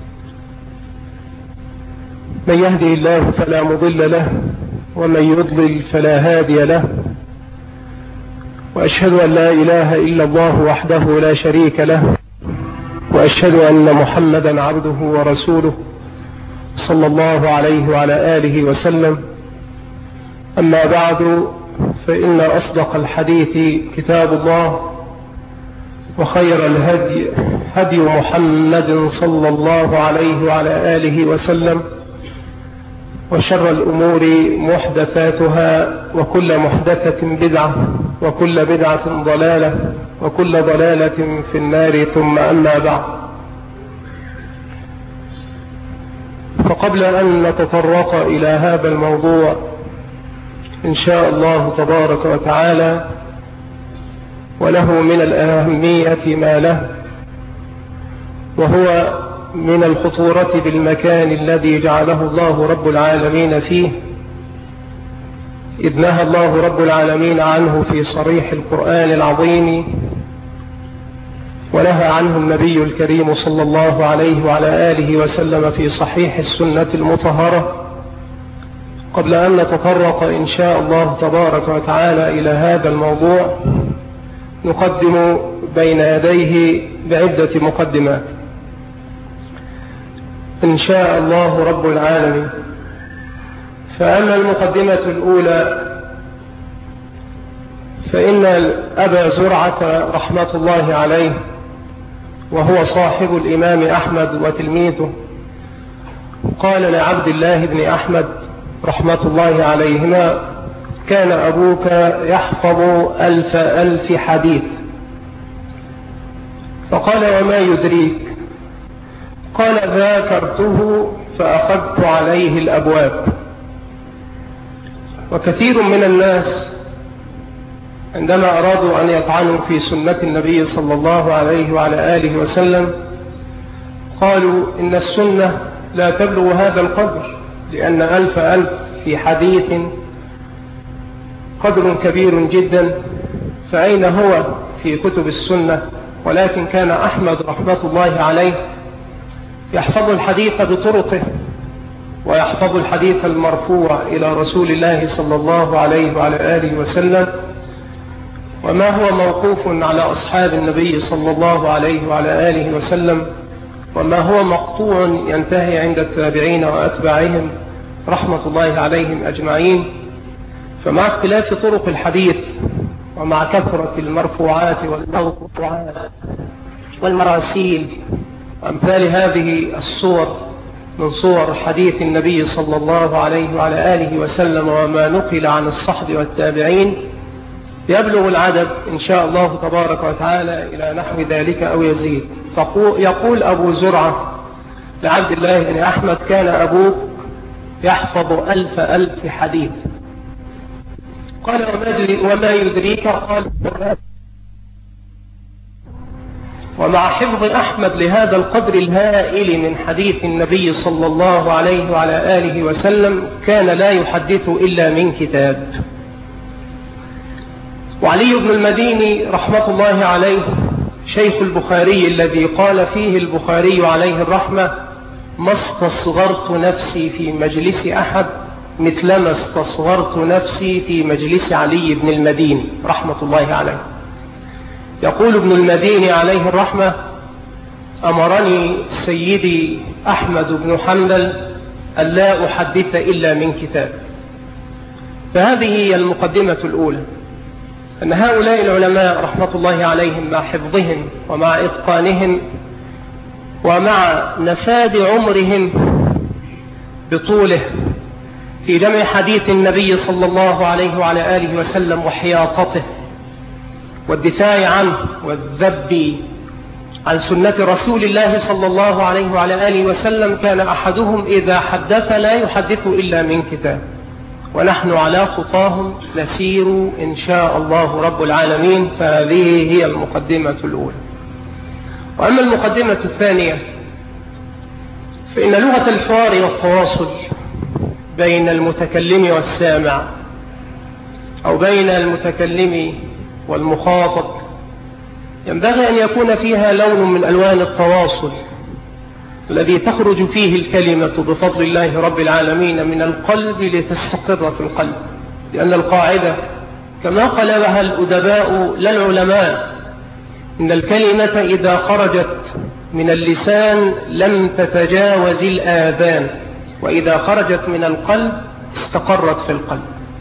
من يهده الله فلا مضل له ومن يضلل فلا هادي له، وأشهد أن لا إله إلا الله وحده لا شريك له، وأشهد أن محمدا عبده ورسوله صلى الله عليه وعلى آله وسلم. أما بعد، فإن أصدق الحديث كتاب الله، وخير الهدي هدي محمد صلى الله عليه وعلى آله وسلم، وشر الأمور محدثاتها، وكل محدثة بدعة، وكل بدعة ضلالة، وكل ضلالة في النار. ثم أما بعد، فقبل أن نتطرق إلى هذا الموضوع إن شاء الله تبارك وتعالى، وله من الأهمية ما له، وهو من الخطورة بالمكان الذي جعله الله رب العالمين فيه، إذ نهى الله رب العالمين عنه في صريح القرآن العظيم، ونهى عنه النبي الكريم صلى الله عليه وعلى آله وسلم في صحيح السنة المطهرة. قبل أن نتطرق إن شاء الله تبارك وتعالى إلى هذا الموضوع، نقدم بين يديه بعدة مقدمات إن شاء الله رب العالمين. فأما المقدمة الأولى، فإن أبا زرعة رحمة الله عليه، وهو صاحب الإمام أحمد وتلميذه، قال لعبد الله بن أحمد رحمة الله عليهما: كان أبوك يحفظ 1000 حديث. فقال: وما يدريك؟ قال: ذاكرته فأخذت عليه الأبواب. وكثير من الناس عندما أرادوا أن يطعنوا في سنة النبي صلى الله عليه وعلى آله وسلم قالوا إن السنة لا تبلغ هذا القدر، لأن 1000 في حديث قدر كبير جدا، فأين هو في كتب السنة؟ ولكن كان أحمد رحمة الله عليه يحفظ الحديث بطرقه، ويحفظ الحديث المرفوع إلى رسول الله صلى الله عليه وعلى آله وسلم، وما هو موقوف على أصحاب النبي صلى الله عليه وعلى آله وسلم، وما هو مقطوع ينتهي عند التابعين وأتباعهم رحمة الله عليهم أجمعين. فمع اختلاف طرق الحديث، ومع كثرة المرفوعات والموقوعات والمراسيل وأمثال هذه الصور من صور حديث النبي صلى الله عليه وعلى آله وسلم، وما نقل عن الصحب والتابعين، يبلغ العدد إن شاء الله تبارك وتعالى إلى نحو ذلك أو يزيد. يقول أبو زرعة لعبد الله بن أحمد: كان أبوك يحفظ 1000 حديث. قال: وما يدريك؟ قال: ومع حفظ أحمد لهذا القدر الهائل من حديث النبي صلى الله عليه وعلى آله وسلم، كان لا يحدث إلا من كتاب. وعلي بن المديني رحمة الله عليه شيخ البخاري الذي قال فيه البخاري عليه الرحمة: ما استصغرت نفسي في مجلس أحد مثلما استصغرت نفسي في مجلس علي بن المديني رحمة الله عليه. يقول ابن المديني عليه الرحمة: أمرني سيدي أحمد بن حنبل ألا أحدث إلا من كتاب. فهذه هي المقدمة الأولى، أن هؤلاء العلماء رحمة الله عليهم مع حفظهم ومع إتقانهم ومع نفاد عمرهم بطوله في جمع حديث النبي صلى الله عليه وعلى آله وسلم وحياطته والدفاع عنه والذب عن سنة رسول الله صلى الله عليه وعلى آله وسلم، كان أحدهم إذا حدث لا يحدث إلا من كتاب. ونحن على خطاهم نسير إن شاء الله رب العالمين. فهذه هي المقدمة الأولى. وأما المقدمة الثانية، فإن لغة الحوار والتواصل بين المتكلم والسامع، أو بين المتكلم والمخاطب، ينبغي أن يكون فيها لون من ألوان التواصل الذي تخرج فيه الكلمة بفضل الله رب العالمين من القلب لتستقر في القلب. لأن القاعدة كما قالها الأدباء لا العلماء: إن الكلمة إذا خرجت من اللسان لم تتجاوز الآذان. وإذا خرجت من القلب استقرت في القلب.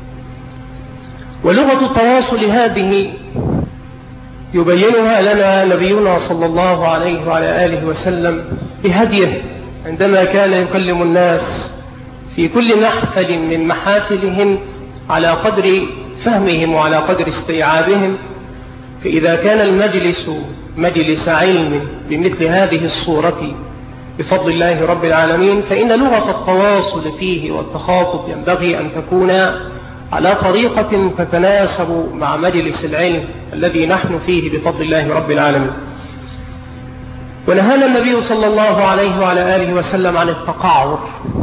ولغة التواصل هذه يبينها لنا نبينا صلى الله عليه وعلى آله وسلم بهديه عندما كان يكلم الناس في كل محفل من محافلهم على قدر فهمهم وعلى قدر استيعابهم. فإذا كان المجلس مجلس علم بمثل هذه الصورة بفضل الله رب العالمين، فإن لغة التواصل فيه والتخاطب ينبغي أن تكون على طريقة تتناسب مع مجلس العلم الذي نحن فيه بفضل الله رب العالمين. ونهانا النبي صلى الله عليه وعلى آله وسلم عن التقعر،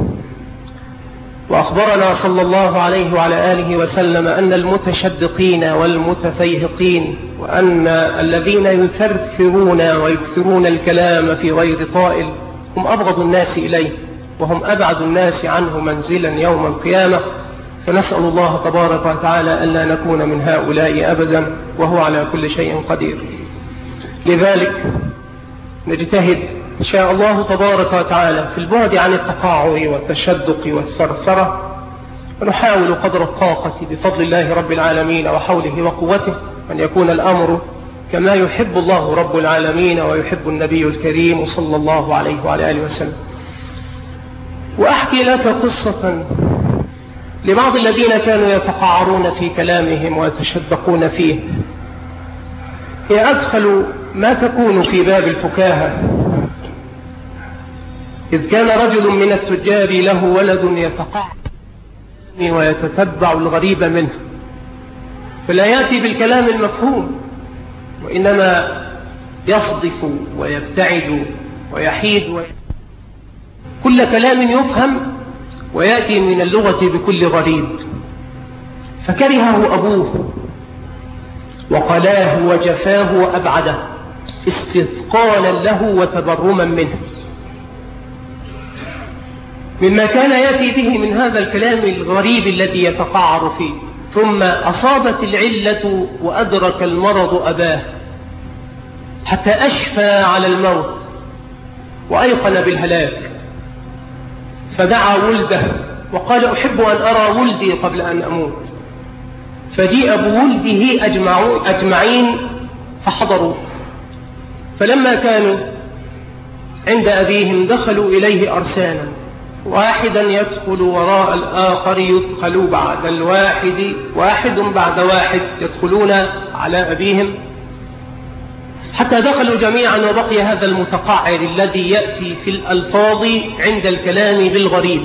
وأخبرنا صلى الله عليه وعلى آله وسلم أن المتشدقين والمتفيهقين وأن الذين يثرثرون ويكثرون الكلام في غير طائل هم أبغض الناس إليه وهم أبعد الناس عنه منزلا يوم القيامة. فنسأل الله تبارك وتعالى ألا نكون من هؤلاء أبدا، وهو على كل شيء قدير. لذلك نجتهد إن شاء الله تبارك وتعالى في البعد عن التقاعر والتشدق والثرثرة، ونحاول قدر الطاقة بفضل الله رب العالمين وحوله وقوته أن يكون الأمر كما يحب الله رب العالمين ويحب النبي الكريم صلى الله عليه وعلى آله وسلم. وأحكي لك قصة لبعض الذين كانوا يتقعرون في كلامهم ويتشدقون فيه. هي أدخل ما تكون في باب الفكاهة. إذ كان رجل من التجار له ولد يتقعر ويتتبع الغريب منه، فلا يأتي بالكلام المفهوم، وإنما يصدف ويبتعد ويحيد كل كلام يفهم ويأتي من اللغة بكل غريب. فكرهه أبوه وقلاه وجفاه وأبعده استثقالا له وتبرما منه. مما كان يأتي به من هذا الكلام الغريب الذي يتقعر فيه، ثم أصابت العلة وأدرك المرض أباه حتى أشفى على الموت وأيقن بالهلاك، فدعا ولده وقال أحب أن أرى ولدي قبل أن أموت. فجيء بولده أجمعين فحضروا، فلما كانوا عند أبيهم دخلوا إليه أرسانا، واحدا يدخل وراء الآخر يدخل بعد الواحد، واحد بعد واحد يدخلون على أبيهم حتى دخلوا جميعا، وبقي هذا المتقعر الذي يأتي في الألفاظ عند الكلام بالغريب،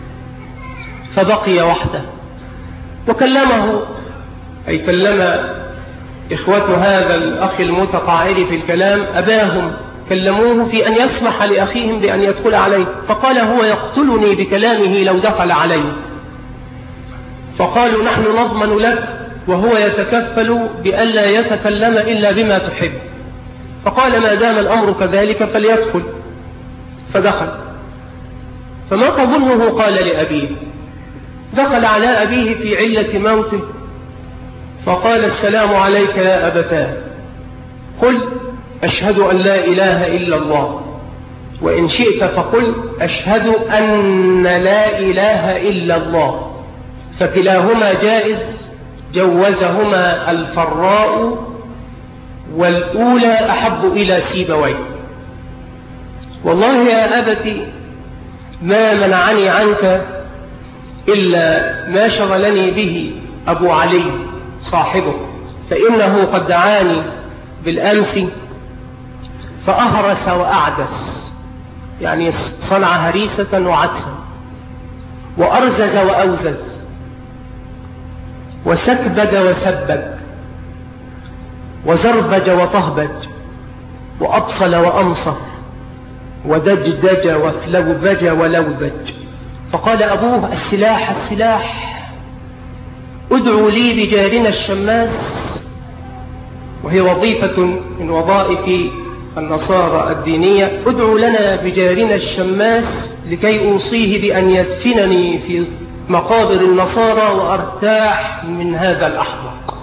فبقي وحده. وكلمه أي كلم إخوة هذا الأخ المتقعر في الكلام أباهم، كلموه في أن يسمح لأخيهم بأن يدخل عليه، فقال هو يقتلني بكلامه لو دخل علي. فقالوا نحن نضمن لك، وهو يتكفل بألا يتكلم إلا بما تحب. فقال ما دام الأمر كذلك فليدخل. فدخل، فما تظنه قال لأبيه؟ دخل على أبيه في علة موته فقال السلام عليك يا أبتاه، قل أشهد أن لا إله إلا الله، وإن شئت فقل أشهد أن لا إله إلا الله، فكلاهما جائز جوزهما الفراء، والأولى أحب إلى سيبويه. والله يا أبتي ما منعني عنك إلا ما شغلني به أبو علي صاحبه، فإنه قد دعاني بالأمس فأهرس وأعدس، يعني صنع هريسة وعدسا، وأرزز وأوزز، وسكبد وسبج، وزربج وطهبج، وأبصل وأمصر، ودجدج وفلوبج ولوبج. فقال أبوه السلاح السلاح، ادعوا لي بجارنا الشماس، وهي وظيفة من وظائف النصارى الدينية، ادعوا لنا بجارنا الشماس لكي أوصيه بأن يدفنني في مقابر النصارى وأرتاح من هذا الأحمق.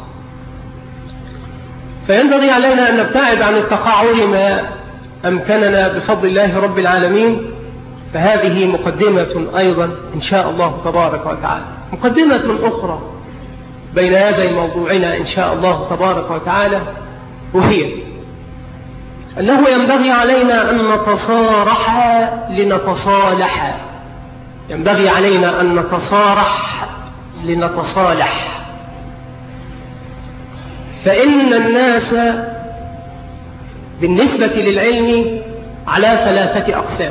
فينبغي علينا أن نبتعد عن التقعر ما أمكننا بفضل الله رب العالمين، فهذه مقدمة أيضا إن شاء الله تبارك وتعالى. مقدمة أخرى بين يدي موضوعنا إن شاء الله تبارك وتعالى، وهي أنه ينبغي علينا أن نتصارح لنتصالح. ينبغي علينا أن نتصارح لنتصالح. فإن الناس بالنسبة للعلم على 3 أقسام: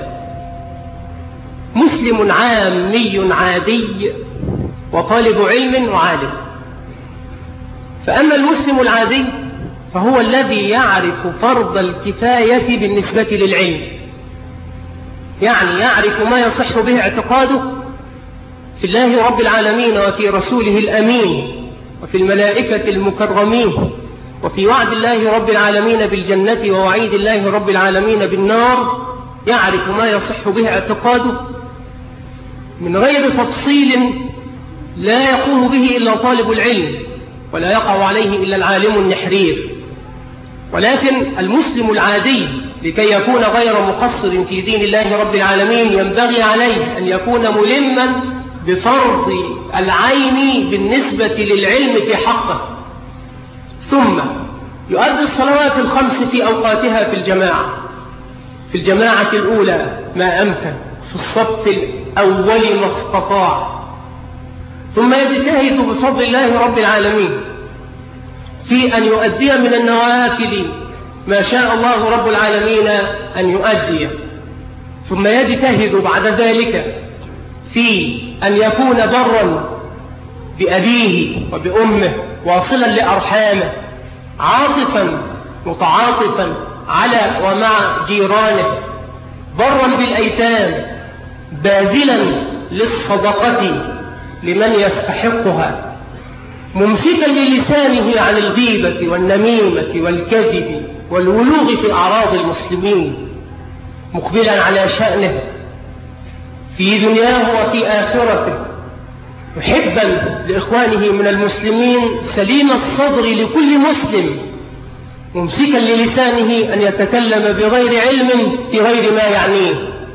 مسلم عامي عادي، وطالب علم وعالم. فأما المسلم العادي فهو الذي يعرف فرض الكفاية بالنسبة للعلم، يعني يعرف ما يصح به اعتقاده في الله رب العالمين وفي رسوله الأمين وفي الملائكة المكرمين وفي وعد الله رب العالمين بالجنة ووعيد الله رب العالمين بالنار. يعرف ما يصح به اعتقاده من غير تفصيل لا يقوم به إلا طالب العلم، ولا يقع عليه إلا العالم النحرير. ولكن المسلم العادي لكي يكون غير مقصر في دين الله رب العالمين ينبغي عليه أن يكون ملما بفرض العين بالنسبة للعلم في حقه، ثم يؤدي الصلوات ال5 في أوقاتها في الجماعة الأولى ما أمكن، في الصف الأول ما استطاع، ثم يجتهد بفضل الله رب العالمين في أن يؤدي من النوافل ما شاء الله رب العالمين أن يؤدي، ثم يجتهد بعد ذلك في أن يكون برا بأبيه وبأمه، واصلا لأرحامه، عاطفا متعاطفا على ومع جيرانه، برا بالأيتام، باذلا للصدقة لمن يستحقها، ممسكا للسانه عن الغيبة والنميمة والكذب والولوغ في أعراض المسلمين، مقبلا على شأنه في دنياه وفي آخرته، محبا لإخوانه من المسلمين، سليم الصدر لكل مسلم، ممسكا للسانه أن يتكلم بغير علم في غير ما يعنيه،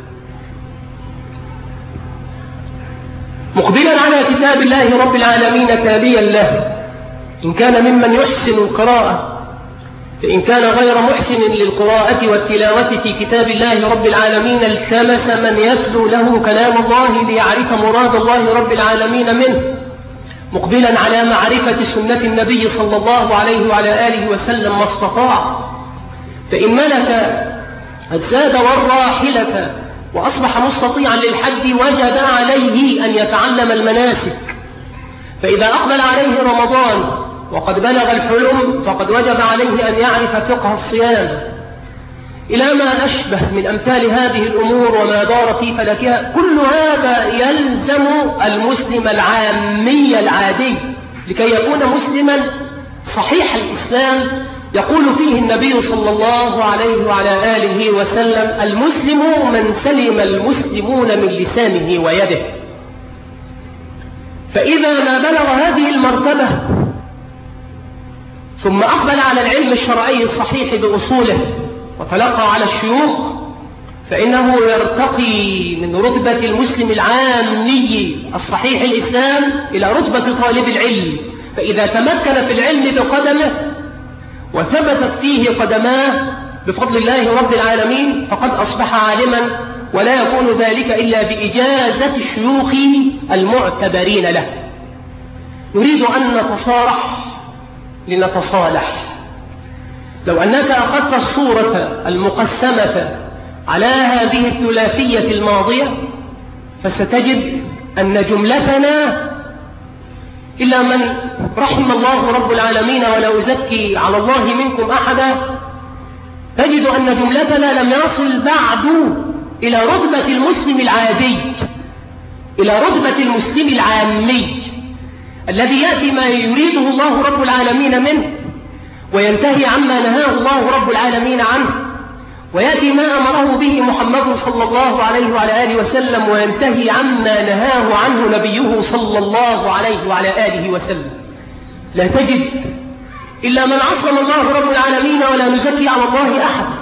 مقبلا على كتاب الله رب العالمين تاليا له إن كان ممن يحسن القراءة، فإن كان غير محسن للقراءة والتلاوة في كتاب الله رب العالمين التمس من يتلو له كلام الله ليعرف مراد الله رب العالمين منه، مقبلا على معرفة سنة النبي صلى الله عليه وعلى آله وسلم ما استطاع، فإن ملك الزاد والراحلة وأصبح مستطيعا للحج وجب عليه أن يتعلم المناسك، فإذا أقبل عليه رمضان وقد بلغ الحلم فقد وجب عليه أن يعرف فقه الصيام، إلى ما أشبه من أمثال هذه الأمور وما دار في فلكها. كل هذا يلزم المسلم العامي العادي لكي يكون مسلما صحيح الإسلام. يقول فيه النبي صلى الله عليه وعلى آله وسلم: المسلم من سلم المسلمون من لسانه ويده. فإذا ما بلغ هذه المرتبة ثم أقبل على العلم الشرعي الصحيح بأصوله وتلقى على الشيوخ، فإنه يرتقي من رتبة المسلم العامي الصحيح الإسلام إلى رتبة طالب العلم. فإذا تمكن في العلم بقدمه وثبتت فيه قدماه بفضل الله رب العالمين فقد أصبح عالما، ولا يكون ذلك إلا بإجازة الشيوخ المعتبرين له. نريد أن نتصارح لنتصالح. لو أنك أخذت الصورة المقسمة على هذه الثلاثية الماضية فستجد أن جملتنا، إلا من رحم الله رب العالمين ولا أزكي على الله منكم أحدا، تجد أن جملتنا لم يصل بعد إلى رتبة المسلم العادي، إلى رتبة المسلم العامي الذي يأتي ما يريده الله رب العالمين منه وينتهي عما نهاه الله رب العالمين عنه، ويأتي ما أمره به محمد صلى الله عليه وعلى آله وسلم وينتهي عما نهاه عنه نبيه صلى الله عليه وعلى آله وسلم. لا تجد إلا من عصم الله رب العالمين ولا نزكي على الله أحد،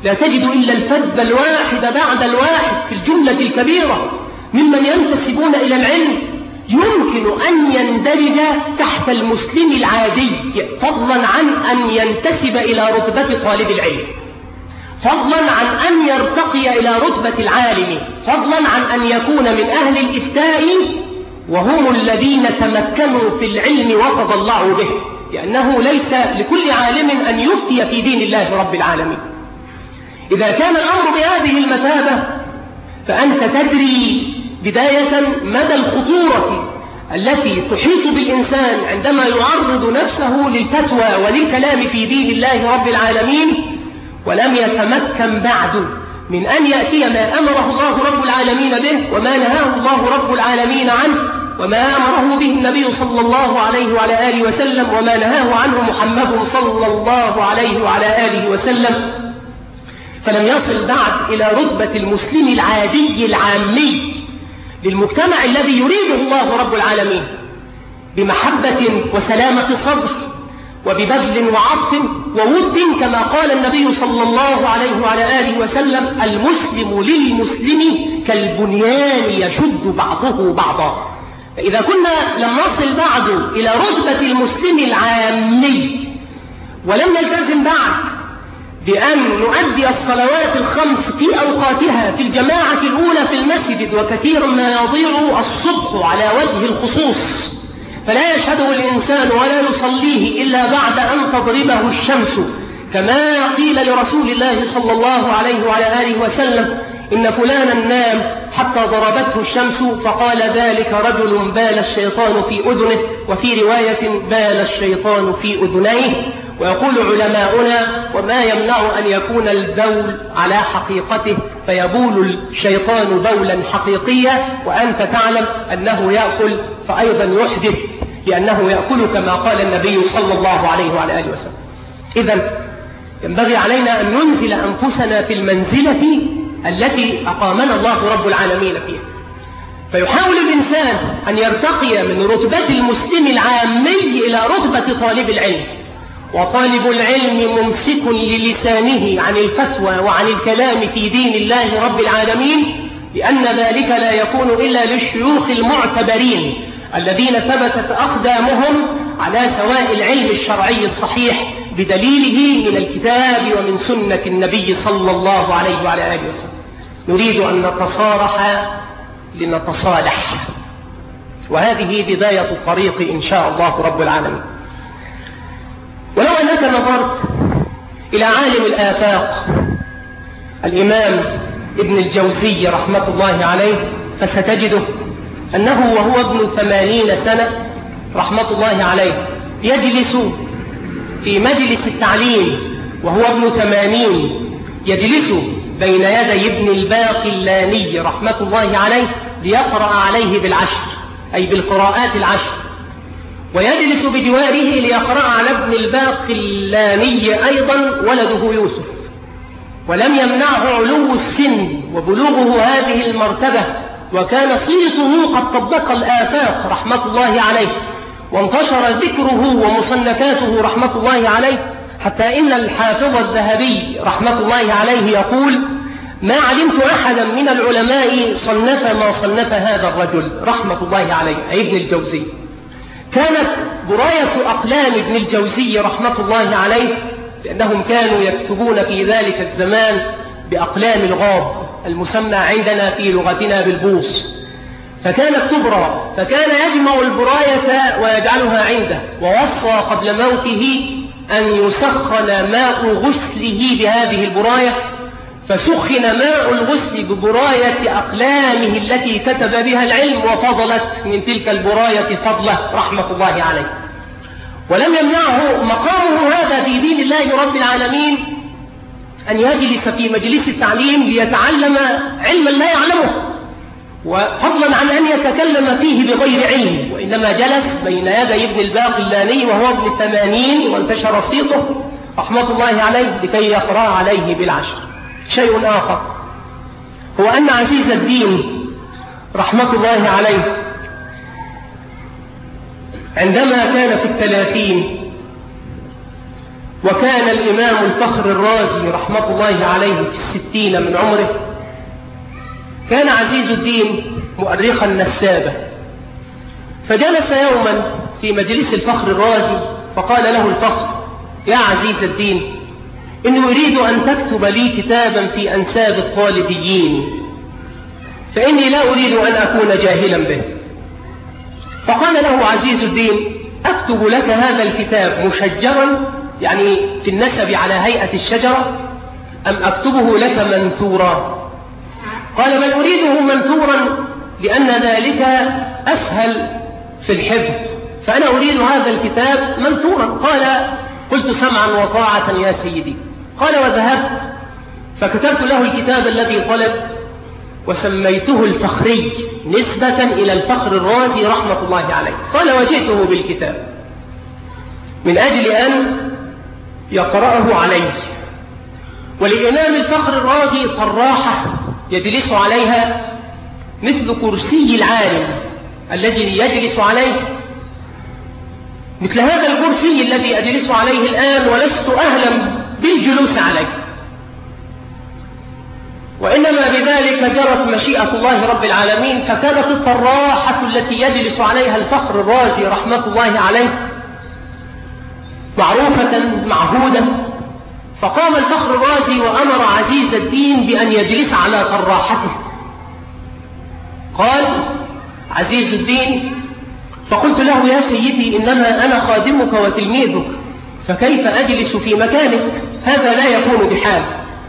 لا تجد إلا الفذ الواحد بعد الواحد في الجملة الكبيرة ممن ينتسبون إلى العلم يمكن أن يندرج تحت المسلم العادي، فضلا عن أن ينتسب إلى رتبة طالب العلم، فضلا عن أن يرتقي إلى رتبة العالم، فضلا عن أن يكون من أهل الإفتاء وهم الذين تمكنوا في العلم وتضلعوا به، لأنه ليس لكل عالم أن يفتي في دين الله رب العالمين. إذا كان الأمر بهذه المثابة فأنت تدري بداية مدى الخطورة التي تحيط بالإنسان عندما يعرض نفسه للفتوى وللكلام في دين الله رب العالمين ولم يتمكن بعد من أن يأتي ما أمره الله رب العالمين به وما نهاه الله رب العالمين عنه وما أمره به النبي صلى الله عليه وعلى آله وسلم وما نهاه عنه محمد صلى الله عليه وعلى آله وسلم، فلم يصل بعد إلى رتبة المسلم العادي العامي للمجتمع الذي يريده الله رب العالمين بمحبة وسلامة صدر وببذل وعطف وود، كما قال النبي صلى الله عليه وعلى آله وسلم: المسلم للمسلم كالبنيان يشد بعضه بعضا. فإذا كنا لم نصل بعد إلى رتبة المسلم العامي ولم نلتزم بعد بأن نؤدي الصلوات الخمس في أوقاتها في الجماعة الأولى في المسجد، وكثير ما يضيع الصبح على وجه الخصوص فلا يشهده الإنسان ولا يصليه إلا بعد أن تضربه الشمس، كما قيل لرسول الله صلى الله عليه وعلى آله وسلم: إن فلانا نام حتى ضربته الشمس، فقال: ذلك رجل بال الشيطان في أذنه، وفي رواية: بال الشيطان في أذنيه. ويقول علماؤنا: وما يمنع أن يكون البول على حقيقته فيبول الشيطان بولا حقيقيا وأنت تعلم أنه يأكل فأيضا يحدث، لأنه يأكل كما قال النبي صلى الله عليه وعلى آله وسلم. إذن ينبغي علينا أن ننزل أنفسنا في المنزلة التي أقامنا الله رب العالمين فيها، فيحاول الإنسان أن يرتقي من رتبة المسلم العامي إلى رتبة طالب العلم، وطالب العلم ممسك للسانه عن الفتوى وعن الكلام في دين الله رب العالمين، لأن ذلك لا يكون إلا للشيوخ المعتبرين الذين ثبتت أقدامهم على سواء العلم الشرعي الصحيح بدليله من الكتاب ومن سنة النبي صلى الله عليه وعلى آله وسلم. نريد أن نتصارح لنتصالح، وهذه بداية الطريق إن شاء الله رب العالمين. ولو أنك نظرت إلى عالم الآفاق الإمام ابن الجوزي رحمة الله عليه فستجده أنه وهو ابن 80 سنة رحمة الله عليه يجلس في مجلس التعليم وهو ابن 80، يجلس بين يدي ابن الباقلاني رحمة الله عليه ليقرأ عليه بالعشر، أي بالقراءات العشر، ويجلس بجواره ليقرأ على ابن الباقلاني أيضا ولده يوسف، ولم يمنعه علو السن وبلوغه هذه المرتبة، وكان صيته قد طبق الآفاق رحمة الله عليه، وانتشر ذكره ومصنفاته رحمة الله عليه، حتى إن الحافظ الذهبي رحمة الله عليه يقول: ما علمت أحدا من العلماء صنف ما صنف هذا الرجل رحمة الله عليه، أي ابن الجوزي. كانت براية أقلام ابن الجوزي رحمة الله عليه، لأنهم كانوا يكتبون في ذلك الزمان بأقلام الغاب المسمى عندنا في لغتنا بالبوص، فكانت تبرى، فكان يجمع البراية ويجعلها عنده، ووصى قبل موته أن يسخن ماء غسله بهذه البراية، فسخن ماء الغسل ببراية أقلامه التي كتب بها العلم، وفضلت من تلك البراية فضله رحمة الله عليه. ولم يمنعه مقامه هذا في دين الله رب العالمين أن يجلس في مجلس التعليم ليتعلم علما لا يعلمه، وفضلا عن أن يتكلم فيه بغير علم، وإنما جلس بين يدي ابن الباقلاني وهو ابن 80 وانتشر صيته رحمة الله عليه لكي يقرأ عليه بالعشر. شيء آخر هو أن عزيز الدين رحمة الله عليه عندما كان في 30 وكان الإمام الفخر الرازي رحمة الله عليه في 60 من عمره. كان عزيز الدين مؤرخا نسابا، فجلس يوما في مجلس الفخر الرازي فقال له الفخر: يا عزيز الدين، إني أريد أن تكتب لي كتابا في أنساب الطالبيين، فإني لا أريد أن أكون جاهلا به. فقال له عزيز الدين: أكتب لك هذا الكتاب مشجرا، يعني في النسب على هيئة الشجرة، أم أكتبه لك منثورا؟ قال: بل أريده منثورا لأن ذلك أسهل في الحفظ، فأنا أريد هذا الكتاب منثورا. قال: قلت سمعا وطاعة يا سيدي. قال: وذهبت فكتبت له الكتاب الذي طلب، وسميته الفخري نسبة إلى الفخر الرازي رحمة الله عليه. قال: وجئته بالكتاب من أجل أن يقرأه عليه. ولإمام الفخر الرازي طراحة يجلس عليها مثل كرسي العالم الذي يجلس عليه، مثل هذا الكرسي الذي أجلس عليه الآن، ولست أهلا بالجلوس عليه، وإنما بذلك جرت مشيئة الله رب العالمين. فكانت الطراحة التي يجلس عليها الفخر الرازي رحمة الله عليه معروفة معهودة. فقام الفخر الرازي وأمر عزيز الدين بأن يجلس على طراحته. قال عزيز الدين: فقلت له: يا سيدي، إنما أنا خادمك وتلميذك، فكيف أجلس في مكانك؟ هذا لا يكون بحال.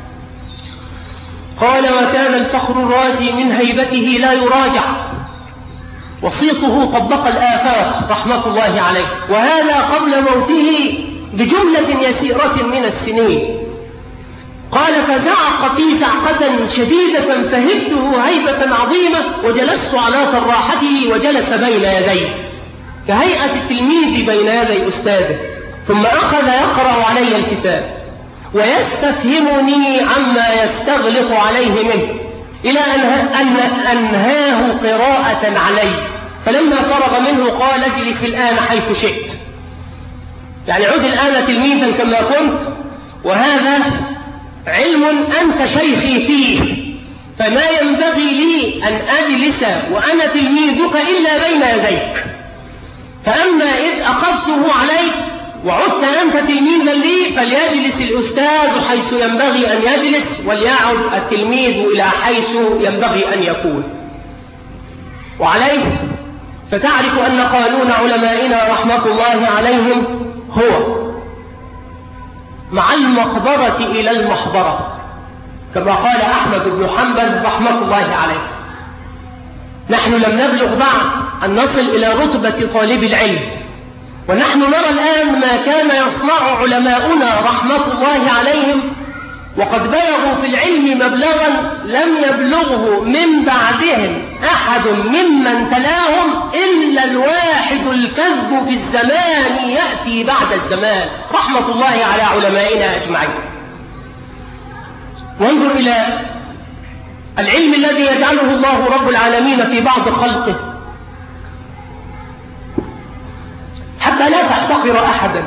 قال: وكان الفخر الرازي من هيبته لا يراجع، وصيته طبق الآفاق رحمة الله عليه، وهذا قبل موته بجملة يسيرة من السنين. قال: فزعق في زعقة شديدة فهبته هيبة عظيمة، وجلست على طراحته وجلس بين يديه كهيئة التلميذ بين يدي أستاذه، ثم أخذ يقرأ علي الكتاب ويستفهمني عما يستغلق عليه منه، إلى أن أنهاه قراءة علي. فلما فرغ منه قال: اجلس الآن حيث شئت، يعني عد الآن تلميذا كما كنت، وهذا علم أنت شيخي فيه، فما ينبغي لي أن أجلس وأنا تلميذك إلا بين يديك. فأما إذ أخذته عليك وعدت أنت تلميذا لي، فليجلس الأستاذ حيث ينبغي أن يجلس، وليعد التلميذ إلى حيث ينبغي أن يكون. وعليه فتعرف أن قانون علمائنا رحمة الله عليهم هو مع المقبرة إلى المحبرة، كما قال أحمد بن حنبل رحمة الله عليه: نحن لم نبلغ بعد أن نصل إلى رتبة طالب العلم، ونحن نرى الآن ما كان يصنع علماؤنا رحمة الله عليهم، وقد بلغوا في العلم مبلغا لم يبلغه من بعدهم أحد ممن تلاهم إلا الواحد الفذ في الزمان يأتي بعد الزمان، رحمة الله على علمائنا أجمعين. وانظر إلى العلم الذي يجعله الله رب العالمين في بعض خلقه، حتى لا تحتقر أحدا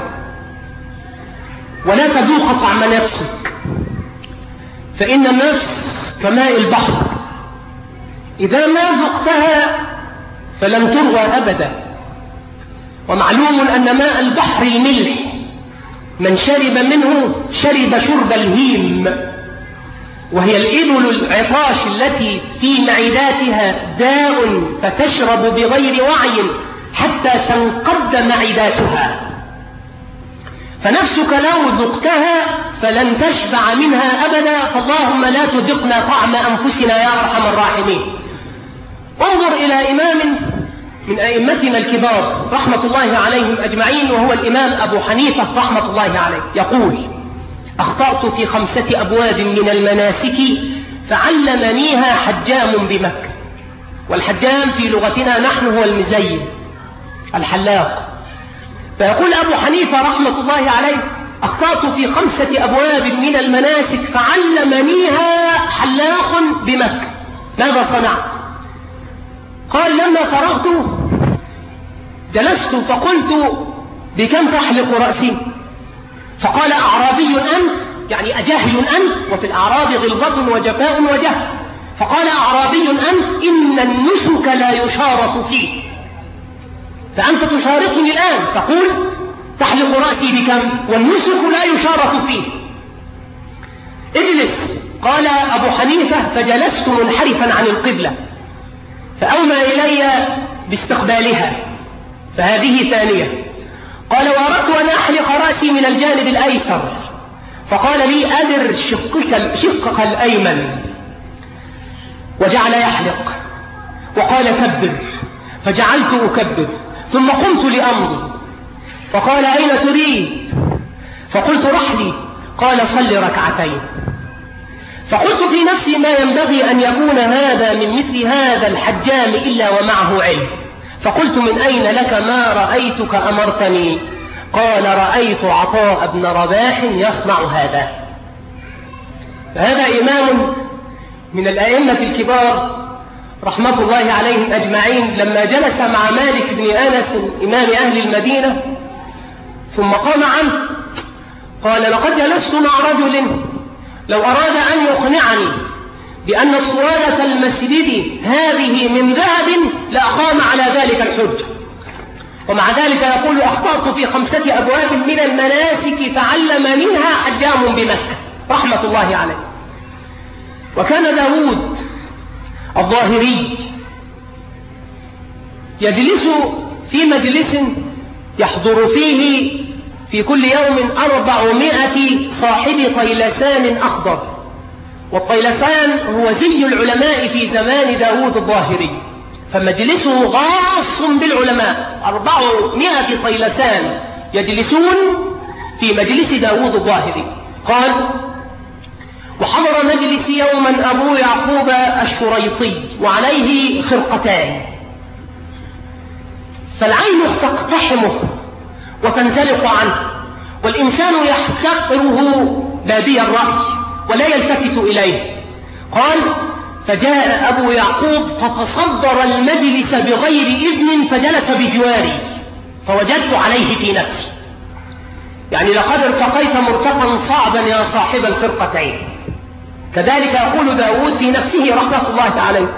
ولا تذوق طعم نفسك، فإن النفس كماء البحر، إذا ما ذقتها فلن تروى أبدا. ومعلوم أن ماء البحر الملح، من شرب منه شرب شرب الهيم، وهي الإبل العطاش التي في معداتها داء فتشرب بغير وعي حتى تنقض معداتها. فنفسك لو ذقتها فلن تشبع منها أبدا، فاللهم لا تذقنا طعم أنفسنا يا أرحم الراحمين. انظر إلى إمام من أئمتنا الكبار رحمة الله عليهم أجمعين، وهو الإمام أبو حنيفة رحمة الله عليه، يقول: أخطأت في 5 أبواب من المناسك فعلمنيها حجام بمكة. والحجام في لغتنا نحن هو المزين الحلاق. فيقول أبو حنيفة رحمة الله عليه: أخطأت في 5 أبواب من المناسك فعلمنيها حلاق بمكة. ماذا صنعت؟ قال: لما فرغت جلست فقلت: بكم تحلق رأسي؟ فقال أعرابي أنت؟ يعني أجهل أنت؟ وفي الأعراب غلظة وجفاء وجهل. فقال أعرابي أنت؟ إن النسك لا يشارط فيه، فأنت تشارطني الآن تقول تحلق رأسي بكم والنسك لا يشارط فيه، اجلس. قال أبو حنيفة فجلست منحرفا عن القبلة فأومى إلي باستقبالها، فهذه ثانية. قال وأردت أن أحلق رأسي من الجانب الأيسر، فقال لي أدر شقك الأيمن، وجعل يحلق وقال كبر، فجعلت أكبر، ثم قمت لأمضي فقال أين تريد؟ فقلت رحلي. قال صل ركعتين. فقلت في نفسي ما ينبغي أن يكون هذا من مثل هذا الحجام إلا ومعه علم، فقلت من أين لك ما رأيتك أمرتني؟ قال رأيت عطاء بن رباح يصنع هذا. فهذا إمام من الأئمة الكبار رحمة الله عليهم أجمعين، لما جلس مع مالك بن أنس إمام أهل المدينة ثم قام عنه قال لقد جلست مع رجل لو أراد أن يقنعني بأن اسطوانة المسجد هذه من ذهب لأقام على ذلك الحج، ومع ذلك يقول أخطأت في 5 أبواب من المناسك فعلم منها حجام بمكة رحمة الله عليه. وكان داود الظاهري يجلس في مجلس يحضر فيه في كل يوم 400 صاحب طيلسان أخضر، والطيلسان هو زي العلماء في زمان داود الظاهري، فمجلسه غاص بالعلماء، 400 طيلسان يجلسون في مجلس داود الظاهري. قال وحضر مجلس يوما أبو يعقوب الشريطي وعليه خرقتان، فالعين تقتحمه وتنزلق عنه، والإنسان يحتقره بادي الرأي ولا يلتفت إليه. قال فجاء أبو يعقوب فتصدر المجلس بغير إذن فجلس بجواري، فوجدت عليه في نفسي، يعني لقد ارتقيت مرتقا صعبا يا صاحب الخرقتين. كذلك يقول داود في نفسه رحمة الله عليه.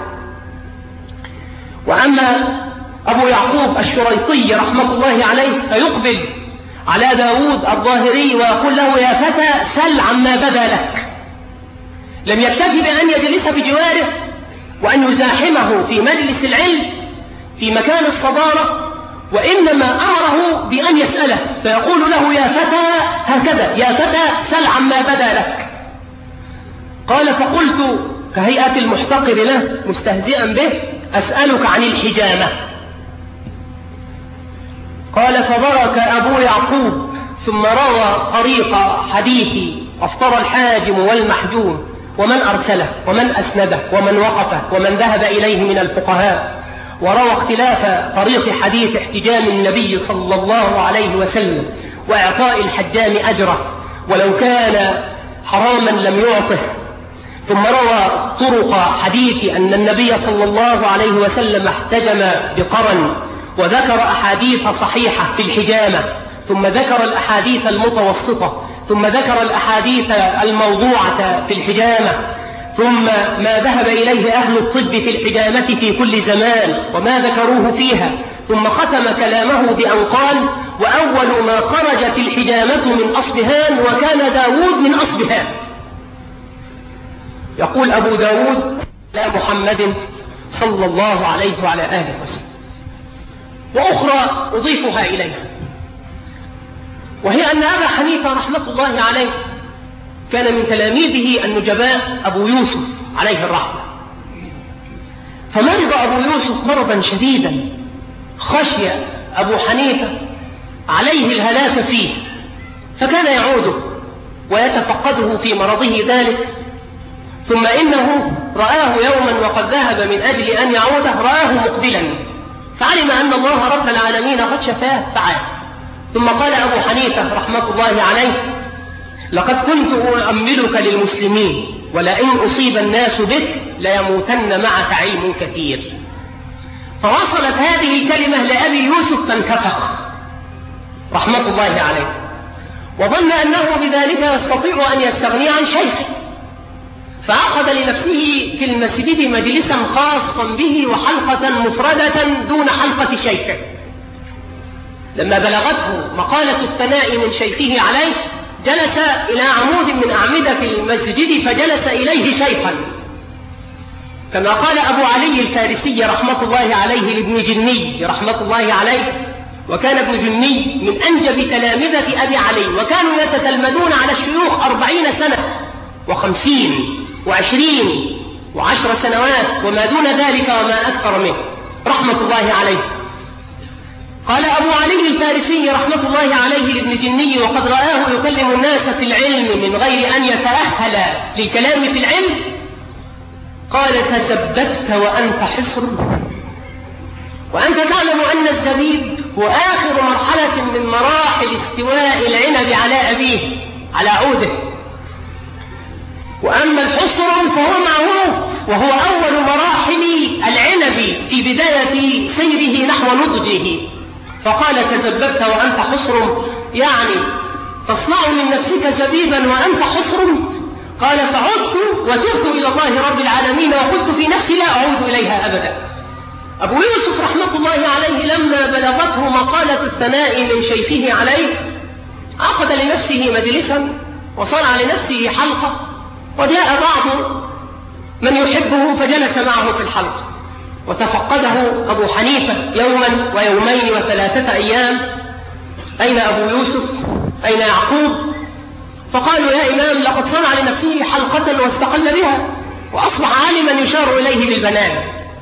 وأما أبو يعقوب الشريطي رحمة الله عليه فيقبل على داود الظاهري ويقول له يا فتى سل عما بدا لك. لم يكتفي بأن يجلس بجواره وأن يزاحمه في مجلس العلم في مكان الصدارة، وإنما أمره بأن يسأله فيقول له يا فتى هكذا يا فتى سل عما بدا لك. قال فقلت كهيئة المحتقر له مستهزئا به أسألك عن الحجامة. قال فبرك أبو يعقوب ثم روى طريق حديث أفطر الحاجم والمحجوم ومن أرسله ومن أسنده ومن وقفه ومن ذهب إليه من الفقهاء، وروى اختلاف طريق حديث احتجام النبي صلى الله عليه وسلم وإعطاء الحجام أجره ولو كان حراما لم يعطه، ثم روى طرق حديث أن النبي صلى الله عليه وسلم احتجم بقرن، وذكر أحاديث صحيحة في الحجامة، ثم ذكر الأحاديث المتوسطة، ثم ذكر الأحاديث الموضوعة في الحجامة، ثم ما ذهب إليه أهل الطب في الحجامة في كل زمان وما ذكروه فيها، ثم ختم كلامه بأن قال وأول ما خرجت الحجامة من أصبهان وكان داود من أصبهان. يقول أبو داود لا محمد صلى الله عليه وعلى آله وسلم. وأخرى أضيفها إليها، وهي أن أبا حنيفة رحمة الله عليه كان من تلاميذه النجباء أبو يوسف عليه الرحمة، فمرض أبو يوسف مرضا شديدا خشي أبو حنيفة عليه الهلاك فيه، فكان يعوده ويتفقده في مرضه ذلك، ثم إنه رآه يوما وقد ذهب من أجل أن يعوده رآه مقبلا، فعلم أن الله رب العالمين قد شفاه فعاد. ثم قال أبو حنيفة رحمة الله عليه لقد كنت أؤملك للمسلمين ولئن أصيب الناس بك ليموتن معك علم كثير. فوصلت هذه الكلمة لأبي يوسف فانتفخ رحمة الله عليه، وظن أنه بذلك يستطيع أن يستغني عن شيخه، فعقد لنفسه في المسجد مجلسا خاصا به وحلقة مفردة دون حلقة شيخه. لما بلغته مقالة الثناء من شيخه عليه جلس إلى عمود من أعمدة المسجد فجلس إليه شيخا، كما قال أبو علي الفارسي رحمة الله عليه لابن جني رحمة الله عليه، وكان ابن جني من أنجب تلامذة أبي علي، وكانوا يتتلمذون على الشيوخ 40 سنة و50 و20 و10 سنوات وما دون ذلك وما أكثر منه رحمة الله عليه. قال أبو علي الفارسي رحمة الله عليه لابن جني وقد رآه يكلم الناس في العلم من غير أن يتأهل للكلام في العلم، قال: تثبت وأنت حصر، وأنت تعلم أن الزبيب هو آخر مرحلة من مراحل استواء العنب على أبيه على عوده، وأما الحصر فهو معروف وهو أول مراحل العنب في بداية سيره نحو نضجه. فقال: تزببت وأنت حصر، يعني تصنع من نفسك زبيبا وأنت حصر. قال: فعدت وتبت إلى الله رب العالمين وقلت في نفسي لا أعود إليها أبدا. أبو يوسف رحمة الله عليه لما بلغته مقالة الثناء من شيخه عليه عقد لنفسه مجلسا وصنع لنفسه حلقة، وجاء بعض من يحبه فجلس معه في الحلقة، وتفقده أبو حنيفة يوما ويومين و3 أيام: أين أبو يوسف؟ أين يعقوب؟ فقالوا: يا إمام، لقد صنع لنفسه حلقة واستقل بها وأصبح عالما يشار إليه بالبنان.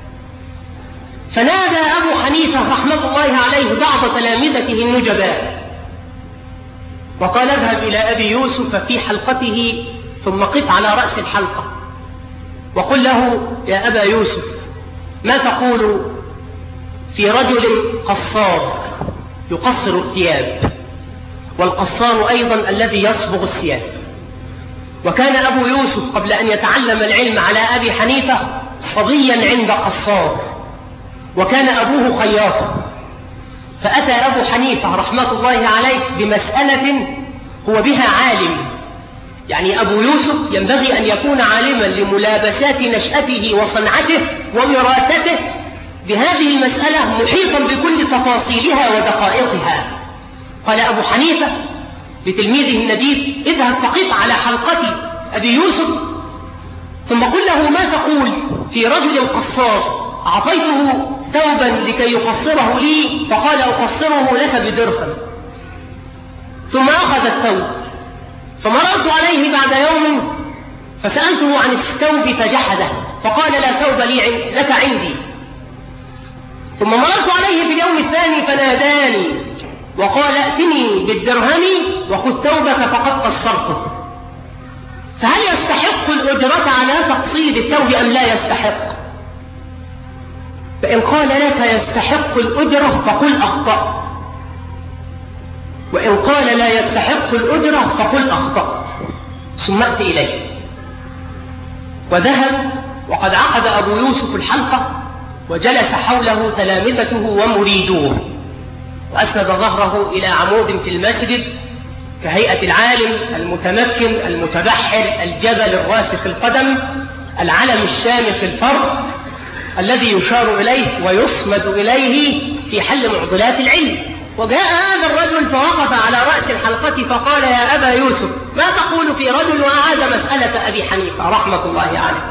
فنادى أبو حنيفة رحمة الله عليه بعض تلامذته النجباء وقال: اذهب إلى أبي يوسف في حلقته ثم قف على رأس الحلقة وقل له: يا أبا يوسف، ما تقول في رجل قصار يقصر الثياب، والقصار أيضا الذي يصبغ الثياب؟ وكان أبو يوسف قبل أن يتعلم العلم على أبي حنيفة صبيا عند قصار، وكان أبوه خياطا. فأتى أبو حنيفة رحمة الله عليه بمسألة هو بها عالم، يعني أبو يوسف ينبغي أن يكون عالما لملابسات نشأته وصنعته ووراثته بهذه المسألة محيطا بكل تفاصيلها ودقائقها. قال أبو حنيفة لتلميذه النجيب: اذهب فقف على حلقة أبي يوسف ثم قل له: ما تقول في رجل قصار أعطيته ثوبا لكي يقصره لي فقال: أقصره لك بدرهم، ثم أخذ الثوب، فمررت عليه بعد يوم فسألته عن الثوب فجحده فقال: لا ثوب لك عندي. ثم مررت عليه في اليوم الثاني فناداني وقال: ائتني بالدرهم وخذ ثوبك فقد قصرته. فهل يستحق الأجرة على تقصير الثوب أم لا يستحق؟ فإن قال لك يستحق الأجرة فقل أخطأت، وإن قال لا يستحق الأجرة فقل أخطأت، ثم أتي إليه. وذهب وقد عقد أبو يوسف الحلقة وجلس حوله تلامذته ومريدوه، وأسند ظهره إلى عمود في المسجد كهيئة العالم المتمكن المتبحر الجبل الراسخ القدم العلم الشامخ الفرد الذي يشار إليه ويصمد إليه في حل معضلات العلم. وجاء هذا الرجل فوقف على رأس الحلقة فقال: يا أبا يوسف، ما تقول في رجل؟ وأعاد مسألة أبي حنيفة رحمة الله عليه.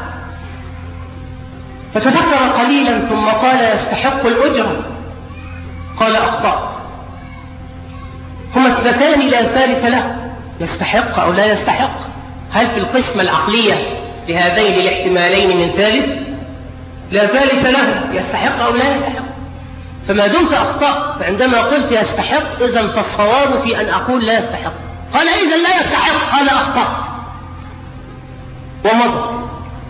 فتفكر قليلا ثم قال: يستحق الأجرة. قال: أخطأت. هما اثنتان لا ثالث له، يستحق أو لا يستحق. هل في القسمة العقلية لهذين الاحتمالين من ثالث؟ لا ثالث له، يستحق أو لا يستحق. فما دمت أخطأت فعندما قلت يستحق إذن فالصواب في أن أقول لا يستحق. قال: إذن لا يستحق. قال: أخطأت. ومضى.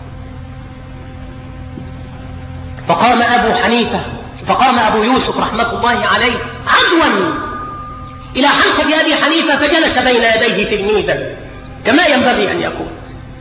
فقام أبو يوسف رحمة الله عليه عدوا إلى حلقة أبي حنيفة فجلس بين يديه تلميذا كما ينبغي أن يكون.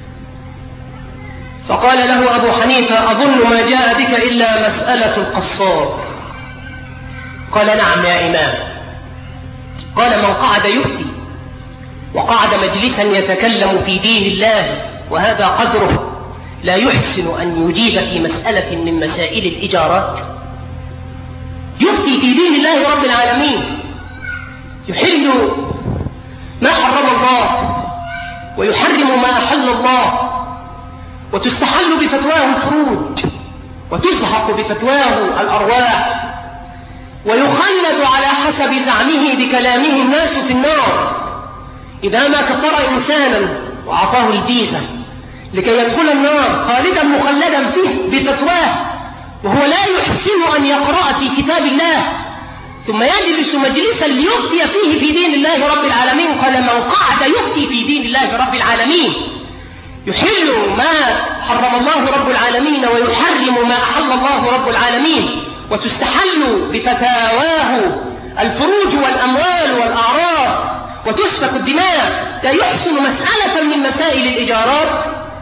فقال له أبو حنيفة: أظن ما جاء بك إلا مسألة القصار. قال: نعم يا إمام. قال: من قعد يفتي وقعد مجلسا يتكلم في دين الله وهذا قدره لا يحسن أن يجيب في مسألة من مسائل الإجارات؟ يفتي في دين الله رب العالمين، يحل ما حرم الله ويحرم ما أحل الله، وتستحل بفتواه الفروج وتزهق بفتواه الأرواح، ويخلد على حسب زعمه بكلامه الناس في النار إذا ما كفر إنسانا وأعطاه الفيزا لكي يدخل النار خالدا مخلدا فيه بفتواه، وهو لا يحسن أن يقرأ في كتاب الله، ثم يجلس مجلسا ليفتي فيه في دين الله رب العالمين. قال من قعد يفتي في دين الله رب العالمين يحل ما حرم الله رب العالمين ويحرم ما أحل الله رب العالمين، وتستحل بفتاواه الفروج والأموال والأعراض وتسفك الدماء، لا يحسن مسألة من مسائل الإجارات.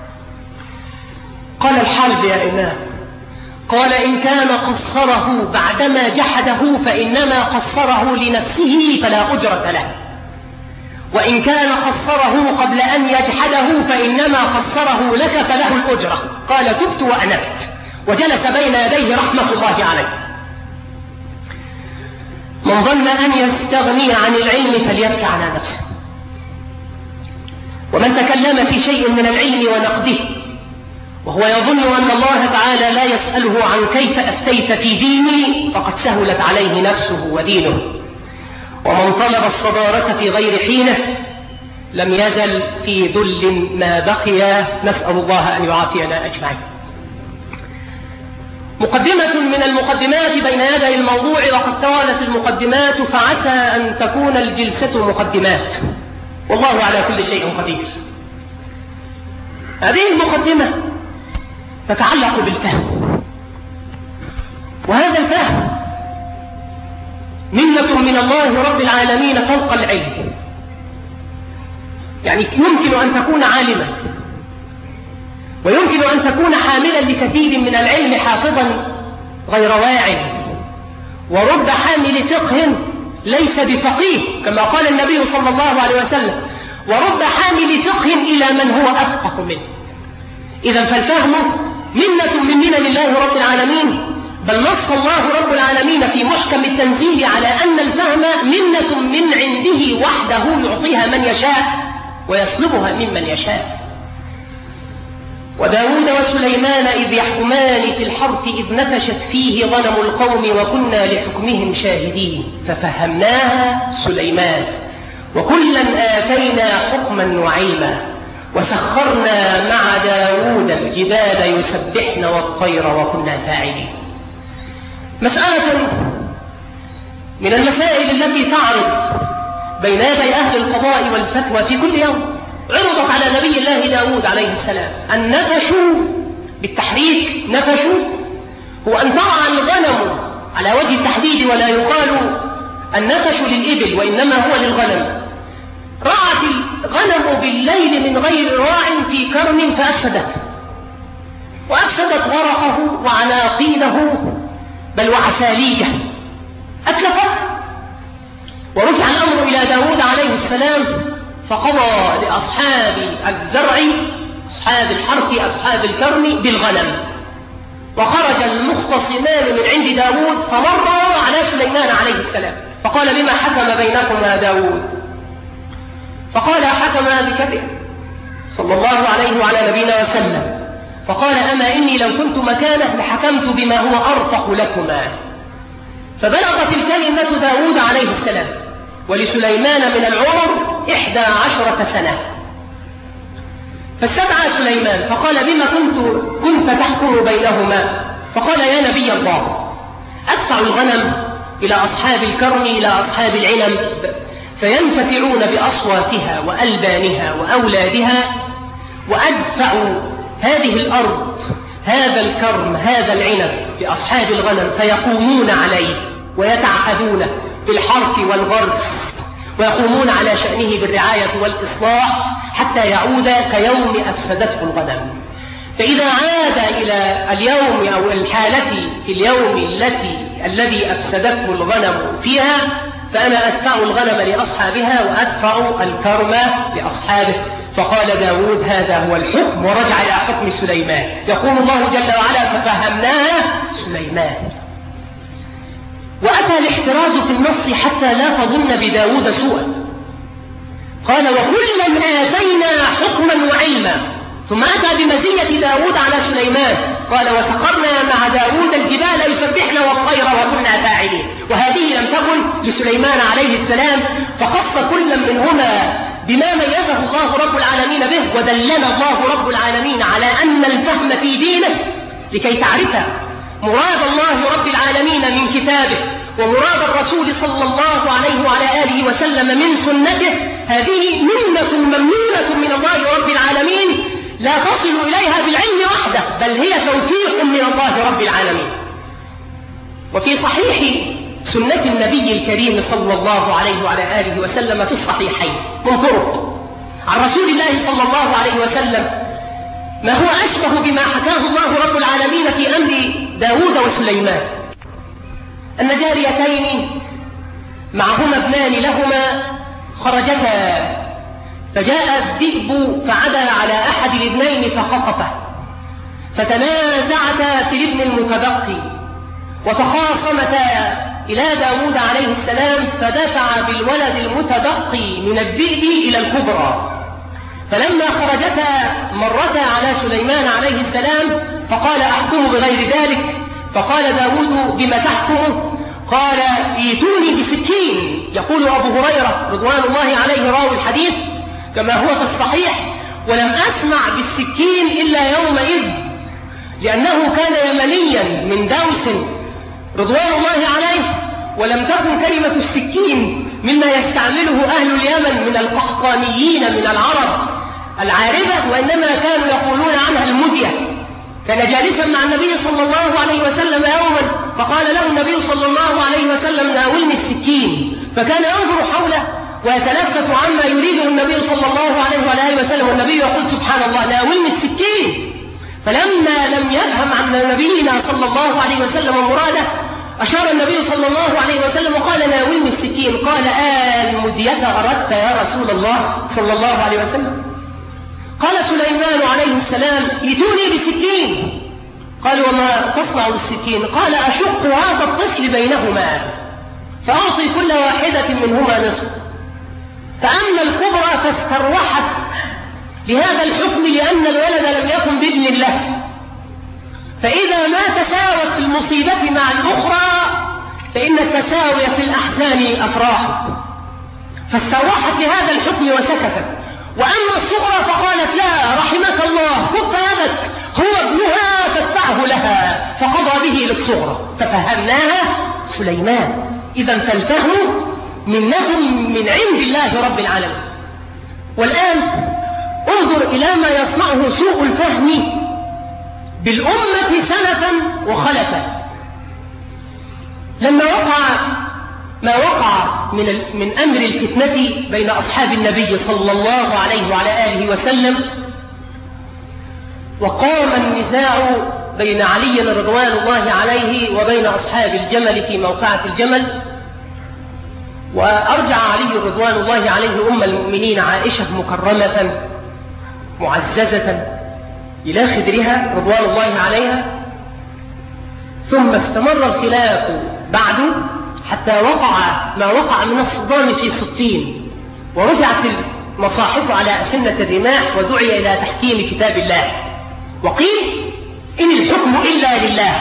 قال الحلب يا إمام، قال إن كان قصره بعدما جحده فإنما قصره لنفسه فلا أجرة له، وإن كان قصره قبل أن يجحده فإنما قصره لك فله الأجرة. قال تبت وأنبت، وجلس بين يديه رحمة الله عليه. من ظن أن يستغني عن العلم فليبكي على نفسه، ومن تكلم في شيء من العلم ونقده وهو يظن أن الله تعالى لا يسأله عن كيف أفتيت في ديني فقد سهلت عليه نفسه ودينه. ومن طلب الصدارة في غير حينه لم يزل في ذل ما بقي، نسأل الله أن يعافينا أجمعين. مقدمة من المقدمات بين يدي الموضوع، وقد توالت المقدمات فعسى أن تكون الجلسة مقدمات، والله على كل شيء قدير. هذه المقدمة تتعلق بالفهم، وهذا الفهم منة من الله رب العالمين فوق العلم. يعني يمكن أن تكون عالما، ويمكن أن تكون حاملا لكثير من العلم حافظا غير واعٍ، ورب حامل فقه ليس بفقيه كما قال النبي صلى الله عليه وسلم، ورب حامل فقه إلى من هو أفقه منه. إذا فالفهم منة من منن الله رب العالمين، بل نص الله رب العالمين في محكم التنزيل على أن الفهم منة من عنده وحده يعطيها من يشاء ويسلبها ممن يشاء. وداود وسليمان إذ يحكمان في الحرث إذ نفشت فيه غنم القوم وكنا لحكمهم شاهدين ففهمناها سليمان وكلا آتينا حكما وعلما وسخرنا مع داود الجبال يسبحن والطير وكنا فاعلين. مسألة من المسائل التي تعرض بين يدي أهل القضاء والفتوى في كل يوم، عرضت على نبي الله داود عليه السلام. النفش بالتحريك، نفش هو أن ترعى الغنم على وجه التحديد، ولا يقال النفش للإبل وإنما هو للغنم. رعت الغنم بالليل من غير راع في كرم فأفسدته، وأفسدت ورقه وعناقيده بل وعساليجه، أتلفت. ورجع الأمر إلى داود عليه السلام فقضى لأصحاب الزرع أصحاب الحرث أصحاب الكرم بالغنم، وخرج المختصمان من عند داود فمر على سليمان عليه السلام فقال بما حكم بينكما داود؟ فقال حكم بكذب صلى الله عليه وعلى نبينا وسلم. فقال أما إني لو كنت مكانه لحكمت بما هو أرفق لكما. فبلغت الكلمة داود عليه السلام ولسليمان من العمر 11 سنة، فاستدعى سليمان فقال بما كنت تحكم بينهما؟ فقال يا نبي الله أدفع الغنم إلى أصحاب الكرم إلى أصحاب العنب فينتفعون بأصواتها وألبانها وأولادها، وأدفع هذه الأرض هذا الكرم هذا العنب بأصحاب الغنم فيقومون عليه ويتعهدون بالحرث والغرس ويقومون على شأنه بالرعاية والإصلاح حتى يعود كيوم أفسدته الغنم. فإذا عاد إلى اليوم أو الحالة في اليوم الذي أفسدته الغنم فيها فأنا أدفع الغنم لأصحابها وأدفع الكرم لأصحابه. فقال داود هذا هو الحكم، ورجع إلى حكم سليمان. يقول الله جل وعلا ففهمناها سليمان. وأتى الاحتراز في النص حتى لا تظن بداود سوءا. قال وكلا آتينا حكما وعلما، ثم أتى بمزية داود على سليمان. قال وسخرنا مع داود الجبال يسبحن والطير وكنا فاعلين. وهذه لم تكن لسليمان عليه السلام، فخص كل منهما بما ميزه الله رب العالمين به. ودلنا الله رب العالمين على أن الفهم في دينه لكي تعرف مراد الله رب العالمين من كتابه ومراد الرسول صلى الله عليه وعلى آله وسلم من سنته. هذه منة ممنونة من الله رب العالمين لا تصل إليها بالعلم وحده، بل هي توفيق من الله رب العالمين. وفي صحيح سنة النبي الكريم صلى الله عليه وعلى آله وسلم في الصحيحين من طرق عن رسول الله صلى الله عليه وسلم ما هو أشبه بما حكاه الله رب العالمين في أمر داود وسليمان. أن جاريتين معهما ابنان لهما خرجتا، فجاء الذئب فعدى على أحد الابنين فخطفه، فتنازعتا في الابن المتبقي وتخاصمتا إلى داود عليه السلام، فدفع بالولد المتبقي من الذئب إلى الكبرى. فلما خرجتا مرتا على سليمان عليه السلام فقال أحكم بغير ذلك. فقال داود بما تحكم؟ قال ايتوني بسكين. يقول أبو هريرة رضوان الله عليه راوي الحديث كما هو في الصحيح ولم أسمع بالسكين إلا يومئذ، لأنه كان يمنيا من دوس رضوان الله عليه، ولم تكن كلمة السكين مما يستعمله أهل اليمن من القحطانيين من العرب العاربة، وإنما كانوا يقولون عنها المدية. كان جالسا مع النبي صلى الله عليه وسلم يوما فقال له النبي صلى الله عليه وسلم ناولني السكين، فكان ينظر حوله ويتلفت عما يريده النبي صلى الله عليه وآله وسلم، والنبي يقول سبحان الله ناولني السكين. فلما لم يفهم عن نبينا صلى الله عليه وسلم مراده أشار النبي صلى الله عليه وسلم وقال ناولني السكين. قال المدية أردت يا رسول الله صلى الله عليه وسلم؟ قال سليمان عليه السلام ائتوني بسكين. قال وما تصنع بالسكين؟ قال أشق هذا الطفل بينهما فأعطي كل واحدة منهما نصف. فأما الكبرى فاستروحت لهذا الحكم لأن الولد لم يكن بإذن الله، فإذا ما تساوت في المصيبة مع الأخرى فإن التساوي في الأحزان أفراح، فاستروحت لهذا الحكم وسكتت. وأما الصغرى فقالت لا رحمك الله كف يدك هو ابنها فادفعه لها، فقضى به للصغرى ففهمناها سليمان. إذا فالفهم منة من عند الله رب العالمين. والآن انظر إلى ما يصنعه سوء الفهم بالأمة سلفا وخلفا. لما وقع ما وقع من أمر الفتنة بين أصحاب النبي صلى الله عليه وعلى آله وسلم، وقام النزاع بين علي رضوان الله عليه وبين أصحاب الجمل في موقعة الجمل، وأرجع علي رضوان الله عليه أم المؤمنين عائشة مكرمة معززة إلى خدرها رضوان الله عليها. ثم استمر الخلاف بعد حتى وقع ما وقع من الصدام في صفين، ورجعت المصاحف على أسنة الرماح ودعي إلى تحكيم كتاب الله، وقيل إن الحكم إلا لله.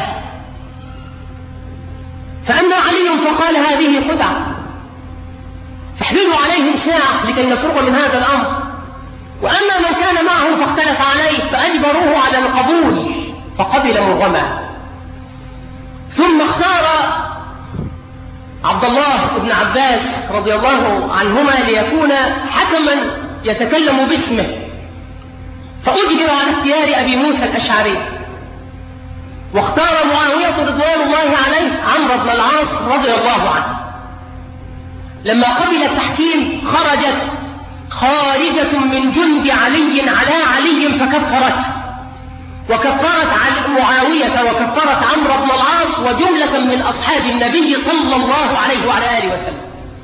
فأما علي فقال هذه خدعة فاحملوا عليهم ساعة لكي نفرغ من هذا الأمر. وأما من كان معه فاختلف عليه فأجبروه على القبول فقبل مرغما. ثم اختار عبد الله بن عباس رضي الله عنهما ليكون حكما يتكلم باسمه، فأجبر على اختيار أبي موسى الأشعري. واختار معاوية رضوان الله عليه عمرو بن العاص رضي الله عنه. لما قبل التحكيم خارجة من جند علي على علي فكفرته، وكفرت معاوية وكفرت عمرو بن العاص وجملة من أصحاب النبي صلى الله عليه وعلى آله وسلم.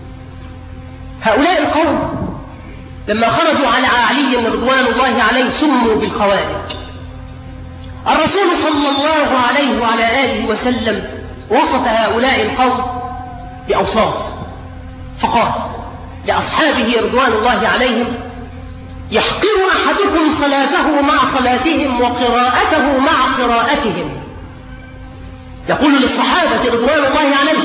هؤلاء القوم لما خرجوا على علي رضوان الله عليه سموا بالخوارج. الرسول صلى الله عليه وعلى آله وسلم وصف هؤلاء القوم بأوصاف، فقال لأصحابه رضوان الله عليهم: يحقر أحدكم صلاته مع صلاتهم وقراءته مع قراءتهم. يقول للصحابة رضوان الله عليهم: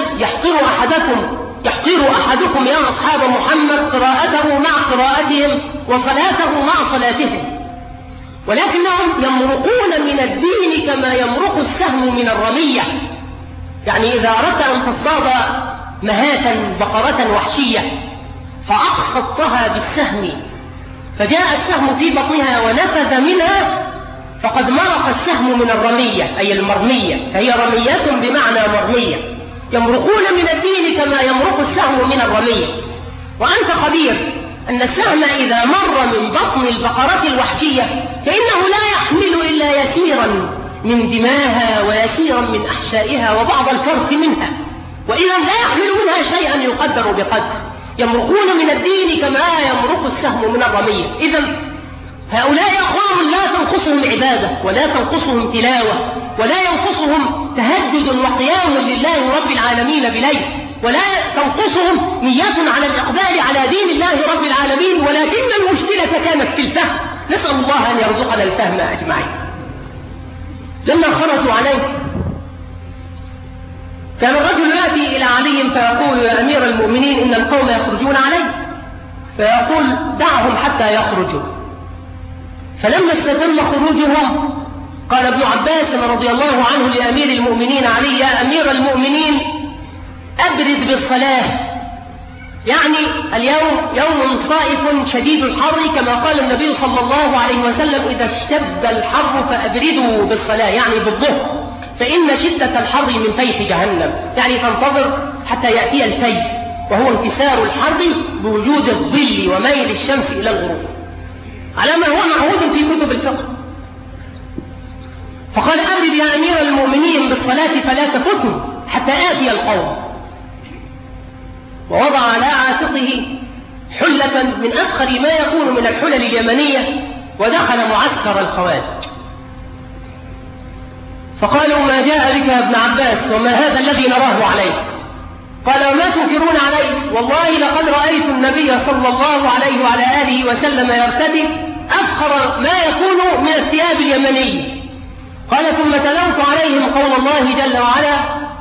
يحقر أحدكم يا أصحاب محمد قراءته مع قراءتهم وصلاته مع صلاتهم، ولكنهم يمرقون من الدين كما يمرق السهم من الرمية. يعني إذا أردت أن تصطاد مهاة بقرة وحشية فأخصتها بالسهم فجاء السهم في بطنها ونفذ منها، فقد مرق السهم من الرمية أي المرمية، فهي رمية بمعنى مرمية. يمرقون من الدين كما يمرق السهم من الرمية. وأنت خبير أن السهم إذا مر من بطن البقرة الوحشية فإنه لا يحمل إلا يسيرا من دماها ويسيرا من أحشائها وبعض الفرث منها، وإذا لا يحمل منها شيئا يقدر بقدر. يمرقون من الدين كما يمرق السهم من الرمية. إذن هؤلاء أقوام لا تنقصهم عبادة ولا تنقصهم تلاوة ولا ينقصهم تهجد وقيام لله رب العالمين بليل، ولا تنقصهم نية على الإقبال على دين الله رب العالمين، ولكن المشكلة كانت في الفهم. نسأل الله أن يرزقنا الفهم أجمعين. لما خرجوا عليه كان الرجل يأتي إلى علي فيقول: يا أمير المؤمنين إن القوم يخرجون علي، فيقول: دعهم حتى يخرجوا. فلما استتم خروجهم قال ابن عباس رضي الله عنه لأمير المؤمنين علي: يا أمير المؤمنين أبرد بالصلاة، يعني اليوم يوم صائف شديد الحر، كما قال النبي صلى الله عليه وسلم: إذا اشتد الحر فأبردوا بالصلاة، يعني بالظهر، فإن شدة الحر من فيح جهنم، يعني تنتظر حتى يأتي الفيح، وهو انكسار الحر بوجود الظل وميل الشمس إلى الغروب، على ما هو معهود في كتب الفقه. فقال: أبرد يا أمير المؤمنين بالصلاة فلا تفتني حتى آتي القوم. ووضع على عاتقه حلة من أفخر ما يكون من الحلل اليمنية، ودخل معسكر الخوارج. فقالوا: ما جاء بك يا ابن عباس وما هذا الذي نراه عليك؟ قال: وما تنكرون عليه؟ والله لقد رأيت النبي صلى الله عليه وعلى آله وسلم يرتدي أفخر ما يكون من الثياب اليمنية. قال: ثم تلوت عليهم قول الله جل وعلا: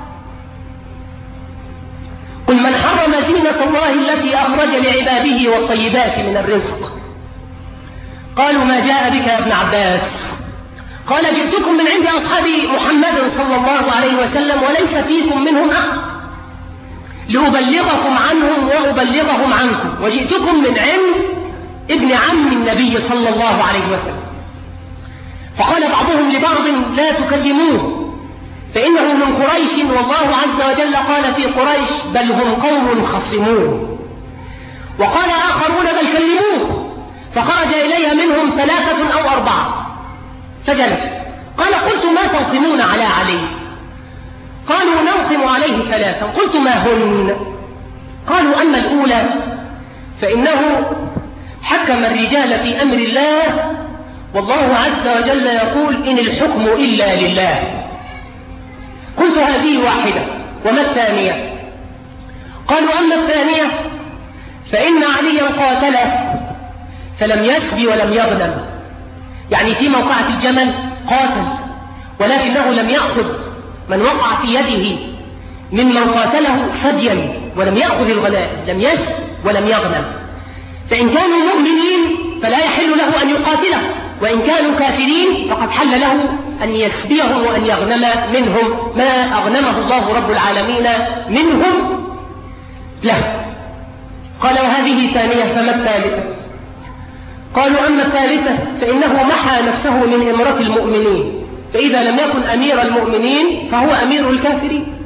قل من حرم زينة الله التي أخرج لعباده والطيبات من الرزق. قالوا: ما جاء بك يا ابن عباس؟ قال: جئتكم من عند أصحاب محمد صلى الله عليه وسلم وليس فيكم منهم أحد، لأبلغكم عنهم وأبلغهم عنكم، وجئتكم من عند ابن عم النبي صلى الله عليه وسلم. فقال بعضهم لبعض: لا تكلموه فإنه من قريش، والله عز وجل قال في قريش: بل هم قوم خصمون. وقال آخرون: بل كلموه. فخرج إليها منهم 3 أو 4 فجلسوا. قال: قلت: ما تنقمون على علي؟ قالوا: ننقم عليه 3. قلت: ما هن؟ قالوا: أما الأولى فإنه حكم الرجال في أمر الله، والله عز وجل يقول: إن الحكم إلا لله. قلت: هذه واحدة. وما الثانية؟ قالوا: أما الثانية فإن عليا قاتله فلم يسبي ولم يغنم، يعني في موقعة الجمل قاتل ولكنه لم يأخذ من وقع في يده ممن قاتله سديا ولم يأخذ الغنائم، لم يسب ولم يغنم. فإن كانوا مؤمنين فلا يحل له أن يقاتله، وإن كانوا كافرين فقد حل له أن يسبيهم وأن يغنم منهم ما أغنمه الله رب العالمين منهم له. قال: وهذه ثانية. فما الثالثة؟ قالوا: أما الثالثة فإنه محى نفسه من إمرة المؤمنين، فإذا لم يكن أمير المؤمنين فهو أمير الكافرين.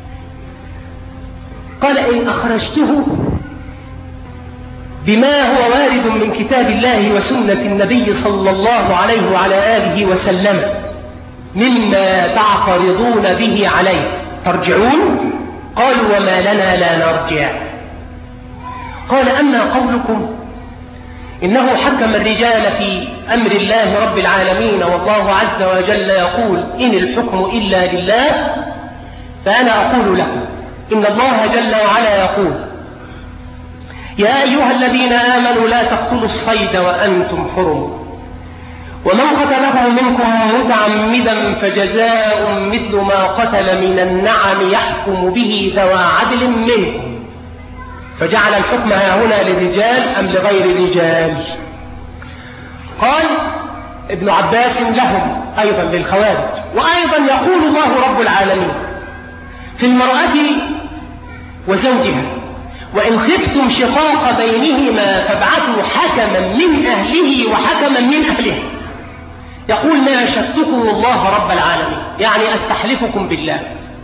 قال: إن أخرجته بما هو وارد من كتاب الله وسنة النبي صلى الله عليه وعلى آله وسلم مما تعترضون به عليه ترجعون؟ قالوا: وما لنا لا نرجع. قال: أما قولكم إنه حكم الرجال في أمر الله رب العالمين والله عز وجل يقول: إن الحكم إلا لله، فأنا أقول لكم إن الله جل وعلا يقول: يا أيها الذين آمنوا لا تقتلوا الصيد وأنتم حرم، ومن قتله منكم متعمدا فجزاء مثل ما قتل من النعم يحكم به ذوى عدل منكم. فجعل الحكم هنا للرجال أم لغير الرجال؟ قال ابن عباس: لهم أيضا، للخوارج. وأيضا يقول الله رب العالمين في المرأة وزوجها: وإن خفتم شقاق بينهما فابعثوا حكما من أهله وحكما من أهله. يقول: ما أشهدتكم الله رب العالمين، يعني أستحلفكم بالله،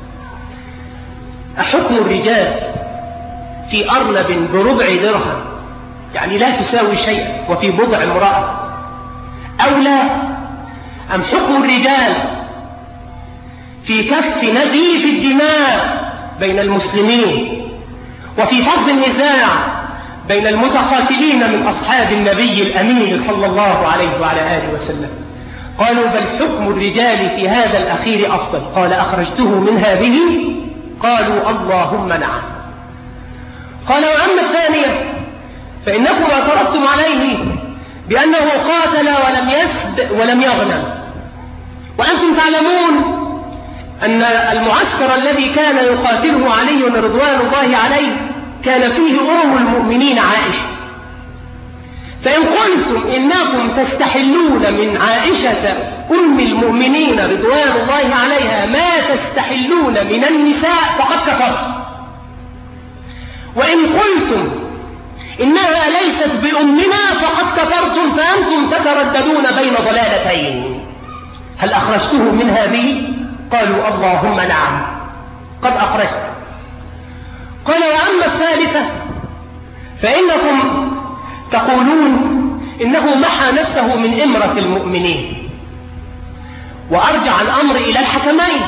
أحكم الرجال في أرنب بربع درهم، يعني لا تساوي شيء، وفي بضع امرأة، أو لا، أم حكم الرجال في كف نزيف الدماء بين المسلمين وفي فض النزاع بين المتقاتلين من أصحاب النبي الأمين صلى الله عليه وعلى آله وسلم؟ قالوا: بل حكم الرجال في هذا الأخير أفضل. قال: أخرجته من هذه؟ قالوا: اللهم نعم. قال: وأما الثانية فإنكم اعترضتم عليه بأنه قاتل ولم يغنم، وأنتم تعلمون أن المعسكر الذي كان يقاتله علي رضوان الله عليه كان فيه أم المؤمنين عائشة، فإن قلتم إنكم تستحلون من عائشة أم المؤمنين رضوان الله عليها ما تستحلون من النساء فقد كفرتم، وإن قلتم إنها ليست بأمنا فقد كفرتم، فأنتم تترددون بين ضلالتين. هل أخرجته من هذه؟ قالوا: اللهم نعم، قد أخرجت. قال: وأما الثالثة فإنكم تقولون إنه محى نفسه من إمرة المؤمنين وأرجع الأمر إلى الحكمين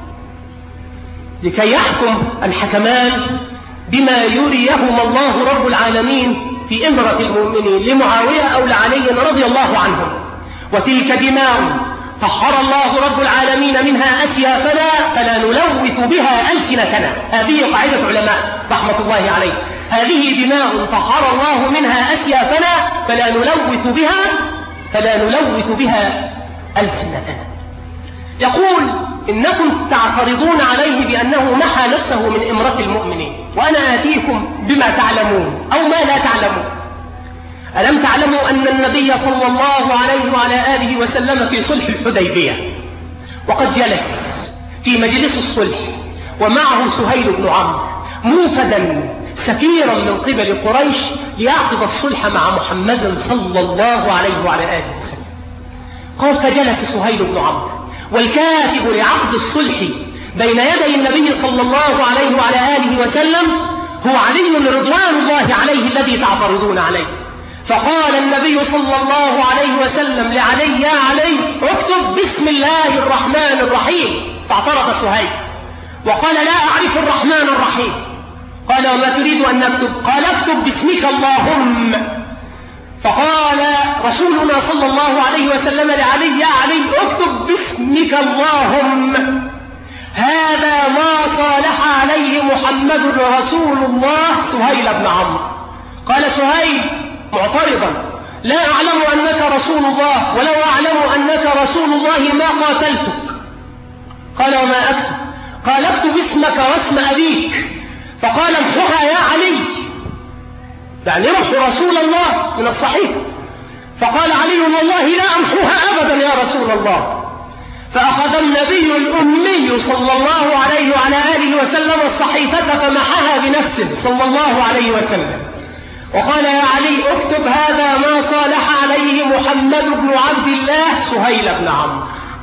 لكي يحكم الحكمان بما يريهما الله رب العالمين في إمرة المؤمنين لمعاوية أو لعلي رضي الله عنهم. وتلك دماء طهر الله رب العالمين منها أسيافنا فلا نلوث بها ألسنتنا. هذه قاعدة علماء رحمة الله عليه. هذه دماء طهر الله منها أسيافنا فلا نلوث بها ألسنتنا. يقول: إنكم تعترضون عليه بأنه محى نفسه من إمرة المؤمنين، وأنا آتيكم بما تعلمون أو ما لا تعلمون. ألم تعلموا أن النبي صلى الله عليه وعلى آله وسلم في صلح الحديبية وقد جلس في مجلس الصلح ومعه سهيل بن عمرو موفدا سفيرا من قبل قريش ليعقد الصلح مع محمد صلى الله عليه وعلى آله وسلم. قال: فجلس سهيل بن عمرو والكاتب لعقد الصلح بين يدي النبي صلى الله عليه وعلى آله وسلم هو علي رضوان الله عليه الذي تعترضون عليه. فقال النبي صلى الله عليه وسلم لعلي: يا علي اكتب بسم الله الرحمن الرحيم. فاعترض سهيل وقال: لا أعرف الرحمن الرحيم. قال: وما تريد أن نكتب؟ قال: اكتب باسمك اللهم. فقال رسولنا صلى الله عليه وسلم لعلي: يا علي اكتب باسمك اللهم. هذا ما صالح عليه محمد رسول الله سهيل بن عمرو. قال سهيل معترضا: لا أعلم أنك رسول الله، ولو أعلم أنك رسول الله ما قاتلتك. قال: وما أكتب؟ قال: اكتب اسمك واسم أبيك. فقال: امحها يا علي، يعني امحو رسول الله من الصحيح. فقال علي: والله لا أمحوها أبدا يا رسول الله. فأخذ النبي الأمي صلى الله عليه وعلى آله وسلم الصحيفة فمحها بنفسه صلى الله عليه وسلم وقال: يا علي اكتب هذا ما صالح عليه محمد بن عبد الله سهيل بن عمرو.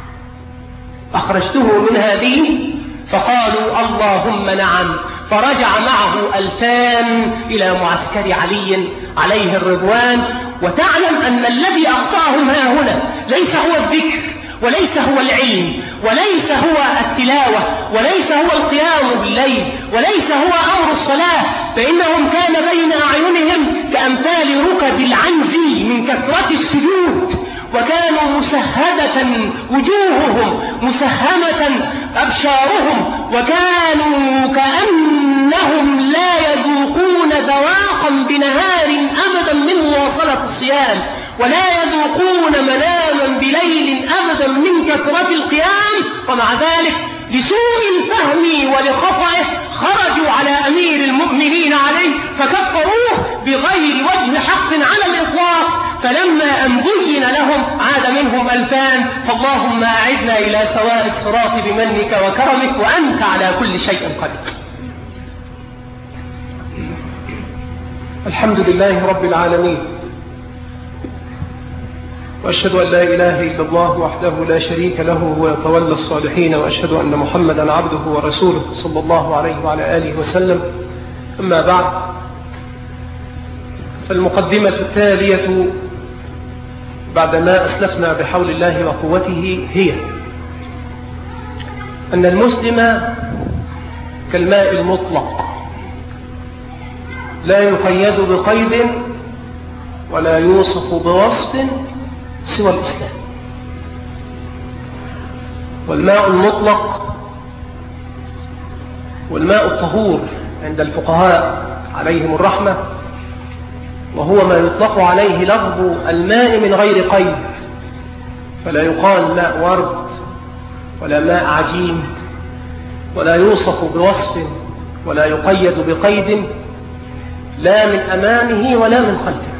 أخرجته من هذه؟ فقالوا: اللهم نعم. فرجع معه 2000 إلى معسكر علي عليه الرضوان. وتعلم أن الذي أخطأهم ها هنا ليس هو الذكر وليس هو العلم، وليس هو التلاوة، وليس هو القيام بالليل، وليس هو أمر الصلاة، فإنهم كان بين أعينهم كأمثال ركب العنز من كثرة السجود، وكانوا مسهدة وجوههم، مسهمة أبشارهم، وكانوا كأنهم لا يذوقون ذواقا بنهار أبدا من مواصلة الصيام، ولا يذوقون مناما بليل أبدا من كثرة القيام. ومع ذلك لسوء الفهم ولخطئه خرجوا على أمير المؤمنين عليه فكفروه بغير وجه حق على الإطلاق، فلما أن بين لهم عاد منهم 2000. فاللهم أعدنا إلى سواء الصراط بمنك وكرمك، وأنت على كل شيء قدير. الحمد لله رب العالمين، وأشهد أن لا إله إلا الله وحده لا شريك له ويتولى الصالحين، وأشهد أن محمدا عبده ورسوله صلى الله عليه وعلى آله وسلم. أما بعد، فالمقدمة التالية بعدما أسلفنا بحول الله وقوته هي أن المسلم كالماء المطلق، لا يقيد بقيد ولا يوصف بوصف سوى الإسلام. والماء المطلق والماء الطهور عند الفقهاء عليهم الرحمة، وهو ما يطلق عليه لفظ الماء من غير قيد، فلا يقال ماء ورد ولا ماء عجين، ولا يوصف بوصف ولا يقيد بقيد، لا من أمامه ولا من خلفه.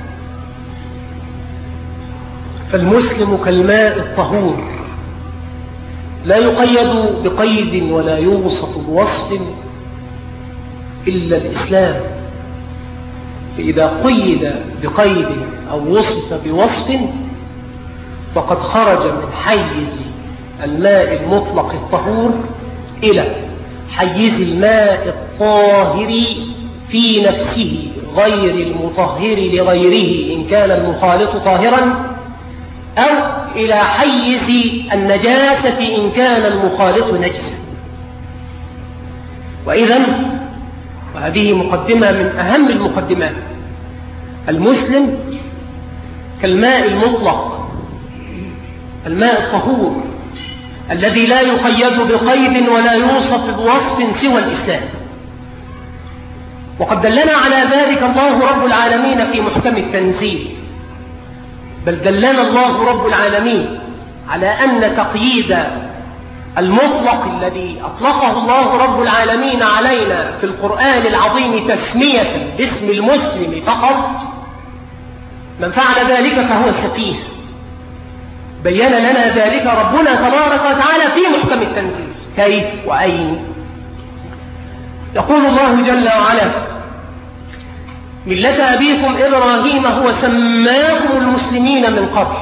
فالمسلم كالماء الطهور، لا يقيد بقيد ولا يوصف بوصف إلا الإسلام. فإذا قيد بقيد أو وصف بوصف فقد خرج من حيز الماء المطلق الطهور إلى حيز الماء الطاهر في نفسه غير المطهر لغيره إن كان المخالط طاهرا، أو إلى حيز النجاسة إن كان المخالط نجسا. وإذن وهذه مقدمة من أهم المقدمات، المسلم كالماء المطلق، الماء الطهور الذي لا يقيد بقيد ولا يوصف بوصف سوى الإسلام. وقد دلنا على ذلك الله رب العالمين في محكم التنزيل، بل دلنا الله رب العالمين على أن تقييد المطلق الذي أطلقه الله رب العالمين علينا في القرآن العظيم تسمية باسم المسلم فقط، من فعل ذلك فهو سفيه. بين لنا ذلك ربنا تبارك وتعالى في محكم التنزيل. كيف وأين؟ يقول الله جل وعلا: ملة أبيكم إبراهيم هو سماكم المسلمين من قبل.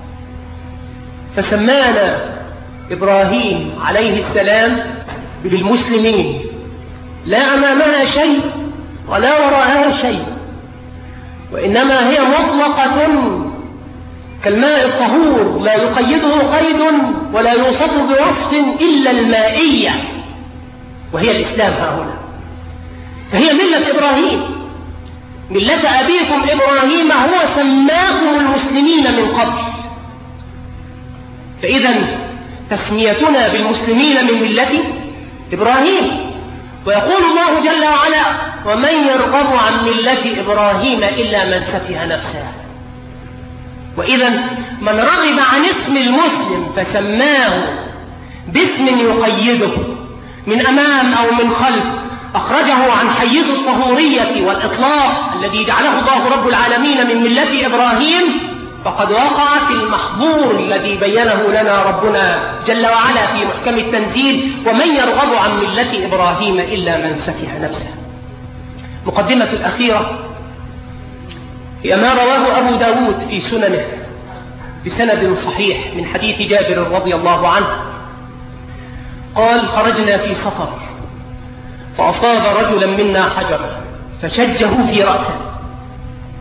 فسمانا إبراهيم عليه السلام بالمسلمين، لا أمامها شيء ولا وراءها شيء، وإنما هي مطلقة كالماء الطهور، لا يقيده قيد ولا يوصف بوصف إلا المائية، وهي الإسلام هنا. فهي ملة إبراهيم، ملة أبيكم إبراهيم هو سماكم المسلمين من قبل. فإذا تسميتنا بالمسلمين من ملة إبراهيم. ويقول الله جل وعلا: ومن يرغب عن ملة إبراهيم إلا من سفه نفسه. وإذا من رغب عن اسم المسلم فسماه باسم يقيده من أمام أو من خلف، أخرجه عن حيز الطهورية والإطلاق الذي جعله الله رب العالمين من ملة إبراهيم، فقد وقع في المحظور الذي بينه لنا ربنا جل وعلا في محكم التنزيل: ومن يرغب عن ملة إبراهيم إلا من سفه نفسه. مقدمة الأخيرة هي ما رواه أبو داود في سننه بسند صحيح من حديث جابر رضي الله عنه قال: خرجنا في سفر فأصاب رجلا منا حجر فشجه في رأسه.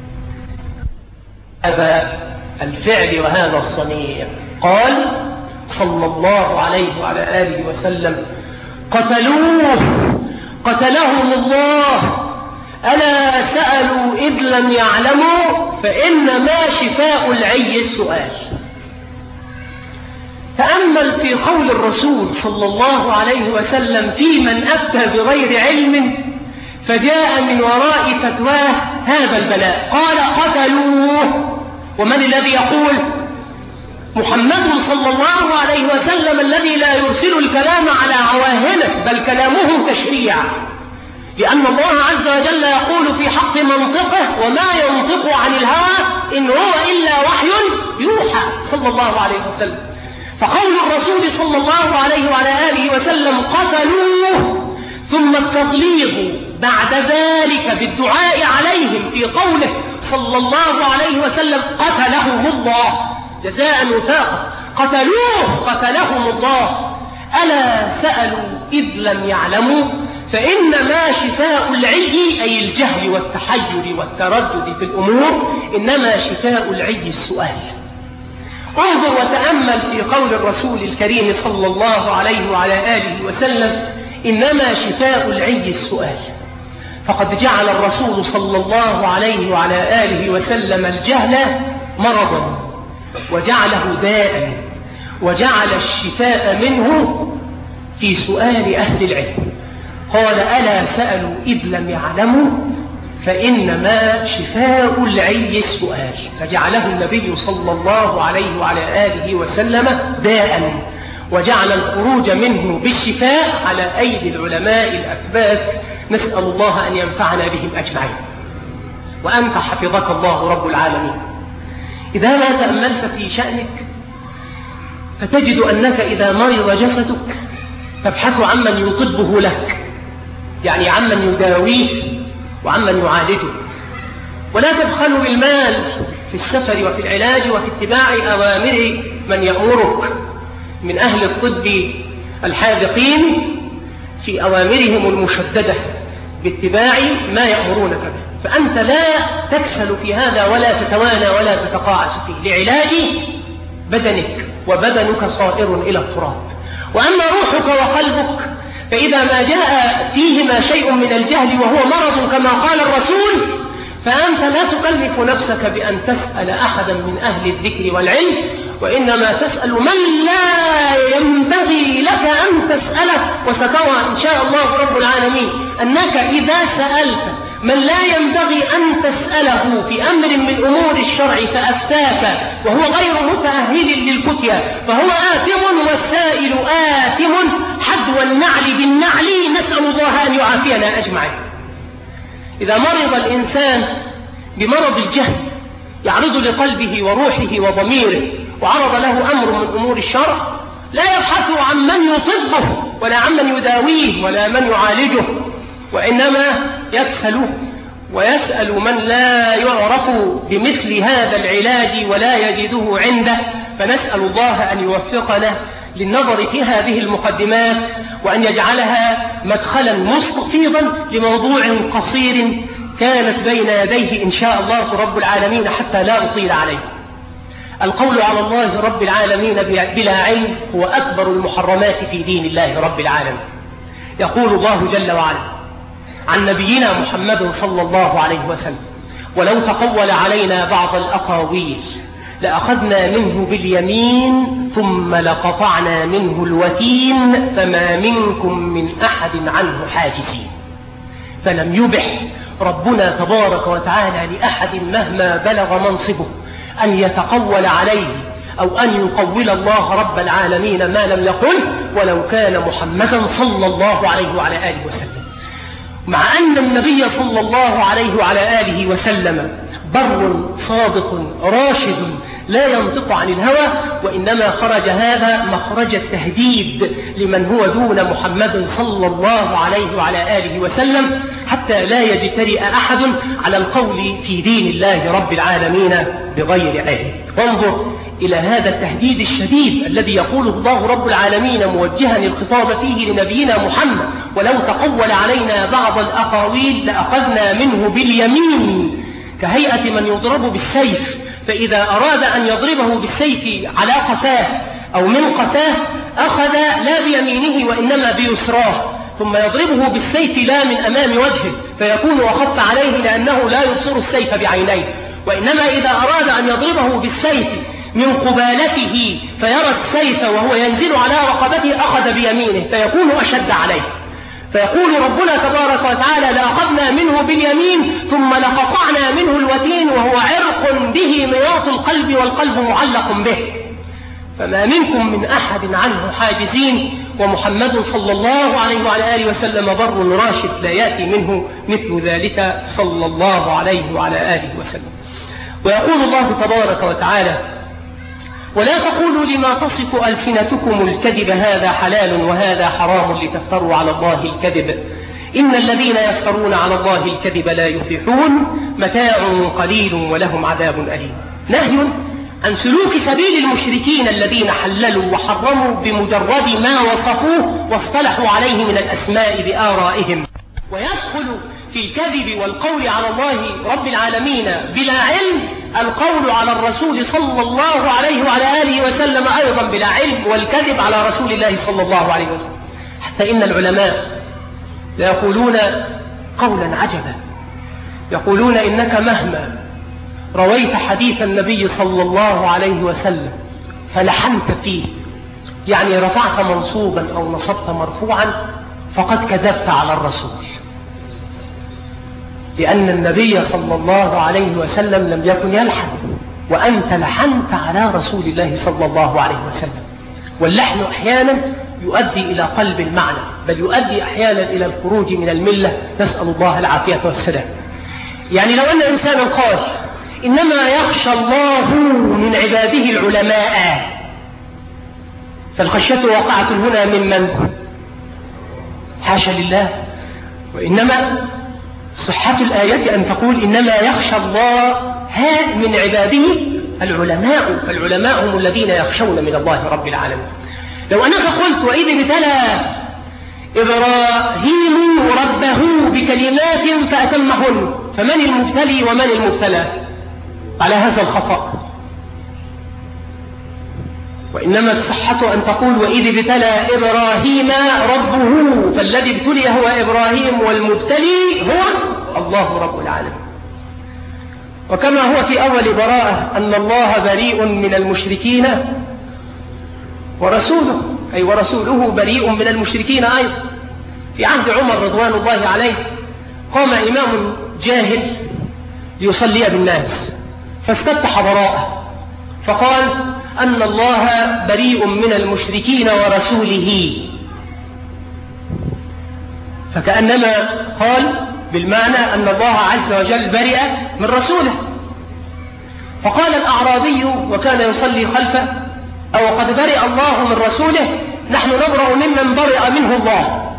هذا الفعل وهذا الصنيع. قال: صلى الله عليه وعلى آله وسلم قتلهم الله. ألا سألوا إذ لم يعلموا فإنما شفاء العي السؤال. تأمل في قول الرسول صلى الله عليه وسلم في من أفتى بغير علم فجاء من وراء فتواه هذا البلاء. قال قتلوه. ومن الذي يقول؟ محمد صلى الله عليه وسلم الذي لا يرسل الكلام على عواهنه بل كلامه تشريع، لأن الله عز وجل يقول في حق منطقه وما ينطق عن الهوى إن هو إلا وحي يوحى صلى الله عليه وسلم. فقول الرسول صلى الله عليه وعلى آله وسلم قتلوه ثم التغليظ بعد ذلك بالدعاء عليهم في قوله صلى الله عليه وسلم قتلهم الله جزاء وفاقا. قتلهم الله. ألا سألوا إذ لم يعلموا فإنما شفاء العي أي الجهل والتحير والتردد في الأمور، إنما شفاء العي السؤال. انظر وتأمل في قول الرسول الكريم صلى الله عليه وعلى آله وسلم إنما شفاء العي السؤال. فقد جعل الرسول صلى الله عليه وعلى آله وسلم الجهل مرضا وجعله داء، وجعل الشفاء منه في سؤال أهل العلم. قال ألا سألوا إذ لم يعلموا فإنما شفاء العي السؤال، فجعله النبي صلى الله عليه وعلى آله وسلم داء، وجعل الخروج منه بالشفاء على أيدي العلماء الأثبات. نسأل الله أن ينفعنا بهم أجمعين. وأنت حفظك الله رب العالمين إذا ما تأملت في شأنك فتجد أنك إذا مرض جسدك تبحث عمن يطبه لك، يعني عمن يداويه وعمن يعالجه، ولا تبخل بالمال في السفر وفي العلاج وفي اتباع أوامر من يأمرك من أهل الطب الحاذقين في أوامرهم المشددة باتباع ما يأمرونك به. فأنت لا تكسل في هذا ولا تتوانى ولا تتقاعس فيه لعلاج بدنك، وبدنك صائر إلى التراب. وأما روحك وقلبك فإذا ما جاء فيهما شيء من الجهل وهو مرض كما قال الرسول فأنت لا تكلف نفسك بأن تسأل أحدا من أهل الذكر والعلم، وإنما تسأل من لا ينبغي لك أن تسأله. وسترى إن شاء الله رب العالمين أنك إذا سألت من لا ينبغي أن تسأله في أمر من أمور الشرع فأفتاك وهو غير متأهل للفتيا فهو آثم، والسائل آثم حذو النعل بالنعل. نسأل الله أن يعافينا أجمعين. إذا مرض الإنسان بمرض الجهل يعرض لقلبه وروحه وضميره وعرض له أمر من أمور الشرع لا يبحث عن من يطبه ولا عن من يداويه ولا من يعالجه، وإنما يكسل ويسأل من لا يعرف بمثل هذا العلاج ولا يجده عنده. فنسأل الله أن يوفقنا للنظر في هذه المقدمات وأن يجعلها مدخلا مستفيضا لموضوع قصير كانت بين يديه إن شاء الله رب العالمين حتى لا أطيل عليه. القول على الله رب العالمين بلا علم هو أكبر المحرمات في دين الله رب العالمين. يقول الله جل وعلا عن نبينا محمد صلى الله عليه وسلم ولو تقول علينا بعض الأقاويل لأخذنا منه باليمين ثم لقطعنا منه الوتين فما منكم من أحد عنه حاجزين. فلم يبح ربنا تبارك وتعالى لأحد مهما بلغ منصبه أن يتقول عليه أو أن يقول الله رب العالمين ما لم يقل ولو كان محمدا صلى الله عليه وعلى آله وسلم، مع أن النبي صلى الله عليه وعلى آله وسلم بر صادق راشد لا ينطق عن الهوى، وإنما خرج هذا مخرج التهديد لمن هو دون محمد صلى الله عليه وعلى آله وسلم حتى لا يجترئ أحد على القول في دين الله رب العالمين بغير علم. وانظر إلى هذا التهديد الشديد الذي يقوله الله رب العالمين موجها الخطاب فيه لنبينا محمد ولو تقول علينا بعض الأقاويل لأخذنا منه باليمين، كهيئة من يضرب بالسيف، فإذا أراد أن يضربه بالسيف على قفاه أو من قفاه أخذ لا بيمينه وإنما بيسراه، ثم يضربه بالسيف لا من أمام وجهه فيكون أخف عليه لأنه لا يبصر السيف بعينيه، وإنما إذا أراد أن يضربه بالسيف من قبالته فيرى السيف وهو ينزل على رقبته أخذ بيمينه فيكون أشد عليه. فيقول ربنا تبارك وتعالى: لأخذنا منه باليمين ثم لقطعنا منه الوتين وهو عرق به مياط القلب والقلب معلق به. فما منكم من أحد عنه حاجزين، ومحمد صلى الله عليه وعلى آله وسلم بر راشد لا يأتي منه مثل ذلك صلى الله عليه وعلى آله وسلم. ويقول الله تبارك وتعالى: ولا تقولوا لما تصف ألسنتكم الكذب هذا حلال وهذا حرام لتفتروا على الله الكذب إن الذين يفترون على الله الكذب لا يفلحون متاع قليل ولهم عذاب أليم. نهي عن سلوك سبيل المشركين الذين حللوا وحرموا بمجرد ما وصفوه واصطلحوا عليه من الأسماء بآرائهم. ويدخل في الكذب والقول على الله رب العالمين بلا علم القول على الرسول صلى الله عليه وعلى آله وسلم أيضا بلا علم، والكذب على رسول الله صلى الله عليه وسلم، حتى إن العلماء يقولون قولا عجبا، يقولون إنك مهما رويت حديث النبي صلى الله عليه وسلم فلحنت فيه، يعني رفعت منصوبا أو نصبت مرفوعا، فقد كذبت على الرسول، لأن النبي صلى الله عليه وسلم لم يكن يلحن، وأنت لحنت على رسول الله صلى الله عليه وسلم. واللحن أحيانا يؤدي إلى قلب المعنى، بل يؤدي أحيانا إلى الخروج من الملة، نسأل الله العافية والسلام. يعني لو أن إنسانا قال إنما يخشى الله من عباده العلماء، فالخشية وقعت هنا ممن؟ حاشا لله. وإنما صحة الآية أن تقول إنما يخشى الله من عباده العلماء، فالعلماء هم الذين يخشون من الله رب العالمين. لو أنك قلت وإذ ابتلى إبراهيم ربه بكلمات فأتمهن، فمن المبتلي ومن المبتلى؟ على هذا الخطأ. وإنما الصحة أن تقول وإذ ابتلى إبراهيم ربه، فالذي ابتلي هو إبراهيم والمبتلي هو الله رب العالمين. وكما هو في أول براءة أن الله بريء من المشركين ورسوله، أي ورسوله بريء من المشركين أيضا. في عهد عمر رضوان الله عليه قام إمام جاهل ليصلي بالناس فاستفتح براءة فقال أن الله بريء من المشركين ورسوله، فكأنما قال بالمعنى أن الله عز وجل برئ من رسوله. فقال الأعرابي وكان يصلي خلفه: أو قد برئ الله من رسوله، نحن نبرأ ممن برئ منه الله.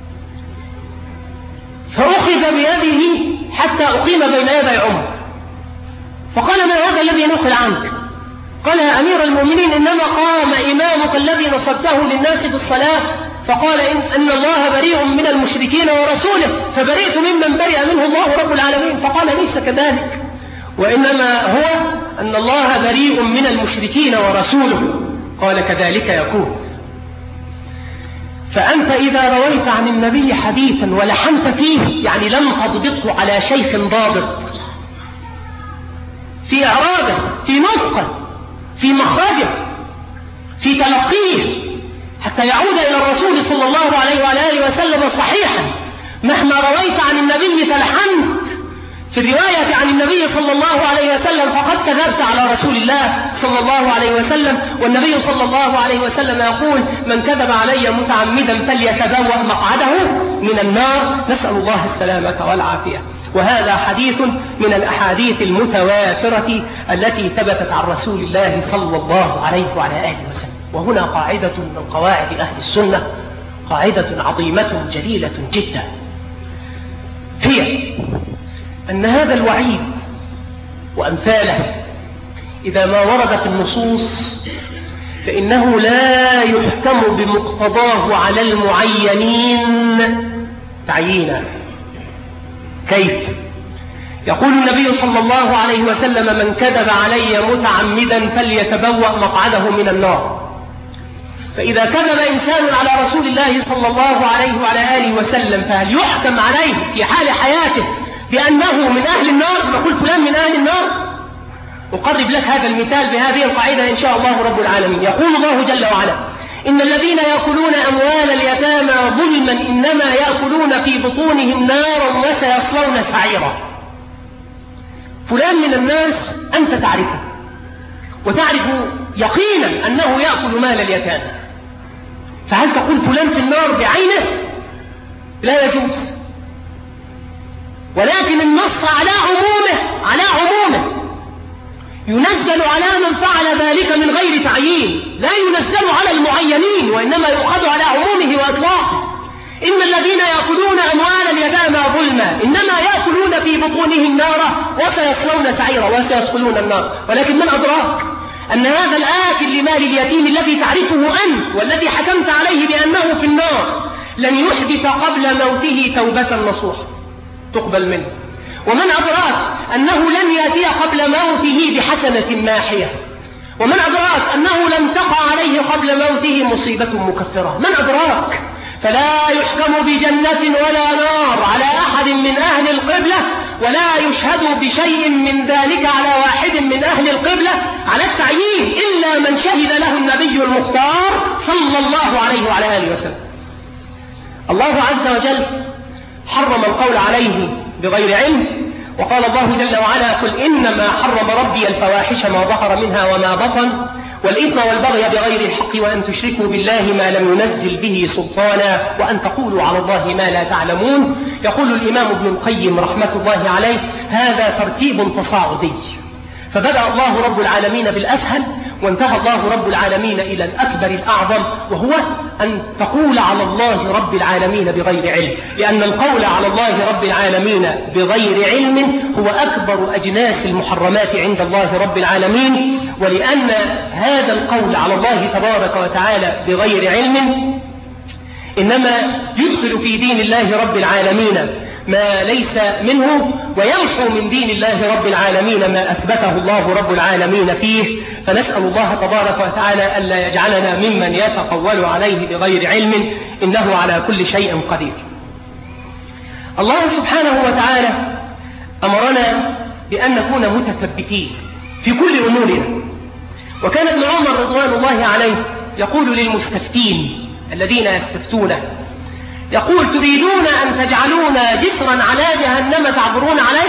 فأخذ بيده حتى أقيم بين يدي عمر، فقال: ما هذا الذي نقل عنك؟ قال: يا أمير المؤمنين، إنما قام إمامك الذي نصبته للناس بالصلاة فقال إن الله بريء من المشركين ورسوله، فبرئت ممن برئ منه الله رب العالمين. فقال: ليس كذلك، وإنما هو أن الله بريء من المشركين ورسوله. قال: كذلك يكون. فأنت إذا رويت عن النبي حديثا ولحنت فيه، يعني لم تضبطه على شيخ ضابط في إعراضه، في نطقه، في مخرجه، في تلقيه، حتى يعود إلى الرسول صلى الله عليه وعلى آله وسلم صحيحا. مهما رويت عن النبي فلحنت في الرواية عن النبي صلى الله عليه وسلم فقد كذبت على رسول الله صلى الله عليه وسلم. والنبي صلى الله عليه وسلم يقول: من كذب علي متعمدا فليتبوأ مقعده من النار، نسأل الله السلامة والعافية. وهذا حديث من الأحاديث المتواترة التي ثبتت عن رسول الله صلى الله عليه وعلى آله وسلم. وهنا قاعدة من قواعد أهل السنة، قاعدة عظيمة جليلة جدا، هي أن هذا الوعيد وأمثاله إذا ما وردت النصوص فإنه لا يحكم بمقتضاه على المعينين تعيينا. كيف؟ يقول النبي صلى الله عليه وسلم: من كذب علي متعمدا فليتبوأ مقعده من النار. فإذا كذب إنسان على رسول الله صلى الله عليه وعلى آله وسلم فهل يحكم عليه في حال حياته بأنه من أهل النار؟ نقول فلان من أهل النار؟ أقرب لك هذا المثال بهذه القاعدة إن شاء الله رب العالمين. يقول الله جل وعلا: إن الذين يأكلون أموال اليتامى ظلما إنما يأكلون في بطونهم نارا وسيصلون سعيرا. فلان من الناس أنت تعرفه وتعرف يقينا أنه يأكل مال اليتامى، فهل تقول فلان في النار بعينه؟ لا يجوز. ولكن النص على عمومه ينزل على من فعل ذلك من غير تعيين، لا ينزل على المعينين، وإنما يؤخذ على عمومه وإطلاقه. إن الذين يأكلون أموال اليتامى ظلما إنما يأكلون في بطونهم نارا وسيصلون سعيرا وسيدخلون النار. ولكن من أدراك أن هذا الآكل لمال اليتيم الذي تعرفه أنت والذي حكمت عليه بأنه في النار لن يحدث قبل موته توبة نصوحة تقبل منه؟ ومن أدراك أنه لن يأتي قبل موته بحسنة ماحية؟ ومن أدراك أنه لم تقع عليه قبل موته مصيبة مكفرة؟ من أدراك؟ فلا يحكم بجنة ولا نار على أحد من أهل القبلة، ولا يشهد بشيء من ذلك على واحد من أهل القبلة على التعيين إلا من شهد له النبي المختار صلى الله عليه وعلى آله وسلم. الله عز وجل حرم القول عليه بغير علم، وقال الله جل وعلا: قل إنما حرم ربي الفواحش ما ظهر منها وما بطن والإثم والبغي بغير الحق وأن تشركوا بالله ما لم ينزل به سلطانا وأن تقولوا على الله ما لا تعلمون. يقول الإمام ابن القيم رحمة الله عليه: هذا ترتيب تصاعدي، فبدأ الله رب العالمين بالأسهل وانتهى الله رب العالمين إلى الأكبر الأعظم، وهو أن تقول على الله رب العالمين بغير علم، لأن القول على الله رب العالمين بغير علم هو أكبر أجناس المحرمات عند الله رب العالمين. ولأن هذا القول على الله تبارك وتعالى بغير علم إنما يدخل في دين الله رب العالمين ما ليس منه، ويمحو من دين الله رب العالمين ما أثبته الله رب العالمين فيه. فنسأل الله تبارك وتعالى ألا يجعلنا ممن يتقول عليه بغير علم، إنه على كل شيء قدير. الله سبحانه وتعالى أمرنا بأن نكون متثبتين في كل أمورنا. وكان ابن عمر رضوان الله عليه يقول للمستفتين الذين يستفتونه، يقول: تريدون أن تجعلونا جسرا على جهنم تعبرون عليه؟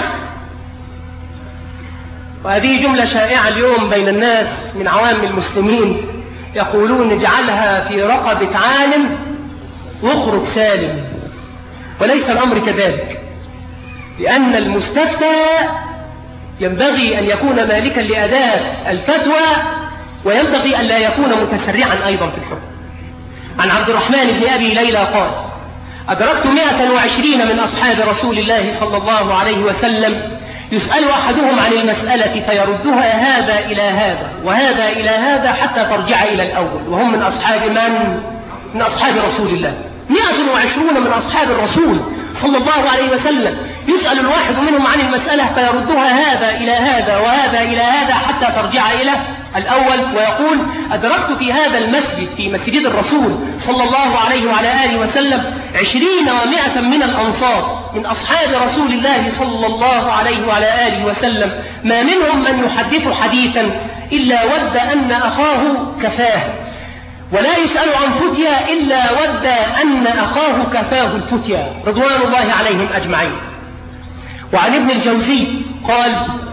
وهذه جملة شائعة اليوم بين الناس من عوام المسلمين، يقولون: اجعلها في رقبة عالم واخرج سالم. وليس الأمر كذلك، لأن المستفتى ينبغي أن يكون مالكا لأداء الفتوى، وينبغي أن لا يكون متسرعا أيضا في الحكم. عن عبد الرحمن بن أبي ليلى قال: أدركت 120 من أصحاب رسول الله صلى الله عليه وسلم يسأل أحدهم عن المسألة فيردها هذا إلى هذا وهذا إلى هذا حتى ترجع إلى الأول، وهم من أصحاب من؟ من أصحاب رسول الله. 120 من أصحاب الرسول صلى الله عليه وسلم يسأل الواحد منهم عن المسألة فيردها هذا إلى هذا وهذا إلى هذا حتى ترجع إلى الأول. ويقول: أدركت في هذا المسجد، في مسجد الرسول صلى الله عليه وعلى آله وسلم 20 و100 من الأنصار من أصحاب رسول الله صلى الله عليه وعلى آله وسلم، ما منهم من يحدث حديثا إلا ود أن أخاه كفاه، ولا يسأل عن فتيا إلا ود أن أخاه كفاه الفتيا، رضوان الله عليهم أجمعين. وعن ابن الجوزي قال: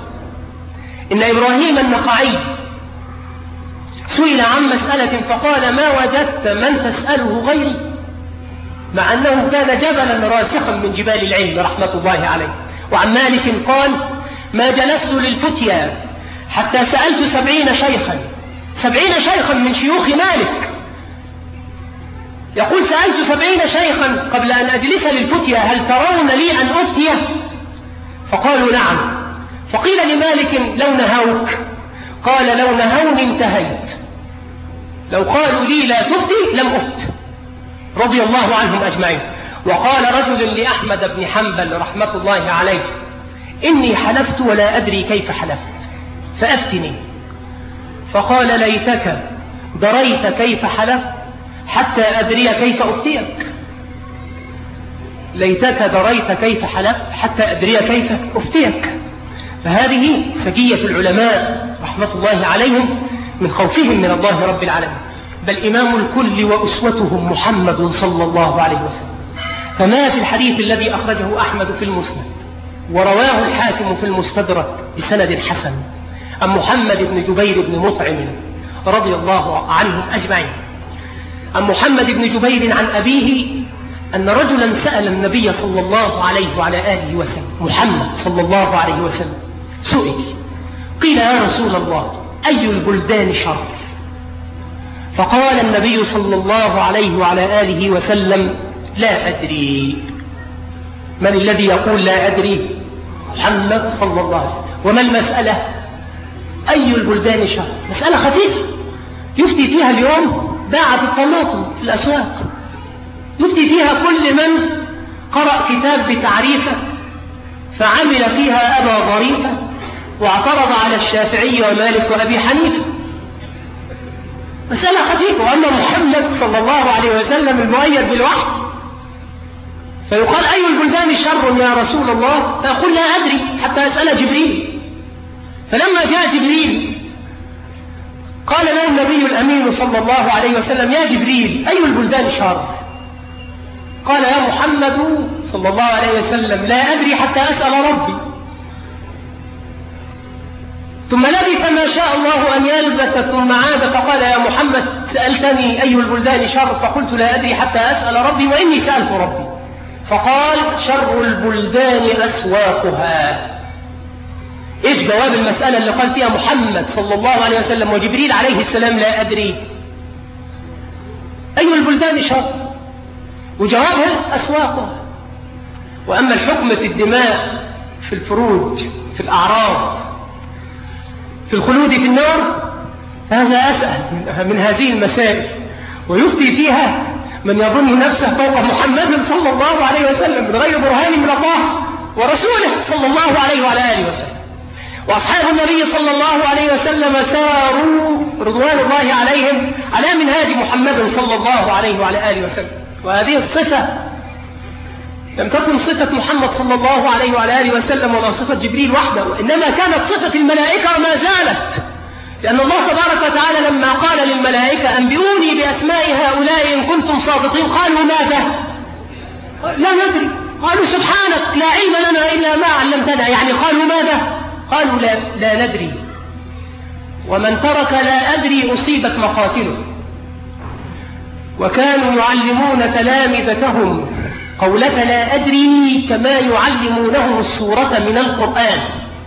إن إبراهيم النخعي سئل عن مسألة فقال: ما وجدت من تسأله غيري، مع أنه كان جبلا راسخا من جبال العلم رحمة الله عليه. وعن مالك قال: ما جلست للفتيا حتى سألت 70 شيخا، 70 شيخا من شيوخ مالك. يقول: سألت 70 شيخا قبل أن أجلس للفتيا: هل ترون لي أن أفتي؟ فقالوا: نعم. فقيل لمالك: لو نهوك؟ قال: لو نهوني انتهيت، لو قالوا لي لا تفتي لم أفت، رضي الله عنهم أجمعين. وقال رجل لأحمد بن حنبل رحمة الله عليه: إني حلفت ولا أدري كيف حلفت فأفتني. فقال: ليتك دريت كيف حلفت حتى أدري كيف أفتيك، ليتك دريت كيف حلفت حتى أدري كيف أفتيك. فهذه سجية العلماء رحمة الله عليهم من خوفهم من الله رب العالمين. بل إمام الكل وأسوتهم محمد صلى الله عليه وسلم، فما في الحديث الذي أخرجه أحمد في المسند ورواه الحاكم في المستدرك بسند حسن عن محمد بن جبير بن مطعم رضي الله عنهم أجمعين، عن محمد بن جبير عن أبيه أن رجلا سأل النبي صلى الله عليه وعلى آله وسلم، محمد صلى الله عليه وسلم سئل، قيل يا رسول الله أي البلدان شر؟ فقال النبي صلى الله عليه وعلى آله وسلم لا أدري. من الذي يقول لا أدري؟ محمد صلى الله عليه وسلم. وما المسألة؟ أي البلدان شر؟ مسألة خفيفة يفتي فيها اليوم باعة الطماطم في الأسواق، يفتي فيها كل من قرأ كتاب بتعريفه فعمل فيها أبا ظريفة واعترض على الشافعي ومالك وأبي حنيفة. مسألة خفيفة. وأما محمد صلى الله عليه وسلم المؤيد بالوحي فيقال أي البلدان شر يا رسول الله؟ فيقول لا أدري حتى أسأل جبريل. فلما جاء جبريل قال له النبي الأمين صلى الله عليه وسلم يا جبريل أي البلدان شر؟ قال يا محمد صلى الله عليه وسلم لا أدري حتى أسأل ربي. ثم لبث ما شاء الله أن يلبث ثم عاد فقال يا محمد سألتني أي البلدان شر؟ فقلت لا أدري حتى أسأل ربي وإني سألت ربي. فقال شر البلدان أسواقها. إيش جواب المسألة اللي قال فيها محمد صلى الله عليه وسلم وجبريل عليه السلام لا أدري؟ أي البلدان شر؟ وجوابها أسواقها. وأما الحكم في الدماء، في الفروج، في الأعراض، في الخلود في النار، هذا أسهل من هذه المسائل، ويفتي فيها من يظن نفسه فوق محمد صلى الله عليه وسلم من غير برهان من الله ورسوله صلى الله عليه وعلى آله وسلم. وأصحاب النبي صلى الله عليه وسلم ساروا رضوان الله عليهم على منهاج محمد صلى الله عليه وعلى آله وسلم. وهذه الصفة لم تكن صفة محمد صلى الله عليه وعلى آله وسلم ولا صفة جبريل وحده، وإنما كانت صفة الملائكة وما زالت، لأن الله تبارك وتعالى لما قال للملائكة أنبئوني بأسماء هؤلاء إن كنتم صادقين قالوا ماذا؟ لا ندري. قالوا سبحانك لا علم لنا إلا ما علمتنا. يعني قالوا ماذا؟ قالوا لا ندري. ومن ترك لا أدري أصيبت مقاتله. وكانوا يعلمون تلامذتهم قولة لا أدري كما يعلمونهم السورة من القرآن.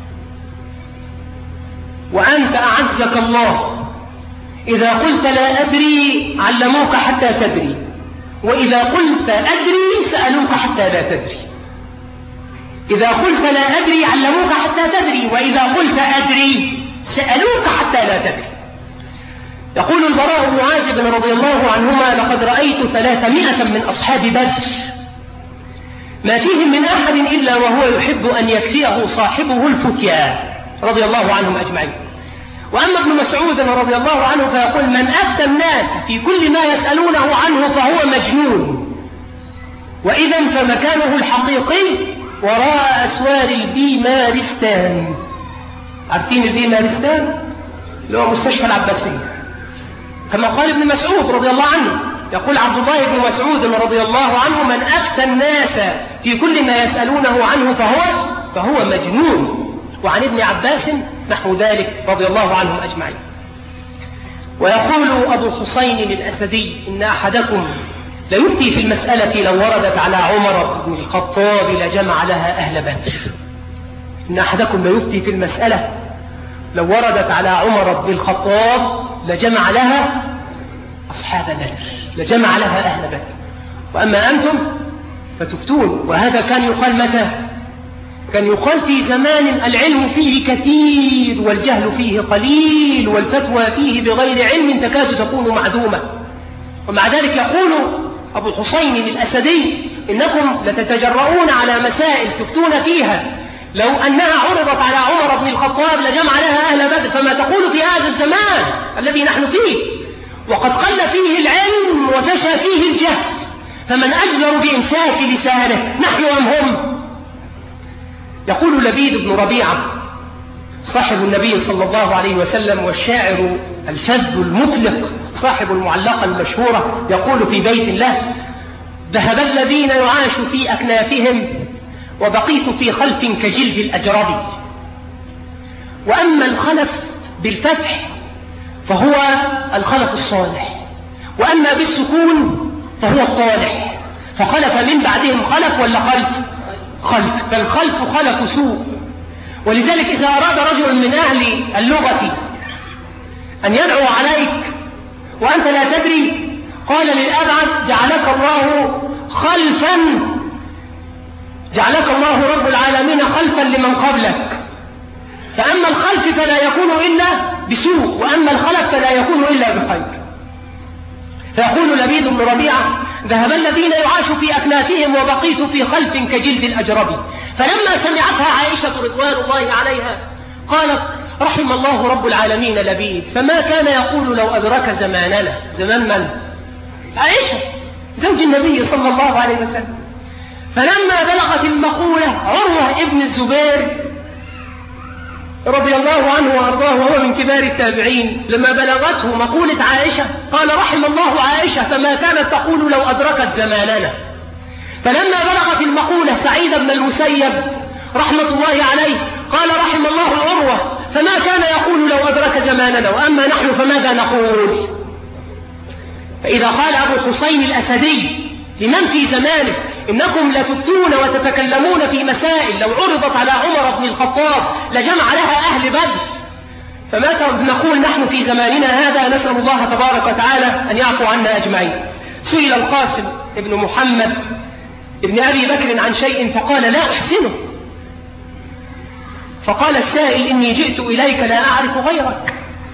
وأنت أعزك الله إذا قلت لا أدري علموك حتى تدري، وإذا قلت أدري سألوك حتى لا تدري. إذا قلت لا أدري علموك حتى تدري، وإذا قلت أدري سألوك حتى لا تدري. يقول البراء بن عازب رضي الله عنهما لقد رأيت 300 من أصحاب بدر ما فيهم من أحد إلا وهو يحب أن يكفيه صاحبه الفتيا رضي الله عنهم أجمعين. وأما ابن مسعود رضي الله عنه فيقول من أفتى الناس في كل ما يسألونه عنه فهو مجنون، وإذا فمكانه الحقيقي وراء أسوار البيمارستان. عارفين البيمارستان؟ اللي هو مستشفى العباسية، كما قال ابن مسعود رضي الله عنه. يقول عبد الله بن مسعود رضي الله عنه من أفتى الناس في كل ما يسألونه عنه فهو مجنون. وعن ابن عباس نحو ذلك رضي الله عنهم أجمعين. ويقول أبو حسين الأسدي إن أحدكم ليفتي في المسألة لو وردت على عمر بن الخطاب لجمع لها أهل بدر. إن أحدكم ليفتي في المسألة لو وردت على عمر بن الخطاب لجمع لها أصحاب بدر، لجمع لها أهل بدر. وأما أنتم فتفتون. وهذا كان يقال متى؟ كان يقال في زمان العلم فيه كثير والجهل فيه قليل والفتوى فيه بغير علم تكاد تكون معدومة. ومع ذلك يقول أبو حسين الأسدي إنكم لتتجرؤون على مسائل تفتون فيها لو أنها عرضت على عمر بن الخطاب لجمع لها أهل بدر، فما تقول في هذا الزمان الذي نحن فيه؟ وقد قل فيه العلم وفشى فيه الجهل، فمن أجدر بإمساك لسانه، نحن أم هم؟ يقول لبيد بن ربيعة صاحب النبي صلى الله عليه وسلم والشاعر الفذ المفلق صاحب المعلقة المشهورة، يقول في بيت الله: ذهب الذين يعاش في أكنافهم وبقيت في خلف كجلد الأجرب. وأما الخلف بالفتح فهو الخلف الصالح، وأما بالسكون فهو الطالح. فخلف من بعدهم خلف ولا خلف؟ خلف. فالخلف خلف سوء. ولذلك إذا أراد رجل من أهل اللغة أن يدعو عليك وأنت لا تدري، قال للأبعد: جعلك الله خلفا، جعلك الله رب العالمين خلفا لمن قبلك. فأما الخلف فلا يكون إلا بسوء، وأما الخلف فلا يكون إلا بخير. فيقول لبيد بن ربيعة: ذهب الذين يعاش في أكنافهم وبقيت في خلف كجلد الأجرب. فلما سمعتها عائشة رضوان الله عليها قالت: رحم الله رب العالمين لبيد، فما كان يقول لو أدرك زماننا. زمان من؟ عائشة زوج النبي صلى الله عليه وسلم. فلما بلغت المقولة عروة ابن الزبير رضي الله عنه وأرضاه وهو من كبار التابعين، لما بلغته مقولة عائشة قال: رحم الله عائشة، فما كانت تقول لو أدركت زماننا. فلما بلغت المقولة سعيد بن المسيب رحمة الله عليه قال: رحم الله عروة، فما كان يقول لو أدرك زماننا. وأما نحن فماذا نقول؟ فإذا قال أبو حسين الأسدي لمن في زمانه: إنكم لتفتون وتتكلمون في مسائل لو عرضت على عمر بن الخطاب لجمع لها أهل بدر، فماذا نقول نحن في زماننا هذا؟ نسأل الله تبارك وتعالى أن يعفو عنا أجمعين. سئل القاسم ابن محمد ابن أبي بكر عن شيء فقال: لا أحسنه. فقال السائل: إني جئت إليك لا أعرف غيرك.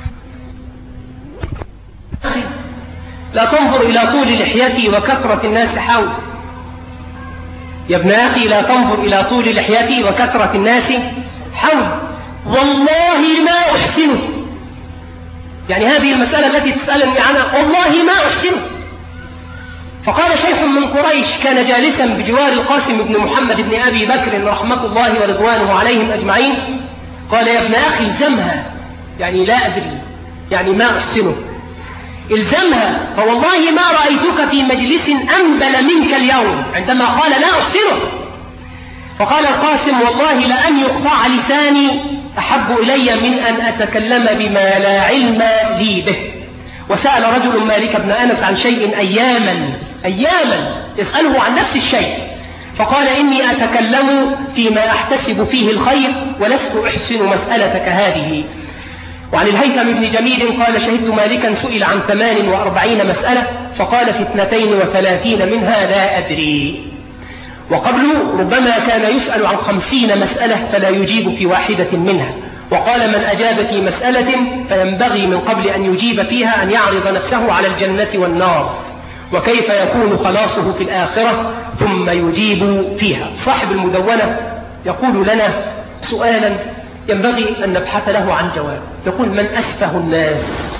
لا تنظر إلى طول لحيتي وكثرة الناس حولي. يا ابن أخي لا تنظر إلى طول لحيتي وكثرة الناس حولي، والله ما أحسنه. يعني هذه المسألة التي تسألني عنها والله ما أحسنه. فقال شيخ من قريش كان جالسا بجوار القاسم بن محمد بن أبي بكر رحمة الله ورضوانه عليهم أجمعين، قال: يا ابن أخي الزمها، يعني لا أدري، يعني ما أحسنه، الزمها، فوالله ما رأيتك في مجلس أنبل منك اليوم عندما قال لا أحسنه. فقال القاسم: والله لأن يقطع لساني أحب إلي من أن أتكلم بما لا علم لي به. وسأل رجل مالك بن أنس عن شيء أياما يسأله عن نفس الشيء، فقال: إني أتكلم فيما أحتسب فيه الخير ولست أحسن مسألتك هذه. وعن الهيثم بن جميل قال: شهدت مالكا سئل عن 48 مسألة فقال: في 32 منها لا أدري. وقبل ربما كان يسأل عن 50 مسألة فلا يجيب في واحدة منها. وقال: من أجاب في مسألة فينبغي من قبل أن يجيب فيها أن يعرض نفسه على الجنة والنار، وكيف يكون خلاصه في الآخرة ثم يجيب فيها. صاحب المدونة يقول لنا سؤالا ينبغي أن نبحث له عن جواب. يقول: من أسفه الناس؟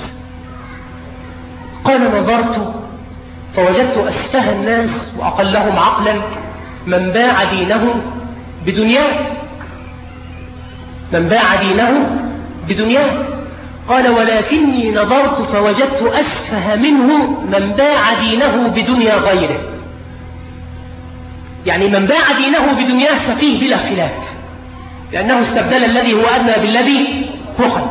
قال: نظرت فوجدت أسفه الناس وأقلهم عقلا من باع دينه بدنياه. من باع دينه بدنياه. قال: ولكني نظرت فوجدت أسفه منه من باع دينه بدنيا غيره. يعني من باع دينه بدنياه سفيه بلا خلاف، لأنه استبدل الذي هو أدنى بالذي هو خير.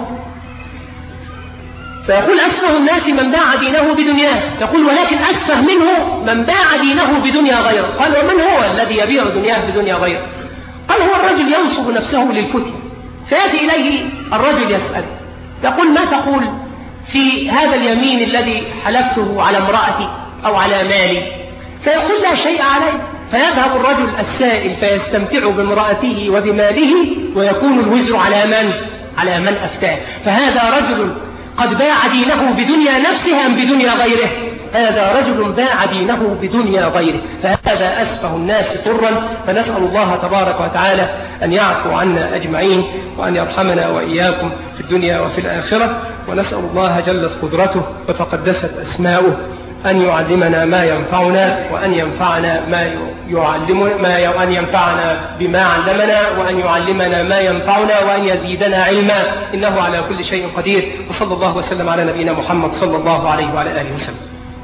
فيقول: أسفه الناس من باع دينه بدنياه. يقول: ولكن أسفه منه من باع دينه بدنيا غيره. قال: ومن هو الذي يبيع دنياه بدنيا غيره؟ قال: هو الرجل ينصب نفسه للفتية، فيأتي إليه الرجل يسأل، يقول: ما تقول في هذا اليمين الذي حلفته على امرأتي أو على مالي؟ فيقول: لا شيء عليه. فيذهب الرجل السائل فيستمتع بامرأته وبماله ويكون الوزر على من؟ على من أفتاه. فهذا رجل قد باع دينه بدنيا نفسه أم بدنيا غيره؟ هذا رجل باع دينه بدنيا غيره، فهذا أسفه الناس طرا. فنسأل الله تبارك وتعالى أن يعفو عنا أجمعين وأن يرحمنا وإياكم في الدنيا وفي الآخرة. ونسأل الله جلت قدرته وتقدست أسماؤه أن يعلمنا ما ينفعنا، وأن ينفعنا أن ينفعنا بما علمنا، وأن يعلمنا ما ينفعنا، وأن يزيدنا علما، إنه على كل شيء قدير. وصلى الله وسلم على نبينا محمد صلى الله عليه وعلى آله وسلم.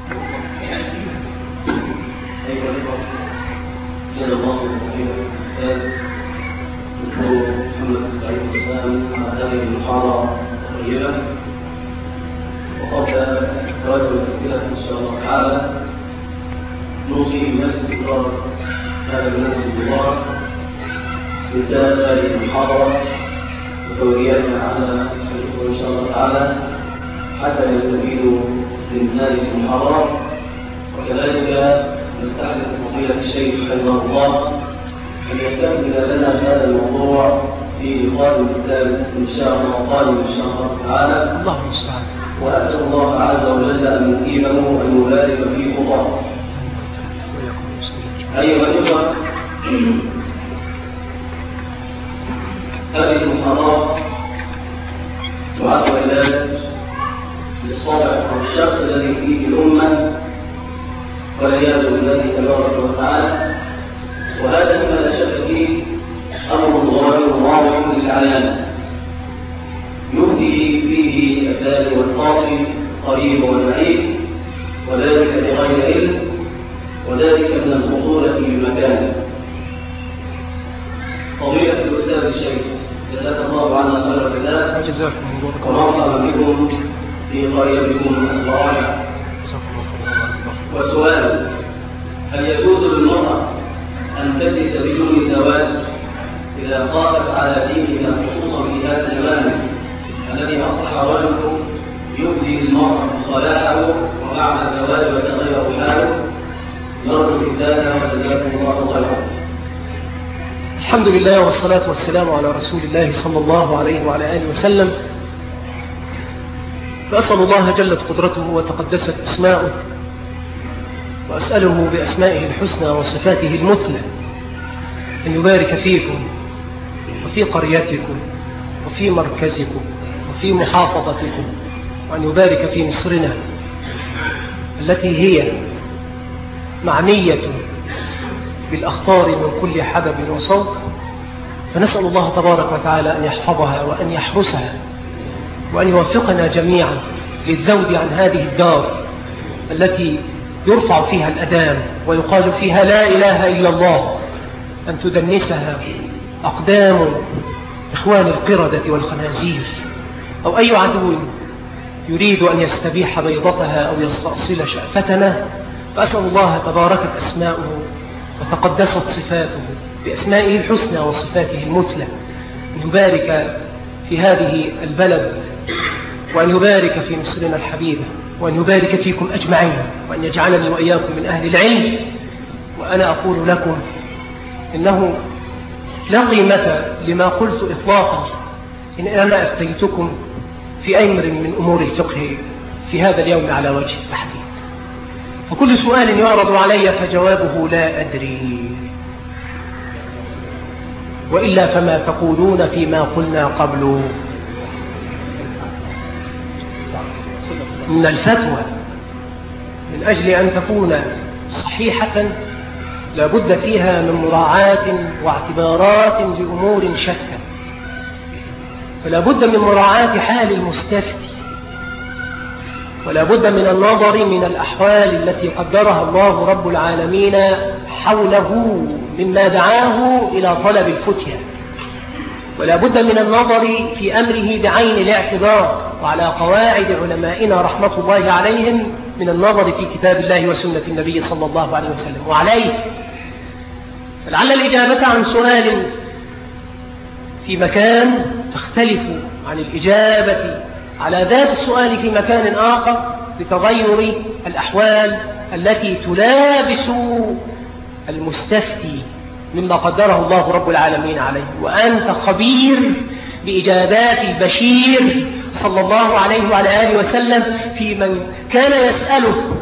محمد سعيد حسام على هذه المحاضرة الطيبة. وقبل توجه الأسئلة إن شاء الله تعالى نوصي بمجلس إدارة هذا المجلس المبارك استنتاج هذه المحاضرة وتوزيعها على الإخوة إن شاء الله تعالى حتى يستفيدوا من هذه المحاضرة. وكذلك نستحدث فضيلة الشيخ حفظه الله أن يستكمل لنا هذا الموضوع في لقاء الكتاب إن شاء الله قادم إن شاء الله تعالى. الله المستعان. وأسأل الله عز وجل أن يثيبه وأن يبارك في خطاه. أيها الأخوة، هذه المحاضرات تعد علاج للصابع أو الشخص الذي فيه الأمة والعياذ بالله تبارك وتعالى، وهذا مما لا شك فيه أمر ظاهر واضح للعيان يهدي فيه الدال والقاصي قريب والبعيد، وذلك بغير علم، وذلك من الخطورة بمكان. فضيلة الأستاذ الشيخ جزاك الله عنا خير الجزاء، ومرحبا بكم في قريتكم الرائعة. وسؤال: هل يجوز للمرأة أن تجلس بدون زواج إذا خافت على دينها، خصوصا في هذا الزمان الذي أصبح الرجل يبدي للمرأة صلاحه وبعد الزواج وتغير حاله؟ نرجو الإجابة وجزاكم الله خيرا. الحمد لله والصلاة والسلام على رسول الله صلى الله عليه وعلى آله وسلم. فأسأل الله جلت قدرته وتقدست أسماؤه، وأسأله بأسمائه الحسنى وصفاته المثلى أن يبارك فيكم وفي قريتكم وفي مركزكم وفي محافظتكم، وأن يبارك في مصرنا التي هي معنية بالأخطار من كل حدب وصوت. فنسأل الله تبارك وتعالى أن يحفظها وأن يحرسها، وأن يوفقنا جميعا للذود عن هذه الدار التي يرفع فيها الأذان ويقال فيها لا إله إلا الله، أن تدنسها أقدام إخوان القردة والخنازير أو أي عدو يريد أن يستبيح بيضتها أو يستأصل شأفتنا. فأسأل الله تباركت أسماؤه وتقدست صفاته بأسمائه الحسنى وصفاته المثلى أن يبارك في هذه البلد، وأن يبارك في مصرنا الحبيبة، وأن يبارك فيكم أجمعين، وأن يجعلني وإياكم من أهل العلم. وأنا أقول لكم إنه لا قيمة لما قلت إطلاقا إن أنا أفتيتكم في أمر من أمور الفقه في هذا اليوم على وجه التحديد. فكل سؤال يعرض علي فجوابه لا أدري، وإلا فما تقولون فيما قلنا قبل من الفتوى من أجل أن تكون صحيحة لابد فيها من مراعاة واعتبارات لأمور شتى. فلا بد من مراعاة حال المستفتي، ولا بد من النظر من الأحوال التي قدرها الله رب العالمين حوله مما دعاه إلى طلب الفتية، ولا بد من النظر في أمره بعين الاعتبار وعلى قواعد علمائنا رحمة الله عليهم من النظر في كتاب الله وسنة النبي صلى الله عليه وسلم. وعليه فلعل الإجابة عن سؤال في مكان تختلف عن الإجابة على ذات السؤال في مكان آخر لتغير الأحوال التي تلابس المستفتي مما قدره الله رب العالمين عليه. وأنت خبير بإجابات البشير صلى الله عليه وعلى آله وسلم في من كان يسأله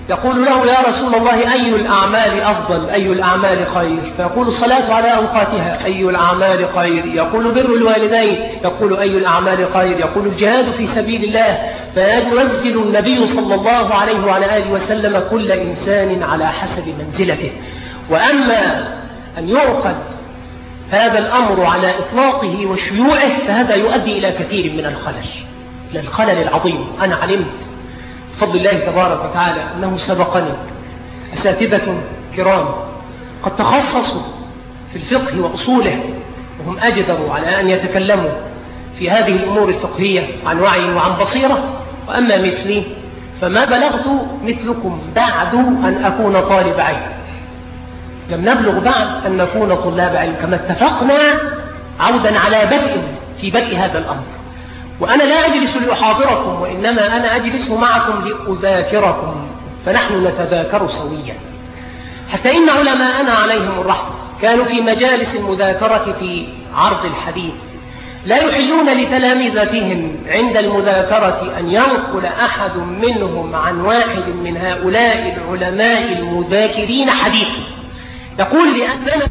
يقول له يا رسول الله أي الأعمال أفضل؟ أي الأعمال خير؟ فيقول الصلاة على أوقاتها. أي الأعمال خير؟ يقول بر الوالدين. يقول أي الأعمال خير؟ يقول الجهاد في سبيل الله. فينزل النبي صلى الله عليه وعلى آله وسلم كل إنسان على حسب منزلته. وأما أن يؤخذ هذا الأمر على إطلاقه وشيوعه فهذا يؤدي إلى كثير من الخلل العظيم. أنا علمت بفضل الله تبارك وتعالى أنه سبقني أساتذة كرام قد تخصصوا في الفقه وأصوله، وهم أجدروا على أن يتكلموا في هذه الأمور الفقهية عن وعي وعن بصيرة. وأما مثلي فما بلغت مثلكم بعد أن أكون طالب علم، لم نبلغ بعد أن نكون طلاب علم، كما اتفقنا عودا على في بدء هذا الأمر. وأنا لا أجلس لأحاضركم، وإنما أنا أجلس معكم لأذاكركم، فنحن نتذاكر سويا. حتى إن علماءنا عليهم الرحمة كانوا في مجالس المذاكرة في عرض الحديث لا يحلون لتلامذتهم عند المذاكرة أن ينقل أحد منهم عن واحد من هؤلاء العلماء المذاكرين حديثا. يقول لأننا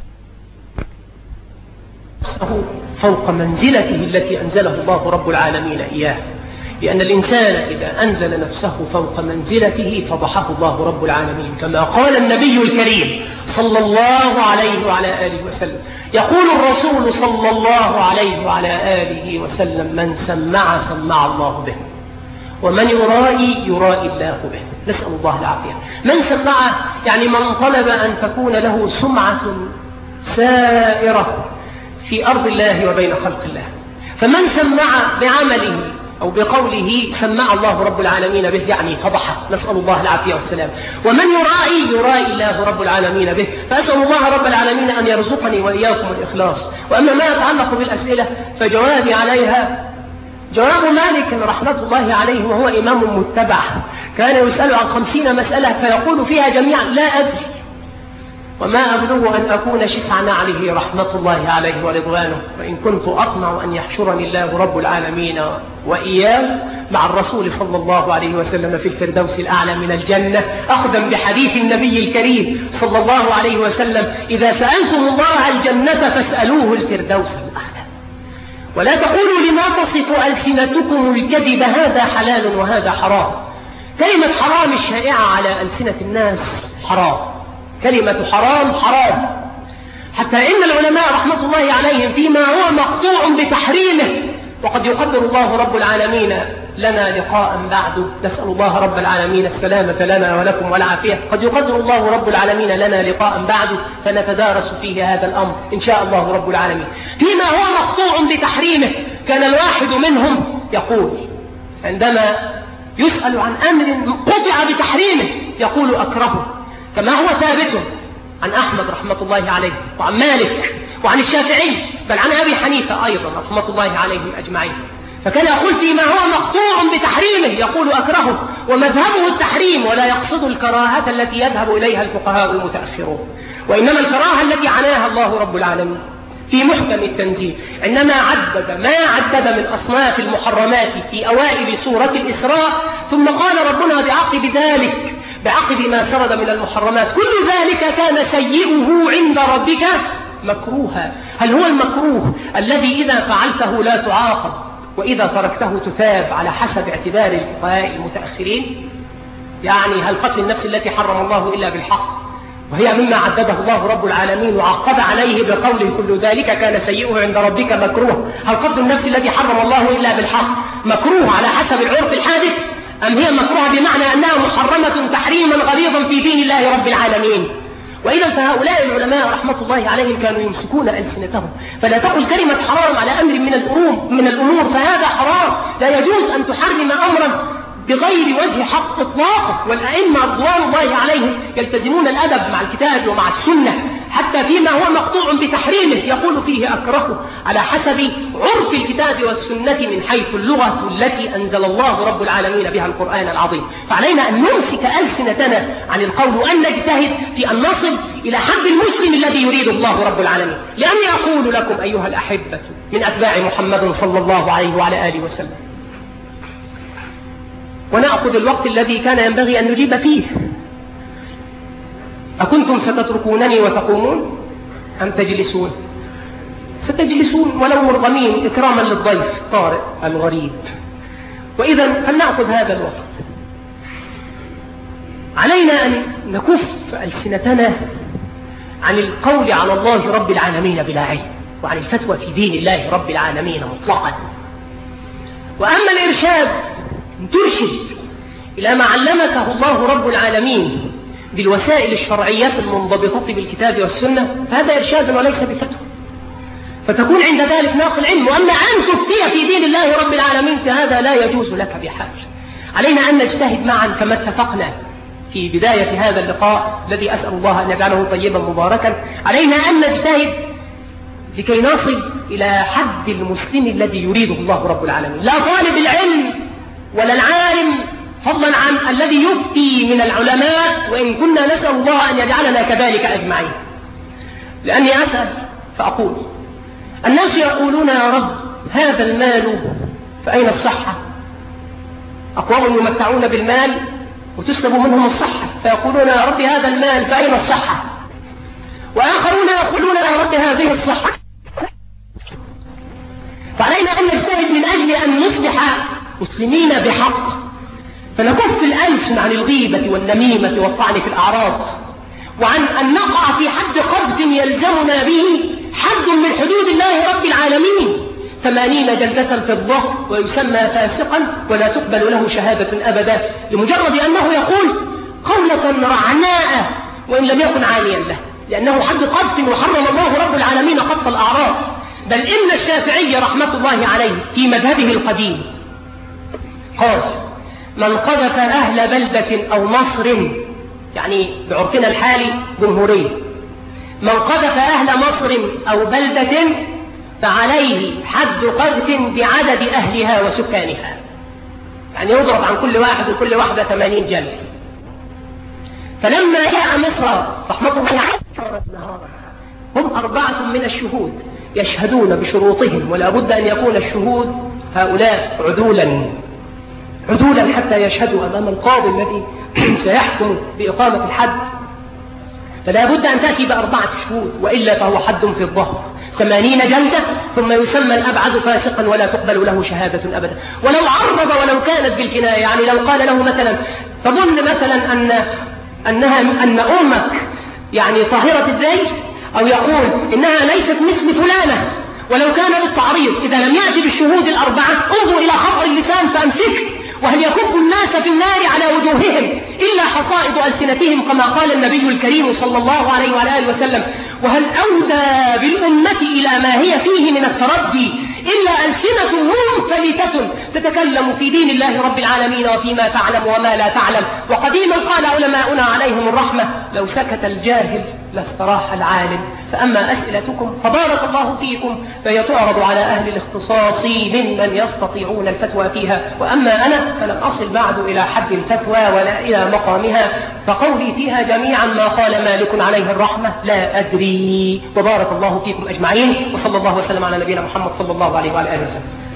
فوق منزلته التي أنزله الله رب العالمين إياه، لأن الإنسان إذا أنزل نفسه فوق منزلته فضحه الله رب العالمين، كما قال النبي الكريم صلى الله عليه وعلى آله وسلم. يقول الرسول صلى الله عليه وعلى آله وسلم: من سمع سمع الله به، ومن يرائي يرائي الله به. نسأل الله العافية. من سمع يعني من طلب أن تكون له سمعة سائرة في أرض الله وبين خلق الله. فمن سمع بعمله أو بقوله سمع الله رب العالمين به يعني فضحه، نسأل الله العافية والسلام. ومن يرائي يرائي الله رب العالمين به. فأسأل الله رب العالمين أن يرزقني وإياكم الإخلاص. وأما ما يتعلق بالأسئلة فجوابي عليها جواب مالك رحمة الله عليه، وهو إمام متبع، كان يسأل عن 50 مسألة فيقول فيها جميعا لا أدري، وما أبلغ أن أكون شسع نعله رحمة الله عليه ورضوانه. وإن كنت أطمع أن يحشرني الله رب العالمين وإياه مع الرسول صلى الله عليه وسلم في الفردوس الأعلى من الجنة، أخذا بحديث النبي الكريم صلى الله عليه وسلم: إذا سألتم الله الجنة فاسألوه الفردوس الأعلى. ولا تقولوا لما تصف ألسنتكم الكذب هذا حلال وهذا حرام. كلمة حرام الشائعة على ألسنة الناس حرام، كلمة حرام حرام، حتى إن العلماء رحمة الله عليهم فيما هو مقطوع بتحريمه، وقد يقدر الله رب العالمين لنا لقاء بعده، نسأل الله رب العالمين السلامة لنا ولكم والعافية. قد يقدر الله رب العالمين لنا لقاء بعده فنتدارس فيه هذا الأمر إن شاء الله رب العالمين. فيما هو مقطوع بتحريمه كان الواحد منهم يقول عندما يسأل عن أمر قطع بتحريمه يقول أكرهه، كما هو ثابت عن أحمد رحمة الله عليه، وعن مالك، وعن الشافعي، بل عن أبي حنيفة أيضا رحمة الله عليهم أجمعين. فكان يقول فيما هو مقطوع بتحريمه يقول أكرهه، ومذهبه التحريم، ولا يقصد الكراهة التي يذهب إليها الفقهاء المتأخرون، وإنما الكراهة التي عناها الله رب العالمين في محكم التنزيل، عندما عدد ما عدد من أصناف المحرمات في أوائل سورة الإسراء، ثم قال ربنا بعقب ذلك، بعقب ما سرد من المحرمات: كل ذلك كان سيئه عند ربك مكروها. هل هو المكروه الذي إذا فعلته لا تعاقب وإذا تركته تثاب على حسب اعتبار الفقهاء المتأخرين؟ يعني هل قتل النفس التي حرم الله إلا بالحق وهي مما عدده الله رب العالمين وعقب عليه بقوله كل ذلك كان سيئه عند ربك مكروه؟ هل قتل النفس التي حرم الله إلا بالحق مكروه على حسب العرف الحادث، أم هي مكروهة بمعنى أنها محرمة تحريما غليظا في دين الله رب العالمين؟ وإذا فهؤلاء العلماء رحمة الله عليهم كانوا يمسكون ألسنتهم، فلا تقل كلمة حرام على أمر من الأمور فهذا حرام. لا يجوز أن تحرم أمرا بغير وجه حق إطلاقا. والأئمة رضوان الله عليهم يلتزمون الأدب مع الكتاب ومع السنة، حتى فيما هو مقطوع بتحريمه يقول فيه أكرهه على حسب عرف الكتاب والسنة من حيث اللغة التي أنزل الله رب العالمين بها القرآن العظيم. فعلينا أن نمسك ألسنتنا عن القول وأن نجتهد في أن نصل إلى حد المسلم الذي يريد الله رب العالمين. لأني أقول لكم أيها الأحبة من أتباع محمد صلى الله عليه وعلى آله وسلم، ونأخذ الوقت الذي كان ينبغي أن نجيب فيه، أكنتم ستتركونني وتقومون أم تجلسون؟ ستجلسون ولو مرغمين إكراما للضيف الطارئ الغريب. وإذا فلنأخذ هذا الوقت. علينا أن نكف ألسنتنا عن القول على الله رب العالمين بلا علم، وعن الفتوى في دين الله رب العالمين مطلقا. وأما الإرشاد ترشد إلى ما علمته الله رب العالمين بالوسائل الشرعيات المنضبطة بالكتاب والسنة، فهذا إرشاد وليس بفتوى، فتكون عند ذلك ناقل علم. وأما أن تفتي في دين الله رب العالمين فهذا لا يجوز لك بحال. علينا أن نجتهد معا كما اتفقنا في بداية هذا اللقاء الذي أسأل الله أن يجعله طيبا مباركا. علينا أن نجتهد لكي نصل إلى حد المسلم الذي يريده الله رب العالمين، لا طالب العلم ولا العالم، فضلا عن الذي يفتي من العلماء، وإن كنا نسأل الله أن يجعلنا كذلك أجمعين. لأني أسأل فأقول: الناس يقولون يا رب هذا المال فأين الصحة؟ أقوام يمتعون بالمال وتسلب منهم الصحة، فيقولون يا رب هذا المال فأين الصحة؟ وآخرون يقولون يا رب هذه الصحة. فعلينا أن نجتهد من أجل أن نصبح مسلمين بحق، فنكف الألسن عن الغيبة والنميمة والطعن في الأعراض، وعن أن نقع في حد قذف يلزمنا به حد من حدود الله رب العالمين 80 جلدة في الظهر، ويسمى فاسقا ولا تقبل له شهادة أبدا، لمجرد أنه يقول قولة رعناء وإن لم يكن عاليا له، لأنه حد قذف وحرم الله رب العالمين قذف الأعراض. بل إن الشافعي رحمة الله عليه في مذهبه القديم قال: من قذف أهل بلدة أو مصر، يعني بعرفنا الحالي جمهورية، من قذف أهل مصر أو بلدة فعليه حد قذف بعدد أهلها وسكانها، يعني يضرب عن كل واحد وكل واحدة 80 جلد. فلما جاء مصر رحمة الله عليه هم 4 من الشهود يشهدون بشروطهم، ولا بد أن يكون الشهود هؤلاء عدولا حتى يشهدوا أمام القاضي الذي سيحكم بإقامة الحد، فلا بد أن تأتي ب4 شهود، وإلا فهو حد في الظهر 80 جلدة، ثم يسمى الأبعد فاسقا ولا تقبل له شهادة أبدا. ولو عرض ولو كانت بالكناية، يعني لو قال له مثلا تظن مثلا أن أمك يعني طاهرة الزيج، أو يقول إنها ليست مثل فلانة، ولو كان بالتعريض إذا لم يأتي بالشهود 4 انظر إلى خطأ اللسان فأمسك، وهل يكب الناس في النار على وجوههم إلا حصائد ألسنتهم كما قال النبي الكريم صلى الله عليه وآله وسلم: وهل أودى بالأمة إلى ما هي فيه من التردي إلا ألسنة منفلتة تتكلم في دين الله رب العالمين وفيما تعلم وما لا تعلم. وقديما قال علماؤنا عليهم الرحمة: لو سكت الجاهل لاستراح العالم. فأما أسئلتكم فبارك الله فيكم فهي تعرض على أهل الاختصاص ممن يستطيعون الفتوى فيها، وأما أنا فلم أصل بعد إلى حد الفتوى ولا إلى مقامها، فقولي فيها جميعا ما قال مالك عليه الرحمة لا أدري. وبارك الله فيكم أجمعين، وصلى الله وسلم على نبينا محمد صلى الله عليه وآله وسلم.